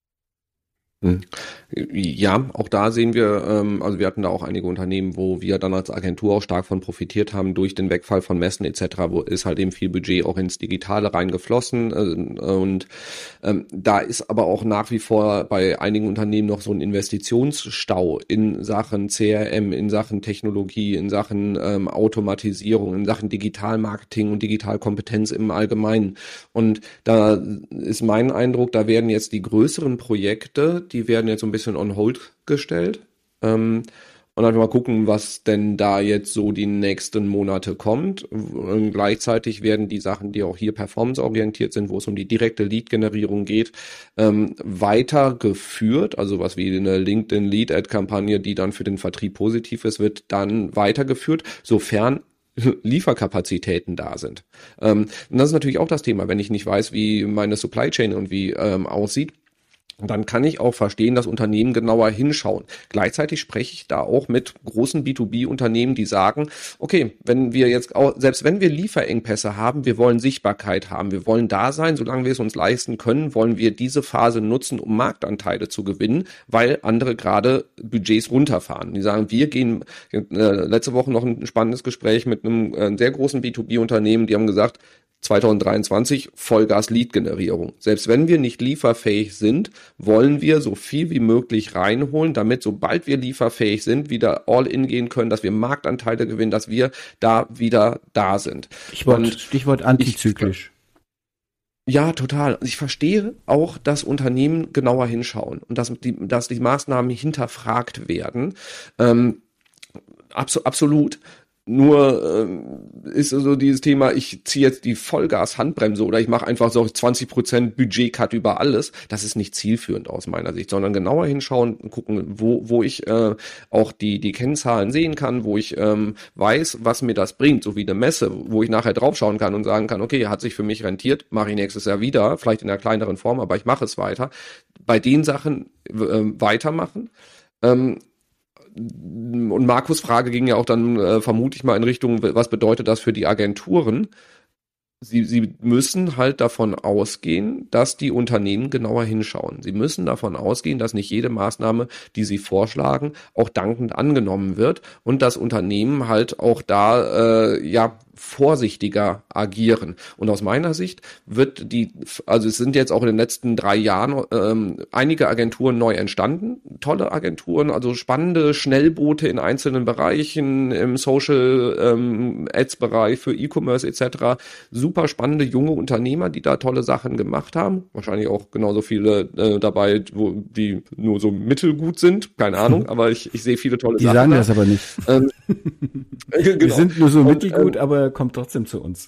[SPEAKER 3] Ja, auch da sehen wir, ähm, also wir hatten da auch einige Unternehmen, wo wir dann als Agentur auch stark von profitiert haben durch den Wegfall von Messen et cetera, wo ist halt eben viel Budget auch ins Digitale reingeflossen äh, und ähm, da ist aber auch nach wie vor bei einigen Unternehmen noch so ein Investitionsstau in Sachen C R M, in Sachen Technologie, in Sachen ähm, Automatisierung, in Sachen Digitalmarketing und Digitalkompetenz im Allgemeinen. Und da ist mein Eindruck, da werden jetzt die größeren Projekte, die werden jetzt so ein bisschen on hold gestellt. Ähm, und einfach mal gucken, was denn da jetzt so die nächsten Monate kommt. Und gleichzeitig werden die Sachen, die auch hier performanceorientiert sind, wo es um die direkte Lead-Generierung geht, ähm, weitergeführt. Also was wie eine LinkedIn-Lead-Ad-Kampagne, die dann für den Vertrieb positiv ist, wird dann weitergeführt, sofern Lieferkapazitäten da sind. Ähm, und das ist natürlich auch das Thema, wenn ich nicht weiß, wie meine Supply Chain irgendwie ähm, aussieht. Und dann kann ich auch verstehen, dass Unternehmen genauer hinschauen. Gleichzeitig spreche ich da auch mit großen B zwei B-Unternehmen, die sagen, okay, wenn wir jetzt auch, selbst wenn wir Lieferengpässe haben, wir wollen Sichtbarkeit haben, wir wollen da sein, solange wir es uns leisten können, wollen wir diese Phase nutzen, um Marktanteile zu gewinnen, weil andere gerade Budgets runterfahren. Die sagen, wir gehen, äh, letzte Woche noch ein spannendes Gespräch mit einem äh, sehr großen B zwei B-Unternehmen, die haben gesagt, zwanzig dreiundzwanzig Vollgas-Lead-Generierung. Selbst wenn wir nicht lieferfähig sind, wollen wir so viel wie möglich reinholen, damit sobald wir lieferfähig sind, wieder all in gehen können, dass wir Marktanteile gewinnen, dass wir da wieder da sind.
[SPEAKER 1] Stichwort, Und Stichwort antizyklisch.
[SPEAKER 3] Ich, ja, total. Ich verstehe auch, dass Unternehmen genauer hinschauen und dass die, dass die Maßnahmen hinterfragt werden. Ähm, abso- absolut. Nur ähm, ist so dieses Thema, ich ziehe jetzt die Vollgas-Handbremse oder ich mache einfach so zwanzig Prozent Budget-Cut über alles. Das ist nicht zielführend aus meiner Sicht, sondern genauer hinschauen und gucken, wo wo ich äh, auch die die Kennzahlen sehen kann, wo ich ähm, weiß, was mir das bringt, so wie eine Messe, wo ich nachher draufschauen kann und sagen kann, okay, hat sich für mich rentiert, mache ich nächstes Jahr wieder, vielleicht in einer kleineren Form, aber ich mache es weiter. Bei den Sachen äh, weitermachen. Ähm, Und Markus' Frage ging ja auch dann, äh, vermute ich mal, in Richtung, was bedeutet das für die Agenturen? Sie, sie müssen halt davon ausgehen, dass die Unternehmen genauer hinschauen. Sie müssen davon ausgehen, dass nicht jede Maßnahme, die sie vorschlagen, auch dankend angenommen wird und dass Unternehmen halt auch da, äh, ja, vorsichtiger agieren. Und aus meiner Sicht wird die, also es sind jetzt auch in den letzten drei Jahren ähm, einige Agenturen neu entstanden, tolle Agenturen, also spannende Schnellboote in einzelnen Bereichen, im Social ähm, Ads Bereich für E-Commerce et cetera. Super spannende junge Unternehmer, die da tolle Sachen gemacht haben. Wahrscheinlich auch genauso viele äh, dabei, wo die nur so mittelgut sind, keine Ahnung, aber ich, ich sehe viele tolle
[SPEAKER 1] die
[SPEAKER 3] Sachen.
[SPEAKER 1] Die sagen da. Das aber nicht. Ähm,
[SPEAKER 3] genau.
[SPEAKER 1] Wir sind nur so
[SPEAKER 3] Und,
[SPEAKER 1] mittelgut,
[SPEAKER 3] ähm,
[SPEAKER 1] aber kommt trotzdem zu uns.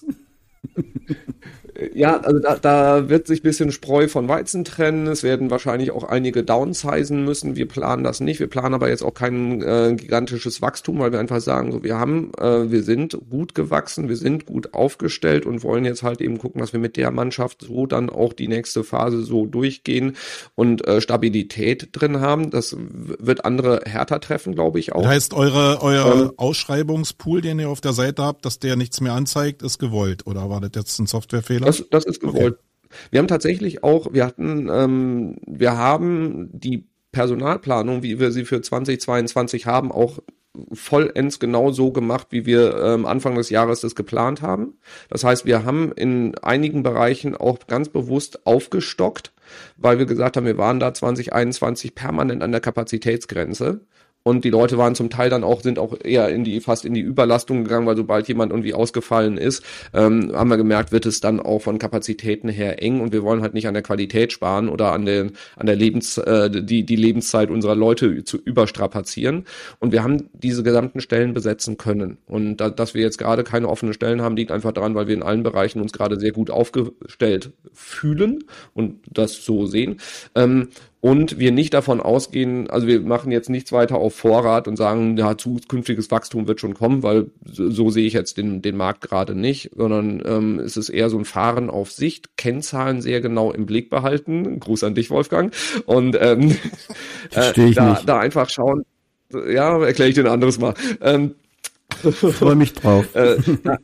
[SPEAKER 3] Ja, also da, da wird sich ein bisschen Spreu von Weizen trennen. Es werden wahrscheinlich auch einige downsizen müssen. Wir planen das nicht. Wir planen aber jetzt auch kein äh, gigantisches Wachstum, weil wir einfach sagen, so wir haben, äh, wir sind gut gewachsen, wir sind gut aufgestellt und wollen jetzt halt eben gucken, dass wir mit der Mannschaft so dann auch die nächste Phase so durchgehen und äh, Stabilität drin haben. Das wird andere härter treffen, glaube ich auch.
[SPEAKER 2] Das heißt, eure euer ähm, Ausschreibungspool, den ihr auf der Seite habt, dass der nichts mehr anzeigt, ist gewollt, oder war das jetzt ein Softwarefehler?
[SPEAKER 3] Das, das ist gewollt. Okay. Wir haben tatsächlich auch, wir hatten, ähm, wir haben die Personalplanung, wie wir sie für zwanzig zweiundzwanzig haben, auch vollends genau so gemacht, wie wir ähm, Anfang des Jahres das geplant haben. Das heißt, wir haben in einigen Bereichen auch ganz bewusst aufgestockt, weil wir gesagt haben, wir waren da zwanzig einundzwanzig permanent an der Kapazitätsgrenze. Und die Leute waren zum Teil dann auch, sind auch eher in die, fast in die Überlastung gegangen, weil sobald jemand irgendwie ausgefallen ist, ähm, haben wir gemerkt, wird es dann auch von Kapazitäten her eng und wir wollen halt nicht an der Qualität sparen oder an den, an der Lebens, äh, die, die Lebenszeit unserer Leute zu überstrapazieren. Und wir haben diese gesamten Stellen besetzen können. Und da, dass wir jetzt gerade keine offenen Stellen haben, liegt einfach daran, weil wir in allen Bereichen uns gerade sehr gut aufgestellt fühlen und das so sehen. Ähm, und wir nicht davon ausgehen, also wir machen jetzt nichts weiter auf Vorrat und sagen, ja, zukünftiges Wachstum wird schon kommen, weil so, so sehe ich jetzt den, den Markt gerade nicht, sondern ähm, es ist eher so ein Fahren auf Sicht, Kennzahlen sehr genau im Blick behalten. Gruß an dich, Wolfgang. Und ähm,
[SPEAKER 1] Verstehe ich
[SPEAKER 3] äh, da,
[SPEAKER 1] nicht.
[SPEAKER 3] da einfach schauen, ja, erkläre ich dir ein anderes Mal. Ähm,
[SPEAKER 1] Freue mich drauf.
[SPEAKER 3] äh,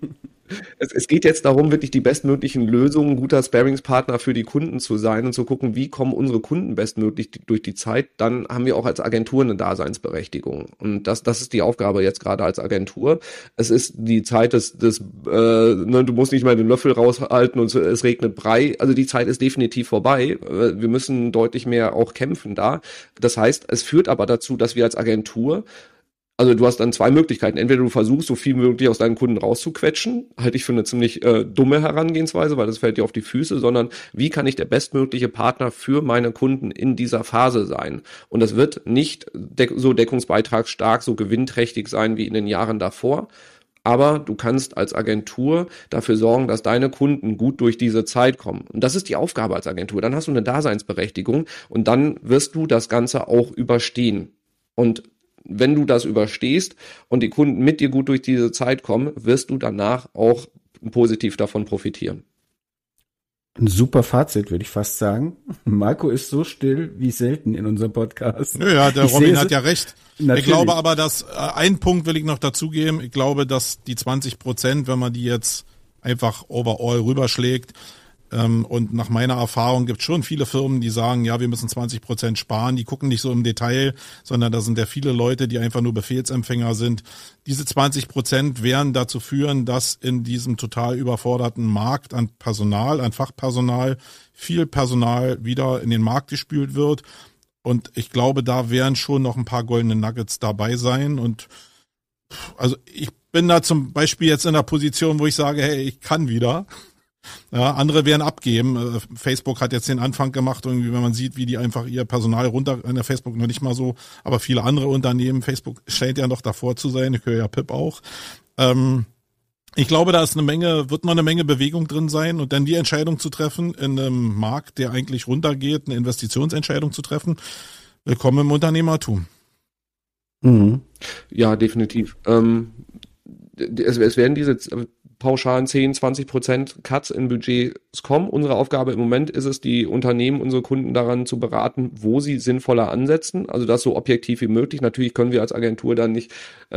[SPEAKER 3] Es, es geht jetzt darum, wirklich die bestmöglichen Lösungen, guter Sparringspartner für die Kunden zu sein und zu gucken, wie kommen unsere Kunden bestmöglich durch die Zeit. Dann haben wir auch als Agentur eine Daseinsberechtigung. Und das, das ist die Aufgabe jetzt gerade als Agentur. Es ist die Zeit des, des äh, ne, du musst nicht mal den Löffel raushalten und es regnet Brei. Also die Zeit ist definitiv vorbei. Wir müssen deutlich mehr auch kämpfen da. Das heißt, es führt aber dazu, dass wir als Agentur, also du hast dann zwei Möglichkeiten. Entweder du versuchst, so viel wie möglich aus deinen Kunden rauszuquetschen, halte ich für eine ziemlich äh, dumme Herangehensweise, weil das fällt dir auf die Füße, sondern wie kann ich der bestmögliche Partner für meine Kunden in dieser Phase sein? Und das wird nicht deck- so deckungsbeitragsstark, so gewinnträchtig sein wie in den Jahren davor. Aber du kannst als Agentur dafür sorgen, dass deine Kunden gut durch diese Zeit kommen. Und das ist die Aufgabe als Agentur. Dann hast du eine Daseinsberechtigung und dann wirst du das Ganze auch überstehen. Und wenn du das überstehst und die Kunden mit dir gut durch diese Zeit kommen, wirst du danach auch positiv davon profitieren.
[SPEAKER 1] Ein super Fazit, würde ich fast sagen. Marco ist so still wie selten in unserem Podcast.
[SPEAKER 2] Ja, ja, der
[SPEAKER 1] Ich
[SPEAKER 2] Robin
[SPEAKER 1] sehe
[SPEAKER 2] hat
[SPEAKER 1] es-
[SPEAKER 2] ja recht.
[SPEAKER 1] Natürlich.
[SPEAKER 2] Ich glaube aber, dass, äh, einen Punkt will ich noch dazugeben. Ich glaube, dass die zwanzig Prozent, wenn man die jetzt einfach overall rüberschlägt, ähm, und nach meiner Erfahrung gibt es schon viele Firmen, die sagen, ja, wir müssen zwanzig Prozent sparen. Die gucken nicht so im Detail, sondern da sind ja viele Leute, die einfach nur Befehlsempfänger sind. Diese zwanzig Prozent werden dazu führen, dass in diesem total überforderten Markt an Personal, an Fachpersonal, viel Personal wieder in den Markt gespült wird. Und ich glaube, da werden schon noch ein paar goldene Nuggets dabei sein. Und also ich bin da zum Beispiel jetzt in der Position, wo ich sage, hey, ich kann wieder. Ja, andere werden abgeben. Äh, Facebook hat jetzt den Anfang gemacht, irgendwie, wenn man sieht, wie die einfach ihr Personal runter, in der Facebook noch nicht mal so, aber viele andere Unternehmen, Facebook scheint ja noch davor zu sein, ich höre ja Pip auch. Ähm, ich glaube, da ist eine Menge, wird noch eine Menge Bewegung drin sein und dann die Entscheidung zu treffen in einem Markt, der eigentlich runtergeht, eine Investitionsentscheidung zu treffen. Willkommen im Unternehmertum.
[SPEAKER 1] Mhm.
[SPEAKER 3] Ja, definitiv. Ähm, es, es werden diese pauschalen zehn, zwanzig Prozent Cuts in Budgets kommen. Unsere Aufgabe im Moment ist es, die Unternehmen, unsere Kunden daran zu beraten, wo sie sinnvoller ansetzen. Also das so objektiv wie möglich. Natürlich können wir als Agentur dann nicht, äh,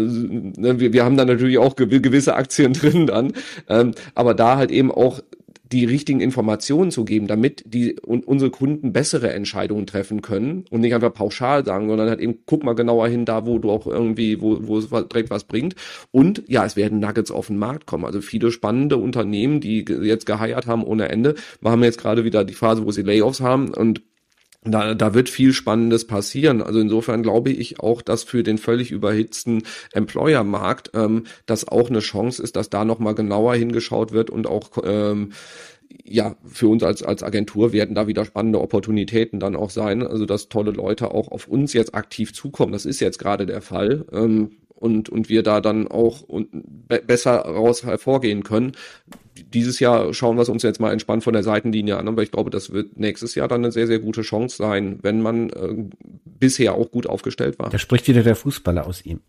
[SPEAKER 3] wir, wir haben dann natürlich auch gewisse Aktien drin dann, ähm, aber da halt eben auch die richtigen Informationen zu geben, damit die und unsere Kunden bessere Entscheidungen treffen können und nicht einfach pauschal sagen, sondern halt eben, guck mal genauer hin, da wo du auch irgendwie, wo, wo es direkt was bringt. Und ja, es werden Nuggets auf den Markt kommen. Also viele spannende Unternehmen, die jetzt geheiert haben ohne Ende. Wir haben jetzt gerade wieder die Phase, wo sie Layoffs haben und Da, da wird viel Spannendes passieren. Also insofern glaube ich auch, dass für den völlig überhitzten Employer-Markt ähm, das auch eine Chance ist, dass da nochmal genauer hingeschaut wird und auch ähm, ja für uns als als Agentur werden da wieder spannende Opportunitäten dann auch sein. Also dass tolle Leute auch auf uns jetzt aktiv zukommen. Das ist jetzt gerade der Fall. Ähm, und und wir da dann auch und be- besser raus hervorgehen können. Dieses Jahr schauen wir es uns jetzt mal entspannt von der Seitenlinie an, aber ich glaube, das wird nächstes Jahr dann eine sehr, sehr gute Chance sein, wenn man äh, bisher auch gut aufgestellt war.
[SPEAKER 1] Da spricht wieder der Fußballer aus ihm.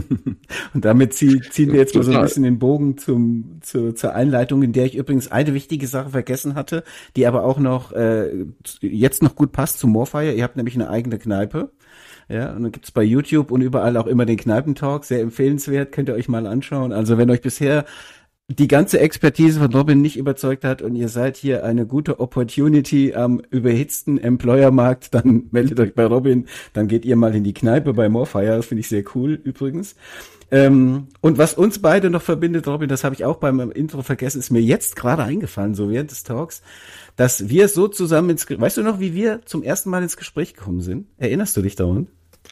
[SPEAKER 1] Und damit zieh, ziehen wir jetzt mal so ein bisschen den Bogen zum, zu, zur Einleitung, in der ich übrigens eine wichtige Sache vergessen hatte, die aber auch noch äh, jetzt noch gut passt zu Morefire. Ihr habt nämlich eine eigene Kneipe. Ja, und dann gibt's bei YouTube und überall auch immer den Kneipentalk, sehr empfehlenswert, könnt ihr euch mal anschauen. Also wenn euch bisher die ganze Expertise von Robin nicht überzeugt hat und ihr seid hier eine gute Opportunity am überhitzten Employer-Markt, dann meldet euch bei Robin, dann geht ihr mal in die Kneipe bei Morefire, das finde ich sehr cool übrigens. Ähm, und was uns beide noch verbindet, Robin, das habe ich auch beim Intro vergessen, ist mir jetzt gerade eingefallen, so während des Talks, dass wir so zusammen ins, weißt du noch, wie wir zum ersten Mal ins Gespräch gekommen sind? Erinnerst du dich daran?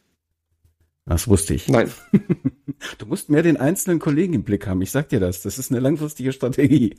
[SPEAKER 1] Das wusste ich.
[SPEAKER 3] Nein.
[SPEAKER 1] Du musst mehr den einzelnen Kollegen im Blick haben. Ich sag dir das. Das ist eine langfristige Strategie.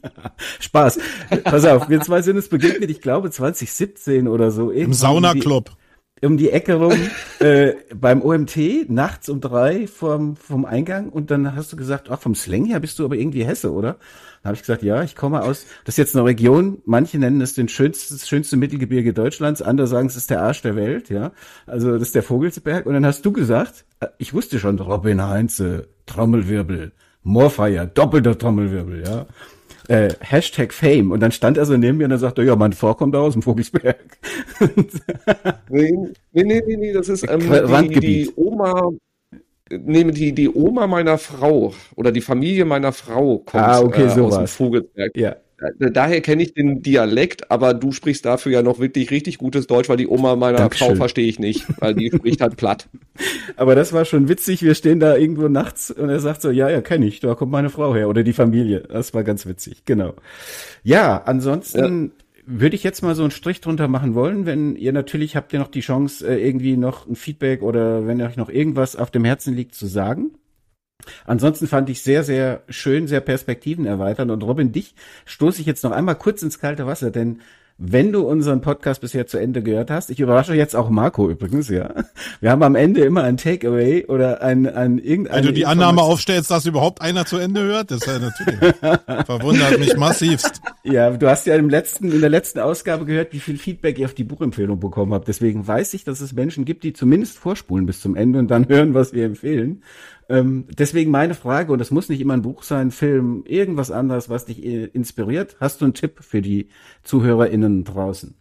[SPEAKER 1] Spaß. Pass auf, wir zwei sind uns begegnet, ich glaube zwanzig siebzehn oder so.
[SPEAKER 2] Im Saunaclub.
[SPEAKER 1] um die Ecke rum äh, beim O M T nachts um drei vom vom Eingang und dann hast du gesagt, ach, vom Slang her bist du aber irgendwie Hesse, oder? Dann habe ich gesagt, ja, ich komme aus, das ist jetzt eine Region, manche nennen es den schönsten, das schönste Mittelgebirge Deutschlands, andere sagen, es ist der Arsch der Welt, ja. Also das ist der Vogelsberg. Und dann hast du gesagt, ich wusste schon, Robin Heinze, Trommelwirbel, Moorfeier, doppelter Trommelwirbel, ja. Äh, Hashtag Fame. Und dann stand er so neben mir und dann sagte er, ja, mein Frau kommt aus dem Vogelsberg.
[SPEAKER 3] nee, nee, nee, nee, das ist ähm, die, die Oma... Nee, die, die Oma meiner Frau oder die Familie meiner Frau kommt
[SPEAKER 1] ah, okay,
[SPEAKER 3] äh, aus dem
[SPEAKER 1] was.
[SPEAKER 3] Vogelsberg.
[SPEAKER 1] Ja.
[SPEAKER 3] Daher kenne ich den Dialekt, aber du sprichst dafür ja noch wirklich richtig gutes Deutsch, weil die Oma meiner
[SPEAKER 1] Dankeschön.
[SPEAKER 3] Frau verstehe ich nicht, weil die spricht halt platt.
[SPEAKER 1] Aber das war schon witzig, wir stehen da irgendwo nachts und er sagt so, ja, ja, kenne ich, da kommt meine Frau her oder die Familie. Das war ganz witzig, genau. Ja, ansonsten... Ja. Würde ich jetzt mal so einen Strich drunter machen wollen, wenn ihr natürlich habt ihr noch die Chance, irgendwie noch ein Feedback oder wenn euch noch irgendwas auf dem Herzen liegt zu sagen. Ansonsten fand ich sehr, sehr schön, sehr perspektivenerweiternd. Und Robin, dich stoße ich jetzt noch einmal kurz ins kalte Wasser, denn wenn du unseren Podcast bisher zu Ende gehört hast, ich überrasche jetzt auch Marco übrigens, ja. Wir haben am Ende immer ein Takeaway oder ein, ein irgendein.
[SPEAKER 2] Wenn du die Annahme aufstellst, dass überhaupt einer zu Ende hört, das ist ja natürlich, verwundert mich massivst.
[SPEAKER 1] Ja, du hast ja im letzten, in der letzten Ausgabe gehört, wie viel Feedback ihr auf die Buchempfehlung bekommen habt. Deswegen weiß ich, dass es Menschen gibt, die zumindest vorspulen bis zum Ende und dann hören, was wir empfehlen. Ähm, deswegen meine Frage, und das muss nicht immer ein Buch sein, Film, irgendwas anderes, was dich äh, inspiriert. Hast du einen Tipp für die ZuhörerInnen draußen?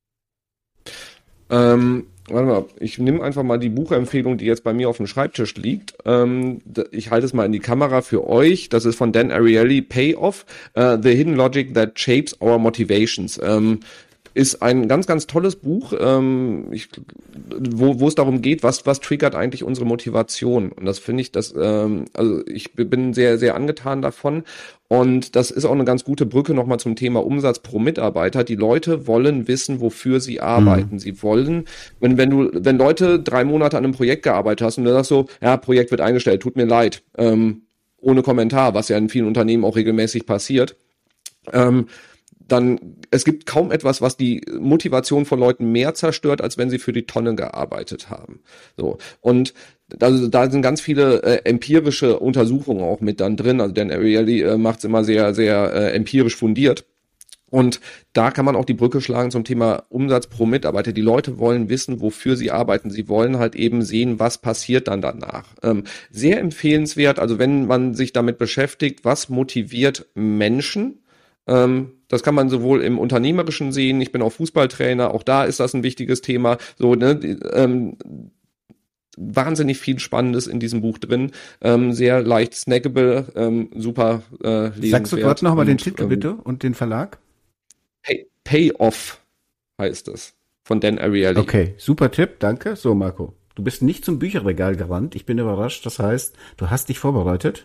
[SPEAKER 3] Ähm, warte mal, ich nehme einfach mal die Buchempfehlung, die jetzt bei mir auf dem Schreibtisch liegt. Ähm, ich halte es mal in die Kamera für euch. Das ist von Dan Ariely, Payoff, uh, The Hidden Logic That Shapes Our Motivations. Ähm, ist ein ganz, ganz tolles Buch, ähm, ich, wo, wo es darum geht, was, was triggert eigentlich unsere Motivation. Und das finde ich, das, ähm, also ich bin sehr, sehr angetan davon. Und das ist auch eine ganz gute Brücke nochmal zum Thema Umsatz pro Mitarbeiter. Die Leute wollen wissen, wofür sie arbeiten. Mhm. Sie wollen, wenn, wenn du, wenn Leute drei Monate an einem Projekt gearbeitet hast und du sagst so, ja, Projekt wird eingestellt, tut mir leid, ähm, ohne Kommentar, was ja in vielen Unternehmen auch regelmäßig passiert, ähm, dann, es gibt kaum etwas, was die Motivation von Leuten mehr zerstört, als wenn sie für die Tonne gearbeitet haben. So. Und da, da sind ganz viele äh, empirische Untersuchungen auch mit dann drin. Also Dan Ariely äh, macht es immer sehr, sehr äh, empirisch fundiert. Und da kann man auch die Brücke schlagen zum Thema Umsatz pro Mitarbeiter. Die Leute wollen wissen, wofür sie arbeiten. Sie wollen halt eben sehen, was passiert dann danach. Ähm, sehr empfehlenswert, also wenn man sich damit beschäftigt, was motiviert Menschen, ähm, das kann man sowohl im Unternehmerischen sehen, ich bin auch Fußballtrainer, auch da ist das ein wichtiges Thema. So, ne, ähm, wahnsinnig viel Spannendes in diesem Buch drin, ähm, sehr leicht snackable, ähm, super äh, lesenswert.
[SPEAKER 1] Sagst du gerade nochmal den Titel ähm, bitte und den Verlag?
[SPEAKER 3] Pay, Payoff heißt es, von Dan Ariely.
[SPEAKER 1] Okay, super Tipp, danke. So, Marco, du bist nicht zum Bücherregal gerannt, ich bin überrascht, das heißt, du hast dich vorbereitet?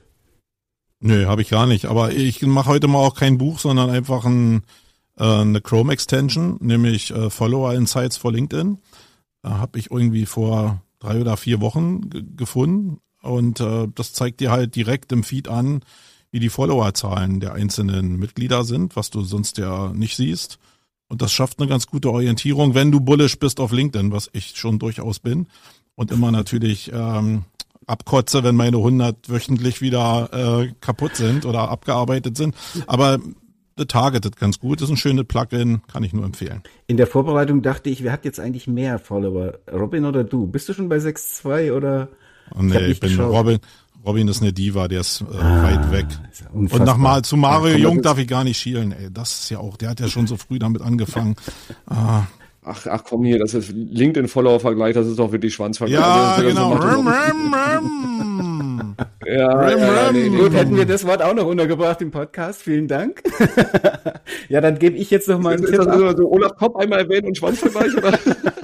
[SPEAKER 2] Nö, habe ich gar nicht. Aber ich mache heute mal auch kein Buch, sondern einfach ein, äh, eine Chrome-Extension, nämlich äh, Follower Insights for LinkedIn. Da habe ich irgendwie vor drei oder vier Wochen g- gefunden. Und äh, das zeigt dir halt direkt im Feed an, wie die Followerzahlen der einzelnen Mitglieder sind, was du sonst ja nicht siehst. Und das schafft eine ganz gute Orientierung, wenn du bullish bist auf LinkedIn, was ich schon durchaus bin. Und immer natürlich... Ähm, abkotze, wenn meine hundert wöchentlich wieder äh, kaputt sind oder abgearbeitet sind. Aber The Targeted ganz gut, ist ein schönes Plugin, kann ich nur empfehlen.
[SPEAKER 1] In der Vorbereitung dachte ich, wer hat jetzt eigentlich mehr Follower, Robin oder du? Bist du schon bei sechs Komma zwei oder?
[SPEAKER 2] Oh, nee, ich, ich bin geschaut. Robin. Robin ist eine Diva, der ist äh, ah, weit weg. Ist und nochmal zu Mario ja, Jung darf ich gar nicht schielen. Ey, das ist ja auch, der hat ja schon so früh damit angefangen. ah.
[SPEAKER 3] Ach, ach komm hier, das ist LinkedIn-Follower-Vergleich, das ist doch wirklich Schwanzvergleich.
[SPEAKER 2] Ja,
[SPEAKER 3] also,
[SPEAKER 2] genau. Rim,
[SPEAKER 1] rim, rim. ja, rim, ja, rim. Nee, nee, gut, hätten wir das Wort auch noch untergebracht im Podcast. Vielen Dank. ja, dann gebe ich jetzt noch mal einen
[SPEAKER 3] ist
[SPEAKER 1] Tipp
[SPEAKER 3] das ab. So Olaf Kopp einmal erwähnen und Schwanzvergleich, oder?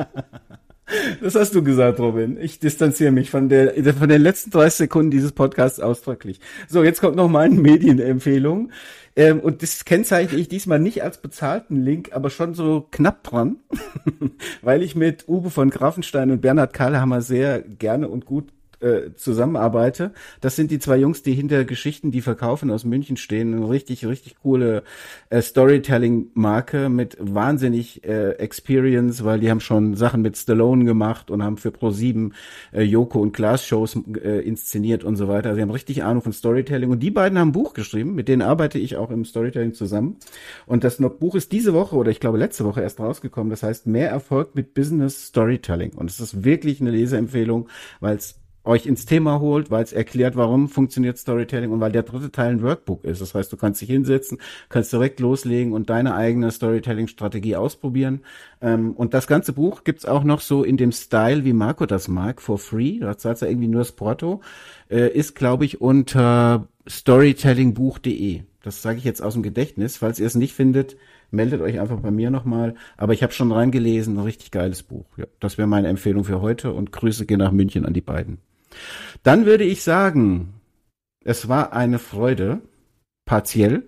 [SPEAKER 1] Das hast du gesagt, Robin. Ich distanziere mich von der von den letzten dreißig Sekunden dieses Podcasts ausdrücklich. So, jetzt kommt noch meine Medienempfehlung. Ähm, und das kennzeichne ich diesmal nicht als bezahlten Link, aber schon so knapp dran, weil ich mit Uwe von Grafenstein und Bernhard Kahlhammer sehr gerne und gut äh, zusammenarbeite. Das sind die zwei Jungs, die hinter Geschichten, die verkaufen, aus München stehen. Eine richtig, richtig coole äh, Storytelling-Marke mit wahnsinnig äh, Experience, weil die haben schon Sachen mit Stallone gemacht und haben für ProSieben äh, Joko und Klaas Shows äh, inszeniert und so weiter. Also sie haben richtig Ahnung von Storytelling. Und die beiden haben ein Buch geschrieben, mit denen arbeite ich auch im Storytelling zusammen. Und das Buch ist diese Woche oder ich glaube letzte Woche erst rausgekommen. Das heißt Mehr Erfolg mit Business Storytelling. Und es ist wirklich eine Leseempfehlung, weil es euch ins Thema holt, weil es erklärt, warum funktioniert Storytelling und weil der dritte Teil ein Workbook ist. Das heißt, du kannst dich hinsetzen, kannst direkt loslegen und deine eigene Storytelling-Strategie ausprobieren. Und das ganze Buch gibt's auch noch so in dem Style, wie Marco das mag, for free. Da zahlt er irgendwie nur das Porto. Ist, glaube ich, unter storytellingbuch punkt de. Das sage ich jetzt aus dem Gedächtnis. Falls ihr es nicht findet, meldet euch einfach bei mir nochmal. Aber ich habe schon reingelesen, ein richtig geiles Buch. Ja, das wäre meine Empfehlung für heute und Grüße gehen nach München an die beiden. Dann würde ich sagen, es war eine Freude, partiell.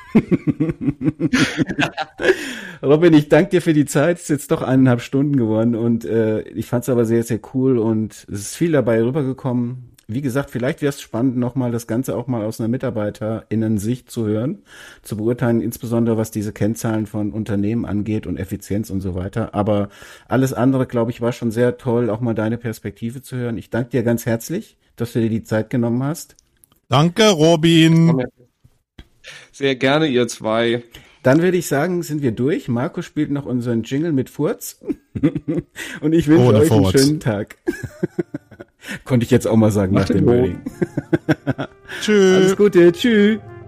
[SPEAKER 1] Robin, ich danke dir für die Zeit. Es ist jetzt doch eineinhalb Stunden geworden und äh, ich fand es aber sehr, sehr cool und es ist viel dabei rübergekommen. Wie gesagt, vielleicht wäre es spannend, nochmal das Ganze auch mal aus einer MitarbeiterInnen-Sicht zu hören, zu beurteilen, insbesondere was diese Kennzahlen von Unternehmen angeht und Effizienz und so weiter. Aber alles andere, glaube ich, war schon sehr toll, auch mal deine Perspektive zu hören. Ich danke dir ganz herzlich, dass du dir die Zeit genommen hast.
[SPEAKER 2] Danke, Robin.
[SPEAKER 3] Sehr gerne, ihr zwei.
[SPEAKER 1] Dann würde ich sagen, sind wir durch. Marco spielt noch unseren Jingle mit Furz. Und ich wünsche
[SPEAKER 2] Ohne
[SPEAKER 1] euch
[SPEAKER 2] Furz.
[SPEAKER 1] einen schönen Tag. Konnte ich jetzt auch mal sagen nach dem Meeting.
[SPEAKER 2] Tschüss.
[SPEAKER 1] Alles Gute. Tschüss.